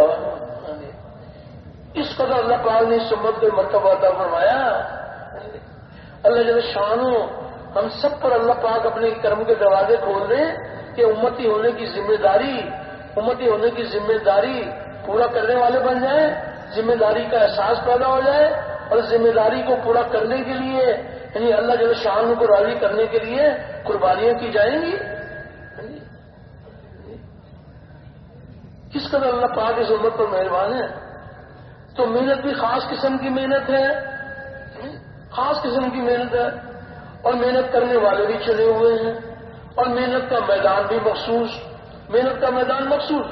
اس قدر اللہ پاک نے اس امت کو مرتبہ عطا فرمایا. اللہ جل شانہ ہم سب پر اللہ پاک اپنے کرم کے دروازے کھول دیں کہ امتی ہونے کی ذمہ داری امتی ہونے کی ذمہ داری پورا کرنے والے بن جائیں، ذمہ داری کا احساس پیدا ہو جائے، اور ذمہ داری کو پورا کرنے کے لیے یعنی اللہ جل شانہ کو راضی کرنے کے لیے قربانیاں کی جائیں گی. کس قدر اللہ پاک اس امت پر مہربان ہے. تو محنت بھی خاص قسم کی محنت ہے، خاص قسم کی محنت ہے، اور محنت کرنے والے بھی چلے ہوئے ہیں، اور محنت کا میدان بھی مخصوص محنت کا میدان مخصوص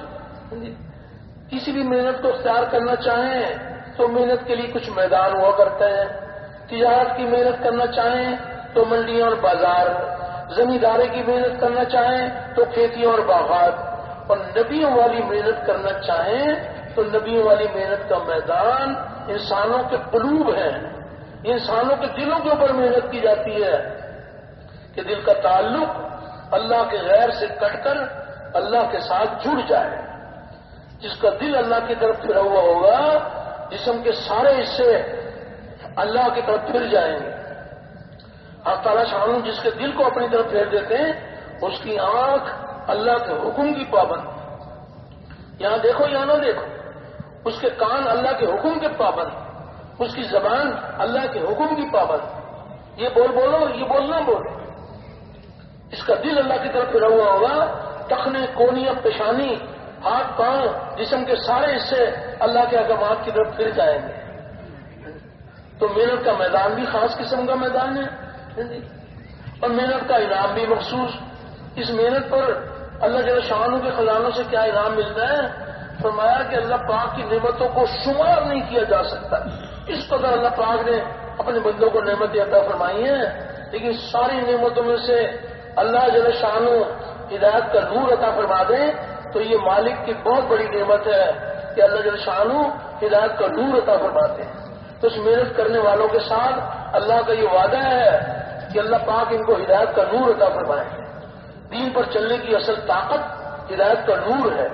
کسی بھی محنت کو اختیار کرنا چاہیں تو محنت کے لیے کچھ میدان ہوا کرتے ہیں. تجارت کی محنت کرنا چاہیں تو منڈیاں اور بازار، زمینداری کی محنت کرنا چاہیں تو کھیتیاں اور باغات، اور نبیوں والی محنت کرنا چاہیں تو نبیوں والی محنت کا میدان انسانوں کے قلوب ہے، انسانوں کے دلوں کے اوپر محنت کی جاتی ہے کہ دل کا تعلق اللہ کے غیر سے کٹ کر اللہ کے ساتھ جڑ جائے. جس کا دل اللہ کی طرف پھرا ہوا ہوگا، جسم کے سارے حصے اللہ کی طرف پھر جائیں گے. اللہ تعالیٰ شان جس کے دل کو اپنی طرف پھیر دیتے ہیں اس کی آنکھ اللہ کے حکم کی پابند، یہاں دیکھو یہاں نہ دیکھو، اس کے کان اللہ کے حکم کے پابند، اس کی زبان اللہ کے حکم کی پابند، یہ بول بولو یہ بولنا بولو. اس کا دل اللہ کی طرف پھرا ہوا ہوگا، ٹخنے کونیاں پیشانی ہاتھ پاؤں جسم کے سارے حصے اللہ کے احکامات کی طرف پھر جائیں گے. تو محنت کا میدان بھی خاص قسم کا میدان ہے، اور محنت کا انعام بھی مخصوص. اس محنت پر اللہ جل شانہ کے خزانوں سے کیا انعام ملتا ہے؟ فرمایا کہ اللہ پاک کی نعمتوں کو شمار نہیں کیا جا سکتا. اس قدر اللہ پاک نے اپنے بندوں کو نعمتیں عطا فرمائی ہیں، لیکن ساری نعمتوں میں سے اللہ جل شانہ ہدایت کا نور عطا فرما دیں تو یہ مالک کی بہت بڑی نعمت ہے کہ اللہ جل شانہ ہدایت کا نور عطا فرماتے ہیں. تو اس محنت کرنے والوں کے ساتھ اللہ کا یہ وعدہ ہے کہ اللہ پاک ان کو ہدایت کا نور عطا فرمائے. دین پر چلنے کی اصل طاقت ہدایت کا نور ہے.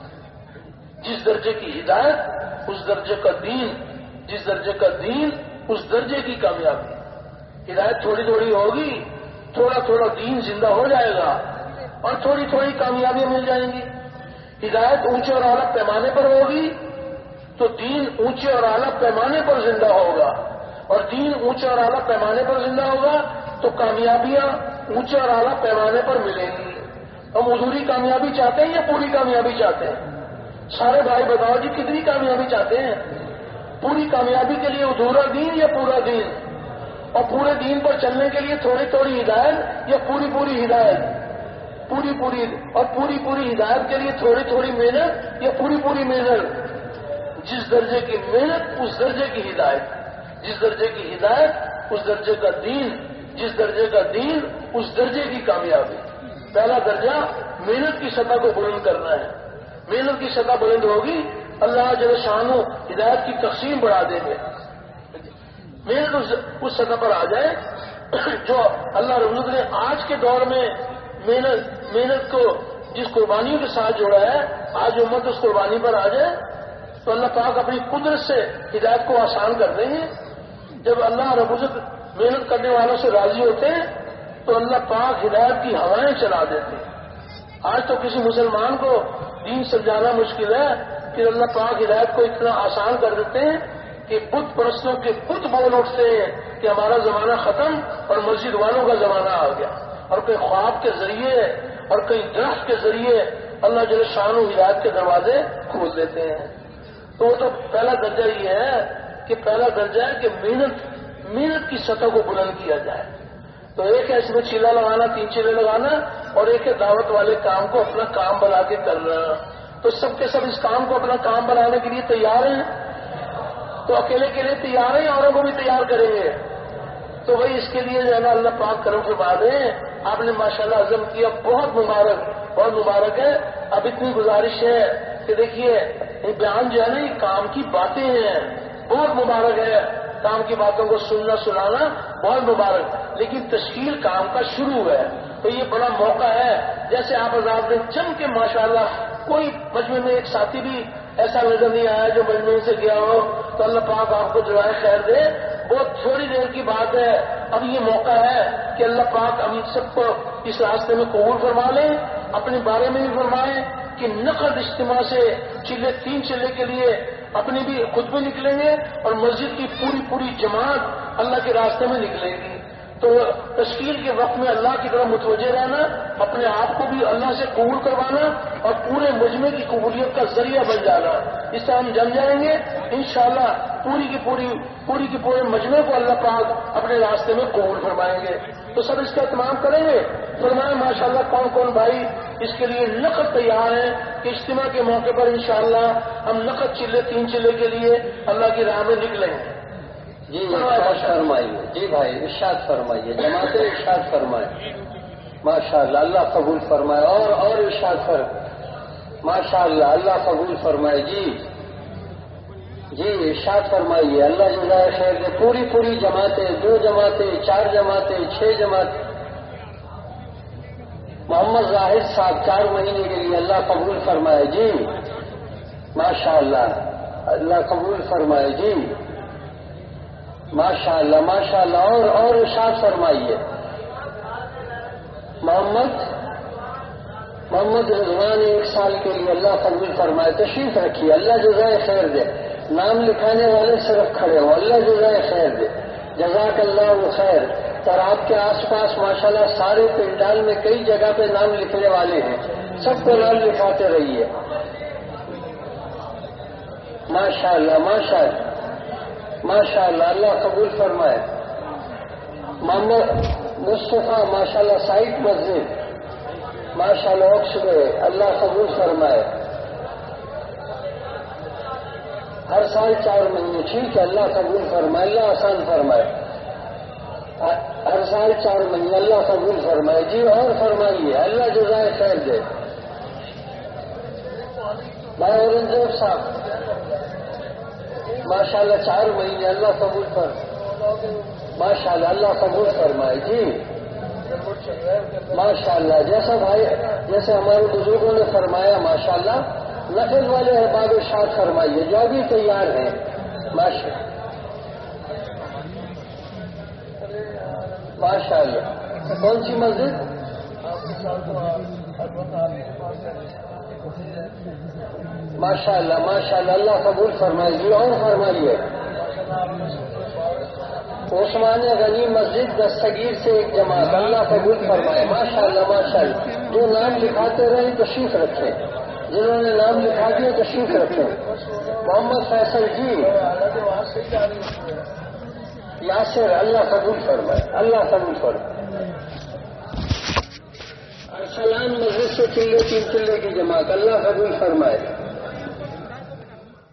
جس درجے کی ہدایت اس درجے کا دین، جس درجے کا دین اس درجے کی کامیابی. ہدایت تھوڑی تھوڑی ہوگی، تھوڑا تھوڑا دین زندہ ہو جائے گا اور تھوڑی تھوڑی کامیابیاں مل جائیں گی. ہدایت اونچے اور اعلیٰ پیمانے پر ہوگی تو دین اونچے اور اعلیٰ پیمانے پر زندہ ہوگا، اور دین اونچے اور اعلیٰ پیمانے پر زندہ ہوگا تو کامیابیاں اونچے اور اعلیٰ پیمانے پر ملیں گی. ہم ادھوری کامیابی چاہتے ہیں یا پوری کامیابی چاہتے ہیں؟ سارے بھائی بتاؤ جی کتنی کامیابی چاہتے ہیں؟ پوری کامیابی کے لیے ادھورا دین یا پورا دین؟ اور پورے دین پر چلنے کے لیے تھوڑی تھوڑی ہدایت یا پوری پوری ہدایت؟ پوری پوری اور پوری پوری ہدایت کے لیے تھوڑی تھوڑی محنت یا پوری پوری محنت؟ جس درجے کی محنت اس درجے کی ہدایت، جس درجے کی ہدایت اس درجے کا دین، جس درجے کا دین اس درجے کی کامیابی. پہلا درجہ محنت کی سطح کو بلند کرنا ہے. محنت کی سطح بلند ہوگی اللہ جل شانہ ہدایت کی تقسیم بڑھا دیں گے. محنت اس سطح پر آ جائے جو اللہ رب العزت نے آج کے دور میں محنت محنت کو جس قربانیوں کے ساتھ جوڑا ہے، آج امت اس قربانی پر آ جائے تو اللہ پاک اپنی قدرت سے ہدایت کو آسان کر دیں گے. جب اللہ رب العزت محنت کرنے والوں سے راضی ہوتے ہیں تو اللہ پاک ہدایت کی ہوائیں چلا دیتے ہیں. آج تو کسی مسلمان کو دین سمجھانا مشکل ہے کہ اللہ پاک ہدایت کو اتنا آسان کر دیتے ہیں کہ بت پرستوں کے بت بول اٹھتے ہیں کہ ہمارا زمانہ ختم اور مسجد والوں کا زمانہ آ گیا، اور کوئی خواب کے ذریعے اور کئی درخت کے ذریعے اللہ جل شانہ ہدایت کے دروازے کھول دیتے ہیں. تو وہ تو پہلا درجہ یہ ہے کہ پہلا درجہ ہے کہ محنت محنت کی سطح کو بلند کیا جائے. تو ایک ہے اس میں چیلا لگانا، تین چیلے لگانا، اور ایک ہے دعوت والے کام کو اپنا کام بنا کے کرنا. تو سب کے سب اس کام کو اپنا کام بنانے کے لیے تیار ہیں. تو اکیلے کے لیے تیار ہیں، اوروں کو بھی تیار کریں گے. تو وہی اس کے لیے جو ہے نا اللہ پاک کرم فرما دیں. آپ نے ماشاءاللہ عزم کیا، بہت مبارک بہت مبارک ہے. اب اتنی گزارش ہے کہ دیکھیے یہ بیان جو ہے نا یہ کام کی باتیں ہیں، بہت مبارک ہے. کام کی باتوں کو سننا سنانا بہت مبارک، لیکن تشکیل کام کا شروع ہے. تو یہ بڑا موقع ہے. جیسے آپ حضرات نے جم کے ماشاءاللہ کوئی مجمع میں ایک ساتھی بھی ایسا نظر نہیں آیا جو مجمع سے گیا ہو. تو اللہ پاک آپ کو جزائے خیر دے. بہت تھوڑی دیر کی بات ہے. اب یہ موقع ہے کہ اللہ پاک ہم سب کو اس راستے میں قبول فرما لیں، اپنے بارے میں بھی فرمائیں کہ نقد اجتماع سے چلے تین چلے کے لیے اپنی بھی خود بھی نکلیں گے اور مسجد کی پوری پوری جماعت اللہ کے راستے میں نکلے گی. تو تشکیل کے وقت میں اللہ کی طرف متوجہ رہنا، اپنے آپ کو بھی اللہ سے قبول کروانا اور پورے مجمع کی قبولیت کا ذریعہ بن جانا. اس طرح ہم جم جائیں گے انشاءاللہ پوری کی پوری پوری کی پورے مجمع کو اللہ پاک اپنے راستے میں قبول فرمائیں گے. تو سب اس کا اہتمام کریں گے. فرمائیں ماشاءاللہ کون کون بھائی اس کے لیے نقد تیار ہیں کہ اجتماع کے موقع پر انشاءاللہ ہم نقد چلے تین چلے کے لیے اللہ کی راہ میں نکلیں گے. جی ارشاد فرمائیے. جی بھائی ارشاد فرمائیے. جماعت ارشاد فرمائے. ماشاءاللہ اللہ قبول فرمائے. اور اور ارشاد فر ماشاءاللہ اللہ قبول فرمائے. جی جی ارشاد فرمائیے. اللہ جزائے خیر دے. پوری پوری جماعتیں، دو جماعتیں، چار جماعتیں، چھ جماعتیں. محمد زاہد صاحب چار مہینے کے لیے اللہ قبول فرمائے. جی ماشاءاللہ اللہ قبول فرمائے. جی ماشاءاللہ ماشاءاللہ. اور اور ارشاد فرمائیے. محمد محمد رضوان ایک سال کے لیے اللہ قبول فرمائے. تشریف رکھیے. اللہ جزائے خیر دے. نام لکھانے والے صرف کھڑے ہو. اللہ جزائے خیر دے. جزاک اللہ خیر. اور آپ کے آس پاس ماشاءاللہ سارے پنڈال میں کئی جگہ پہ نام لکھنے والے ہیں. سب کو نام لکھاتے رہیے. ماشاءاللہ ماشاءاللہ ماشاءاللہ اللہ قبول فرمائے. محمد مصطفیٰ ماشاءاللہ سائٹ مسجد ماشاءاللہ اوکسبے اللہ قبول فرمائے. ہر سال چار مہینے. ٹھیک ہے اللہ قبول فرمائے. اللہ آسان فرمائے. ہر سال چار مہینے اللہ قبول فرمائے. جی اور فرمائیے. اللہ جزائے خیر دے. بھائی اورنگزیب صاحب ماشاءاللہ چار مہینے اللہ قبول فر ماشاءاللہ اللہ قبول فرمائے. جی ماشاءاللہ. جیسا بھائی جیسے ہمارے بزرگوں نے فرمایا ماشاءاللہ نفل والے احباب ارشاد فرمائیے جو بھی تیار ہیں. ماشاء ماشاءاللہ. کون سی مسجد؟ ماشاءاللہ ماشاءاللہ اللہ قبول فرمائے. جی اور فرمائیے. عثمان غنی مسجد دستگیر سے ایک جماعت اللہ قبول فرمائے. ماشاءاللہ ماشاءاللہ. جو نام لکھاتے رہے تشریف رکھیں. جنہوں نے نام لکھا دیا تشریف رکھیں. محمد فیصل جی یاسر اللہ قبول فرمائے. اللہ قبول فرمائے. ارسلان مسجد سے چلے تین چلے کی جماعت اللہ قبول فرمائے.